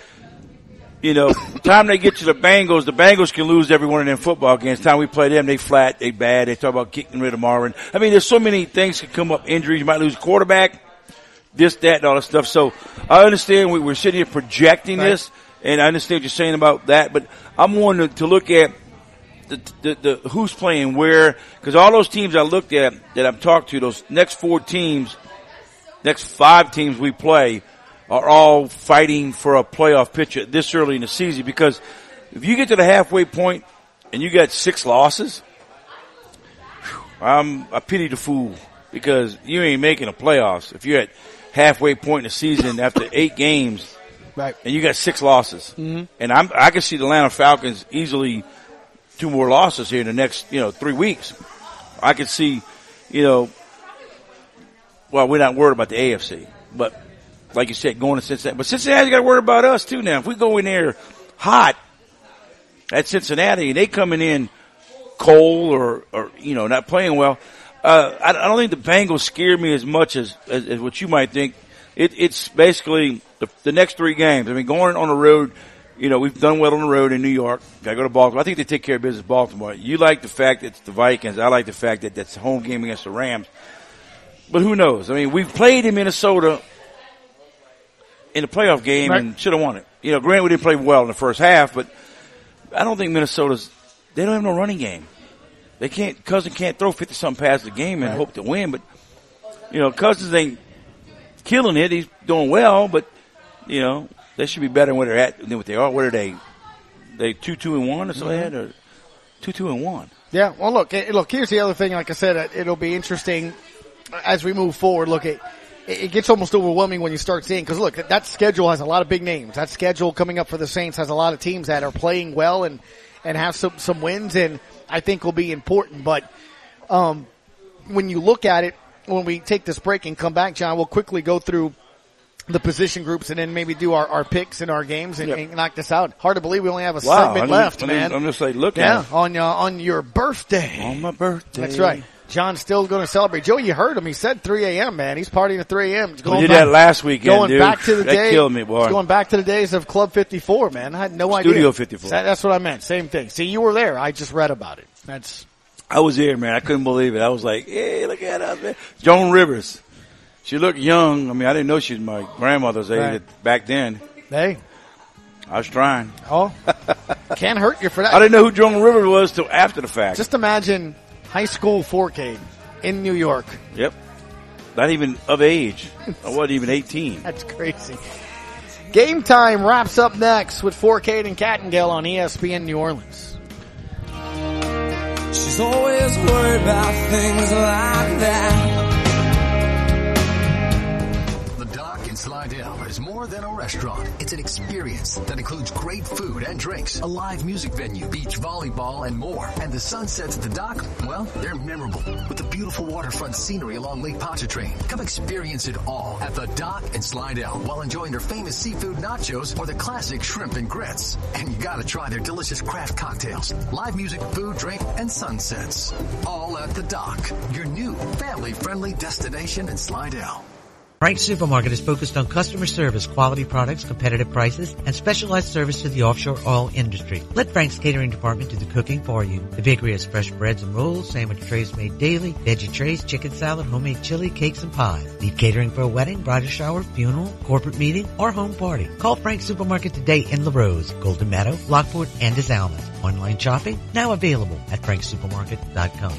Time they get to the Bengals can lose every one of them football games. Time we play them, they flat, they bad. They talk about getting rid of Marvin. I mean, there's so many things that come up. Injuries, you might lose a quarterback, this, that, and all that stuff. So I understand we're sitting here projecting this, and I understand what you're saying about that. But I'm wanting to look at the who's playing where, because all those teams I looked at that I've talked to, those next 5 teams we play, are all fighting for a playoff picture this early in the season. Because if you get to the halfway point and you got 6 losses, I pity the fool, because you ain't making the playoffs. If you're at halfway point in the season after 8 games, Right. And you got 6 losses. Mhm. And I can see the Atlanta Falcons easily 2 more losses here in the next, 3 weeks. I could see, well, we're not worried about the AFC, but like you said, going to Cincinnati. But Cincinnati's got to worry about us too now. If we go in there hot at Cincinnati and they coming in cold or not playing well, I don't think the Bengals scare me as much as what you might think. It's basically the next 3 games. I mean, going on the road, we've done well on the road in New York. Got to go to Baltimore. I think they take care of business in Baltimore. You like the fact that it's the Vikings. I like the fact that that's a home game against the Rams. But who knows? I mean, we've played in Minnesota in the playoff game and should have won it. Granted, we didn't play well in the first half, but I don't think they don't have no running game. Cousins can't throw 50-something passes a game and hope to win, but, Cousins ain't killing it. He's doing well, but, they should be better than what they're at than what they are. What are they? They 2-2-1 or something like that, or 2-2-1? Yeah. Well, look. Here's the other thing. Like I said, it'll be interesting as we move forward. Look, it gets almost overwhelming when you start seeing, because look, that schedule has a lot of big names. That schedule coming up for the Saints has a lot of teams that are playing well and have some wins, and I think will be important. But when you look at it, when we take this break and come back, John, we'll quickly go through the position groups and then maybe do our picks in our games and knock this out. Hard to believe we only have a segment left, man. I'm just like, look at it. On your birthday. On my birthday. That's right. John's still going to celebrate. Joey, you heard him. He said 3 a.m., man. He's partying at 3 a.m. We did that last weekend, dude. Back to the that killed me, boy. Going back to the days of Club 54, man. I had no idea. Studio 54. That's what I meant. Same thing. See, you were there. I just read about it. I was there, man. I couldn't believe it. I was like, hey, look at us, man. Joan Rivers. She looked young. I mean, I didn't know she was my grandmother's age back then. Hey. I was trying. Oh. Can't hurt you for that. I didn't know who Joan Rivers was till after the fact. Just imagine high school 4K in New York. Yep. Not even of age. I wasn't even 18. That's crazy. Game Time wraps up next with 4K and Cattengale on ESPN New Orleans. She's always worried about things like that. Slidell is more than a restaurant. It's an experience that includes great food and drinks, a live music venue, beach volleyball, and more. And the sunsets at the dock, well, they're memorable. With the beautiful waterfront scenery along Lake Pontchartrain. Come experience it all at the Dock in Slidell while enjoying their famous seafood nachos or the classic shrimp and grits. And you gotta try their delicious craft cocktails, live music, food, drink, and sunsets. All at the Dock, your new family-friendly destination in Slidell. Frank's Supermarket is focused on customer service, quality products, competitive prices, and specialized service to the offshore oil industry. Let Frank's Catering Department do the cooking for you. The bakery has fresh breads and rolls, sandwich trays made daily, veggie trays, chicken salad, homemade chili, cakes, and pies. Need catering for a wedding, bridal shower, funeral, corporate meeting, or home party? Call Frank's Supermarket today in LaRose, Golden Meadow, Lockport, and Des Almas. Online shopping now available at franksupermarket.com.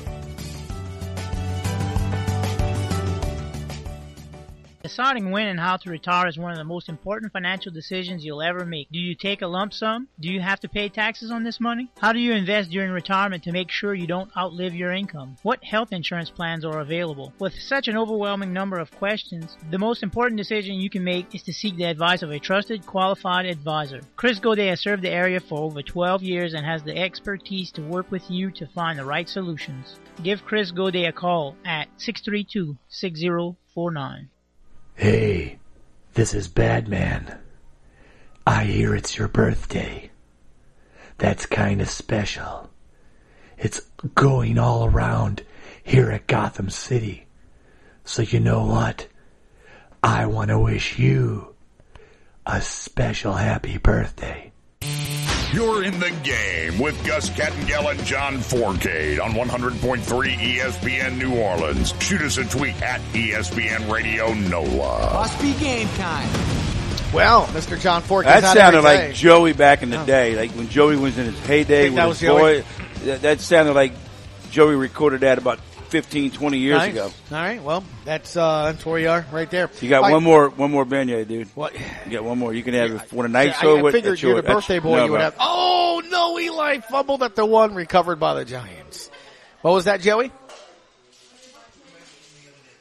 Deciding when and how to retire is one of the most important financial decisions you'll ever make. Do you take a lump sum? Do you have to pay taxes on this money? How do you invest during retirement to make sure you don't outlive your income? What health insurance plans are available? With such an overwhelming number of questions, the most important decision you can make is to seek the advice of a trusted, qualified advisor. Chris Godet has served the area for over 12 years and has the expertise to work with you to find the right solutions. Give Chris Godet a call at 632-6049. Hey, this is Badman. I hear it's your birthday. That's kinda special. It's going all around here at Gotham City. So you know what? I want to wish you a special happy birthday. You're in the game with Gus Cattengale and John Fourcade on 100.3 ESPN New Orleans. Shoot us a tweet at ESPN Radio NOLA. Must be game time. Well, Mr. John Fourcade. That sounded like Joey back in the day, like when Joey was in his heyday with his boy. That sounded like Joey recorded that about 15, 20 years ago. All right, well, that's where you are right there. You got one more beignet, dude. What? You got one more. You can have one a night show. I figured you're the birthday boy. You would have. Oh no, Eli fumbled at the one, recovered by the Giants. What was that, Joey?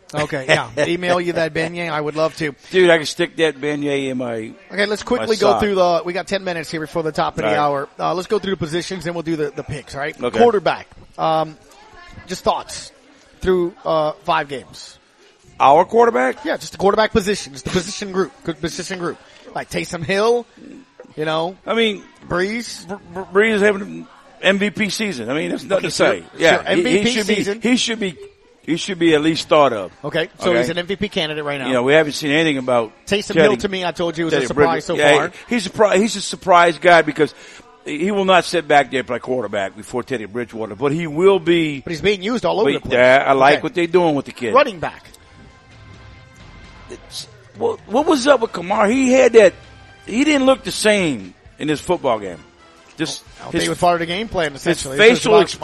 Okay, yeah. Email you that beignet. I would love to. Dude, I can stick that beignet in my Okay, let's quickly go through we got 10 minutes here before the top of the hour. Let's go through the positions, and we'll do the picks, all right? Okay. Quarterback. Just thoughts through 5 games. Our quarterback? Yeah, just the quarterback position. Just the position group. Good position group. Like Taysom Hill, I mean, Breeze. Breeze is having an MVP season. I mean, there's nothing to say. Yeah, sure. MVP season. He should be at least thought of. Okay, so he's an MVP candidate right now. We haven't seen anything about Taysom Hill. To me, I told you, was a surprise so far. He's a surprise guy because he will not sit back there and play quarterback before Teddy Bridgewater, but he will be. But he's being used all over the place. Yeah, I like what they're doing with the kid. Running back. What was up with Kamara? He had that. He didn't look the same in this football game. Just I think it was part of the game plan. Essentially, his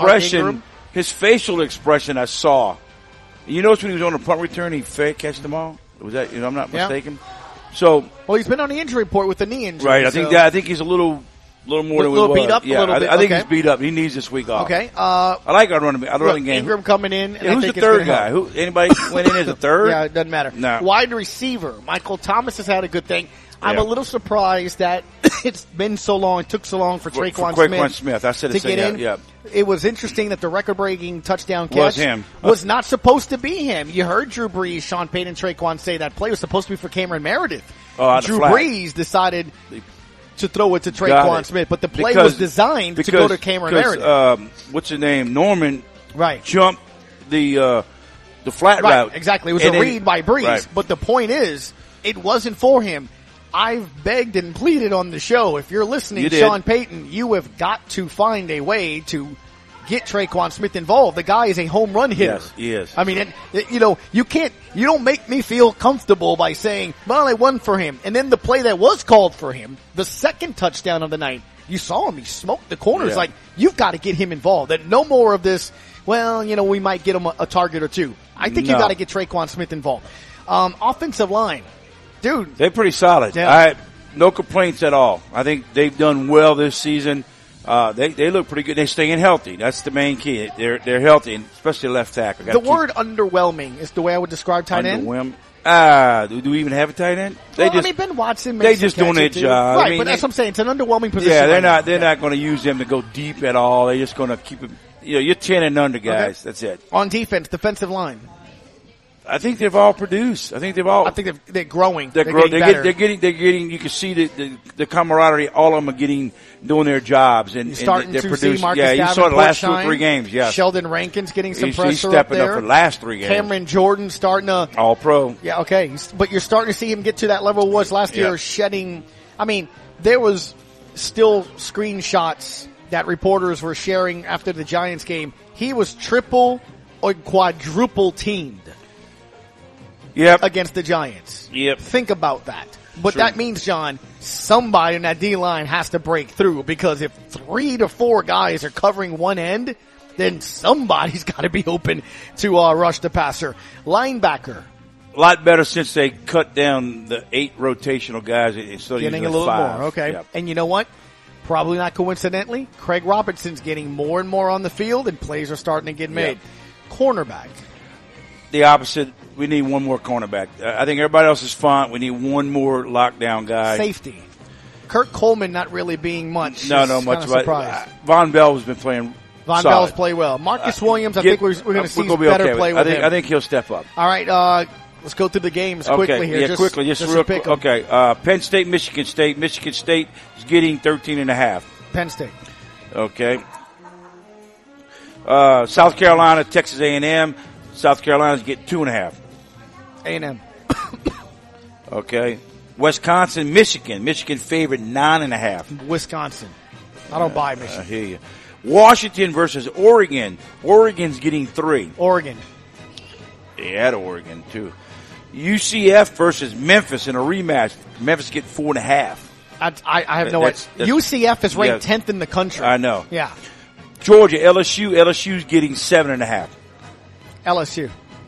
facial expression, I saw. You notice when he was on the punt return, he catched them all. Was that? I'm not mistaken. So, he's been on the injury report with the knee injury. Right. I think he's a little more than we was. Beat up. Yeah, a little bit. I think he's beat up. He needs this week off. Okay. I like our running game. Ingram coming in. And who's the third guy? Anybody went in as a third? Yeah, it doesn't matter. No. Wide receiver. Michael Thomas has had a good thing. I'm a little surprised that it's been so long. It took so long for Traquan Smith. I said to get in. Yeah. It was interesting that the record-breaking touchdown catch was not supposed to be him. You heard Drew Brees, Sean Payton, Traquan say that play was supposed to be for Cameron Meredith. Drew Brees decided to throw it to Traquan Smith, but the play was designed to go to Cameron Meredith. What's his name? Norman. Right. Jumped the flat route. Exactly. It was a read by Brees. Right. But the point is, it wasn't for him. I've begged and pleaded on the show. If you're listening, Sean Payton, you have got to find a way to get Traquan Smith involved. The guy is a home run hitter. Yes, he is. I mean, you don't make me feel comfortable by saying, well, I won for him. And then the play that was called for him, the second touchdown of the night, you saw him. He smoked the corners. Yeah. Like, you've got to get him involved. And no more of this, well, we might get him a target or two. I think you got to get Traquan Smith involved. Offensive line. Dude. They're pretty solid. Yeah. No complaints at all. I think they've done well this season. They look pretty good. They're staying healthy. That's the main key. They're healthy, and especially left tackle. The word underwhelming is the way I would describe tight end. Do we even have a tight end? Ben Watson makes they just doing their job. Right, but that's what I'm saying. It's an underwhelming position. Yeah, they're not going to use them to go deep at all. They're just going to keep it. You're 10 and under guys. Okay. That's it. On defense, defensive line. I think they've all produced. I think they're growing. They're getting. You can see the camaraderie. All of them are doing their jobs, and you're starting they're to producing. See Marcus you saw the last shine. 2 or 3 games. Yeah, Sheldon Rankin's getting some pressure he's stepping up there. For the last 3 games. Cameron Jordan starting to all pro. Yeah, okay, but you're starting to see him get to that level it was last year. Shedding. I mean, there was still screenshots that reporters were sharing after the Giants game. He was triple or quadruple teamed. Yep. Against the Giants. Yep. Think about that. But that means, John, somebody in that D-line has to break through, because if 3 to 4 guys are covering one end, then somebody's got to be open to rush the passer. Linebacker. A lot better since they cut down the 8 rotational guys. So getting a little 5. more. Okay. Yep. And you know what? Probably not coincidentally, Craig Robertson's getting more and more on the field, and plays are starting to get made. Yep. Cornerback. The opposite. We need one more cornerback. I think everybody else is fine. We need one more lockdown guy. Safety. Kurt Coleman not really being much. No, much. Von Bell has been playing. Von Bell's play well. Marcus Williams, I think we're going to see better play with him. I think he'll step up. All right, let's go through the games quickly here. Yeah, quickly. Just real quick. Okay, Penn State, Michigan State. Michigan State is getting 13.5. Penn State. Okay. South Carolina, Texas A&M. South Carolina's getting 2.5. A&M. Okay. Wisconsin, Michigan. Michigan favored 9.5. Wisconsin. I don't buy Michigan. I hear you. Washington versus Oregon. Oregon's getting 3. Oregon. Yeah, at Oregon, too. UCF versus Memphis in a rematch. Memphis get 4.5. I have no idea. UCF is ranked 10th in the country. I know. Yeah. Georgia, LSU. LSU's getting 7.5. LSU.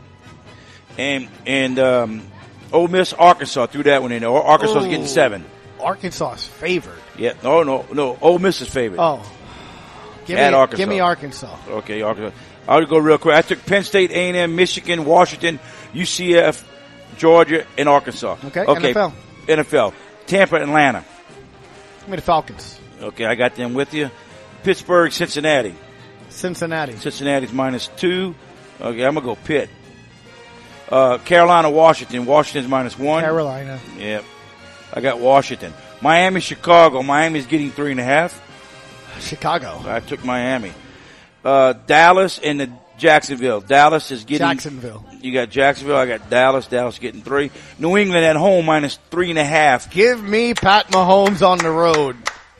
And Ole Miss, Arkansas, threw that one in. Arkansas's getting 7. Arkansas is favored. Yeah, no. Ole Miss is favored. Oh. Arkansas. Give me Arkansas. Okay, Arkansas. I'll go real quick. I took Penn State, A&M, Michigan, Washington, UCF, Georgia, and Arkansas. Okay. NFL. Tampa, Atlanta. Give me the Falcons. Okay, I got them with you. Pittsburgh, Cincinnati. Cincinnati's -2. Okay, I'm going to go Pitt. Carolina, Washington. Washington's -1. Carolina. Yep. I got Washington. Miami, Chicago. Miami's getting 3.5. Chicago. I took Miami. Dallas and the Jacksonville. Dallas is getting Jacksonville. You got Jacksonville. I got Dallas. Dallas getting 3. New England at home -3.5. Give me Pat Mahomes on the road.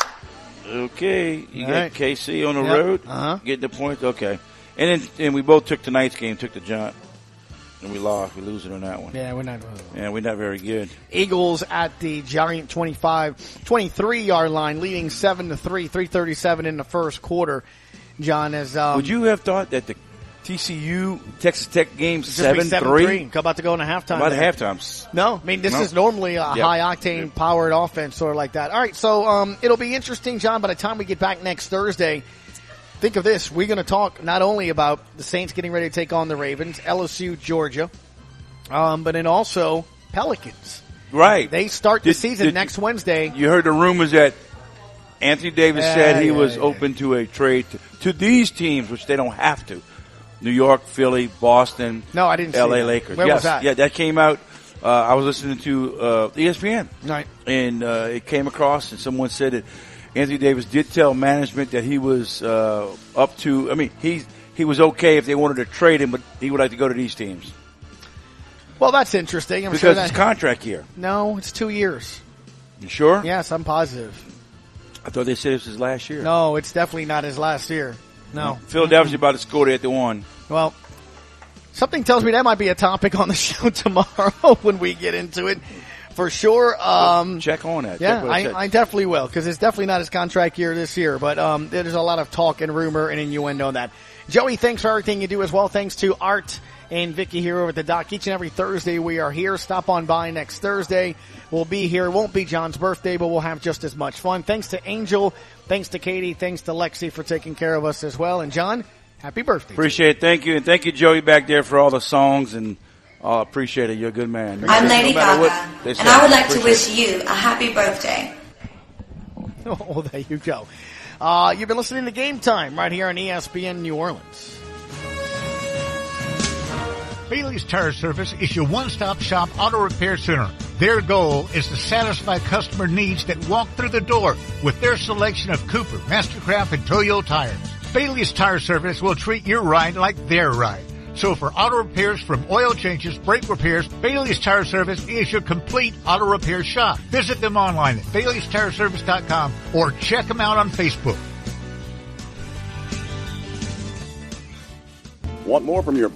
Okay, you All got right. KC on the road. Getting the points. Okay, and we both took tonight's game. Took the Giants, and we lost. We're losing on that one. Yeah, we're not. Yeah, we're not very good. Eagles at the Giant 23-yard line, leading 7-3. 3:37 in the first quarter. John, as would you have thought that the TCU Texas Tech game 7-3 about to go into halftime? About halftime? No, I mean this is normally a high octane powered offense, sort of like that. All right, so it'll be interesting, John. By the time we get back next Thursday, think of this: we're going to talk not only about the Saints getting ready to take on the Ravens, LSU, Georgia, but then also Pelicans. Right, they start the season next Wednesday. You heard the rumors that Anthony Davis said he was open to a trade to these teams, which they don't have to. New York, Philly, Boston. No, I didn't see LA that. Lakers. Where was that? Yeah, that came out. I was listening to ESPN. Right. And it came across, and someone said that Anthony Davis did tell management that he was up to, I mean, he was okay if they wanted to trade him, but he would like to go to these teams. Well, that's interesting. Because it's contract year. No, it's 2 years. You sure? Yes, I'm positive. I thought they said it was his last year. No, it's definitely not his last year. No. Philadelphia's about to score there at the 1. Well, something tells me that might be a topic on the show tomorrow when we get into it. For sure. Check on that. Yeah, I definitely will, because it's definitely not his contract year this year. But there's a lot of talk and rumor and innuendo on that. Joey, thanks for everything you do as well. Thanks to Art and Vicky here over at the dock. Each and every Thursday we are here. Stop on by next Thursday. We'll be here. It won't be John's birthday, but we'll have just as much fun. Thanks to Angel. Thanks to Katie. Thanks to Lexi for taking care of us as well. And John, happy birthday. Appreciate it. Thank you. And thank you, Joey, back there for all the songs. And I appreciate it. You're a good man. I'm Lady Gaga, and I would like to wish you a happy birthday. Oh, there you go. You've been listening to Game Time right here on ESPN New Orleans. Bailey's Tire Service is your one-stop shop auto repair center. Their goal is to satisfy customer needs that walk through the door with their selection of Cooper, Mastercraft, and Toyo tires. Bailey's Tire Service will treat your ride like their ride. So for auto repairs from oil changes, brake repairs, Bailey's Tire Service is your complete auto repair shop. Visit them online at Bailey'sTireService.com or check them out on Facebook. Want more from your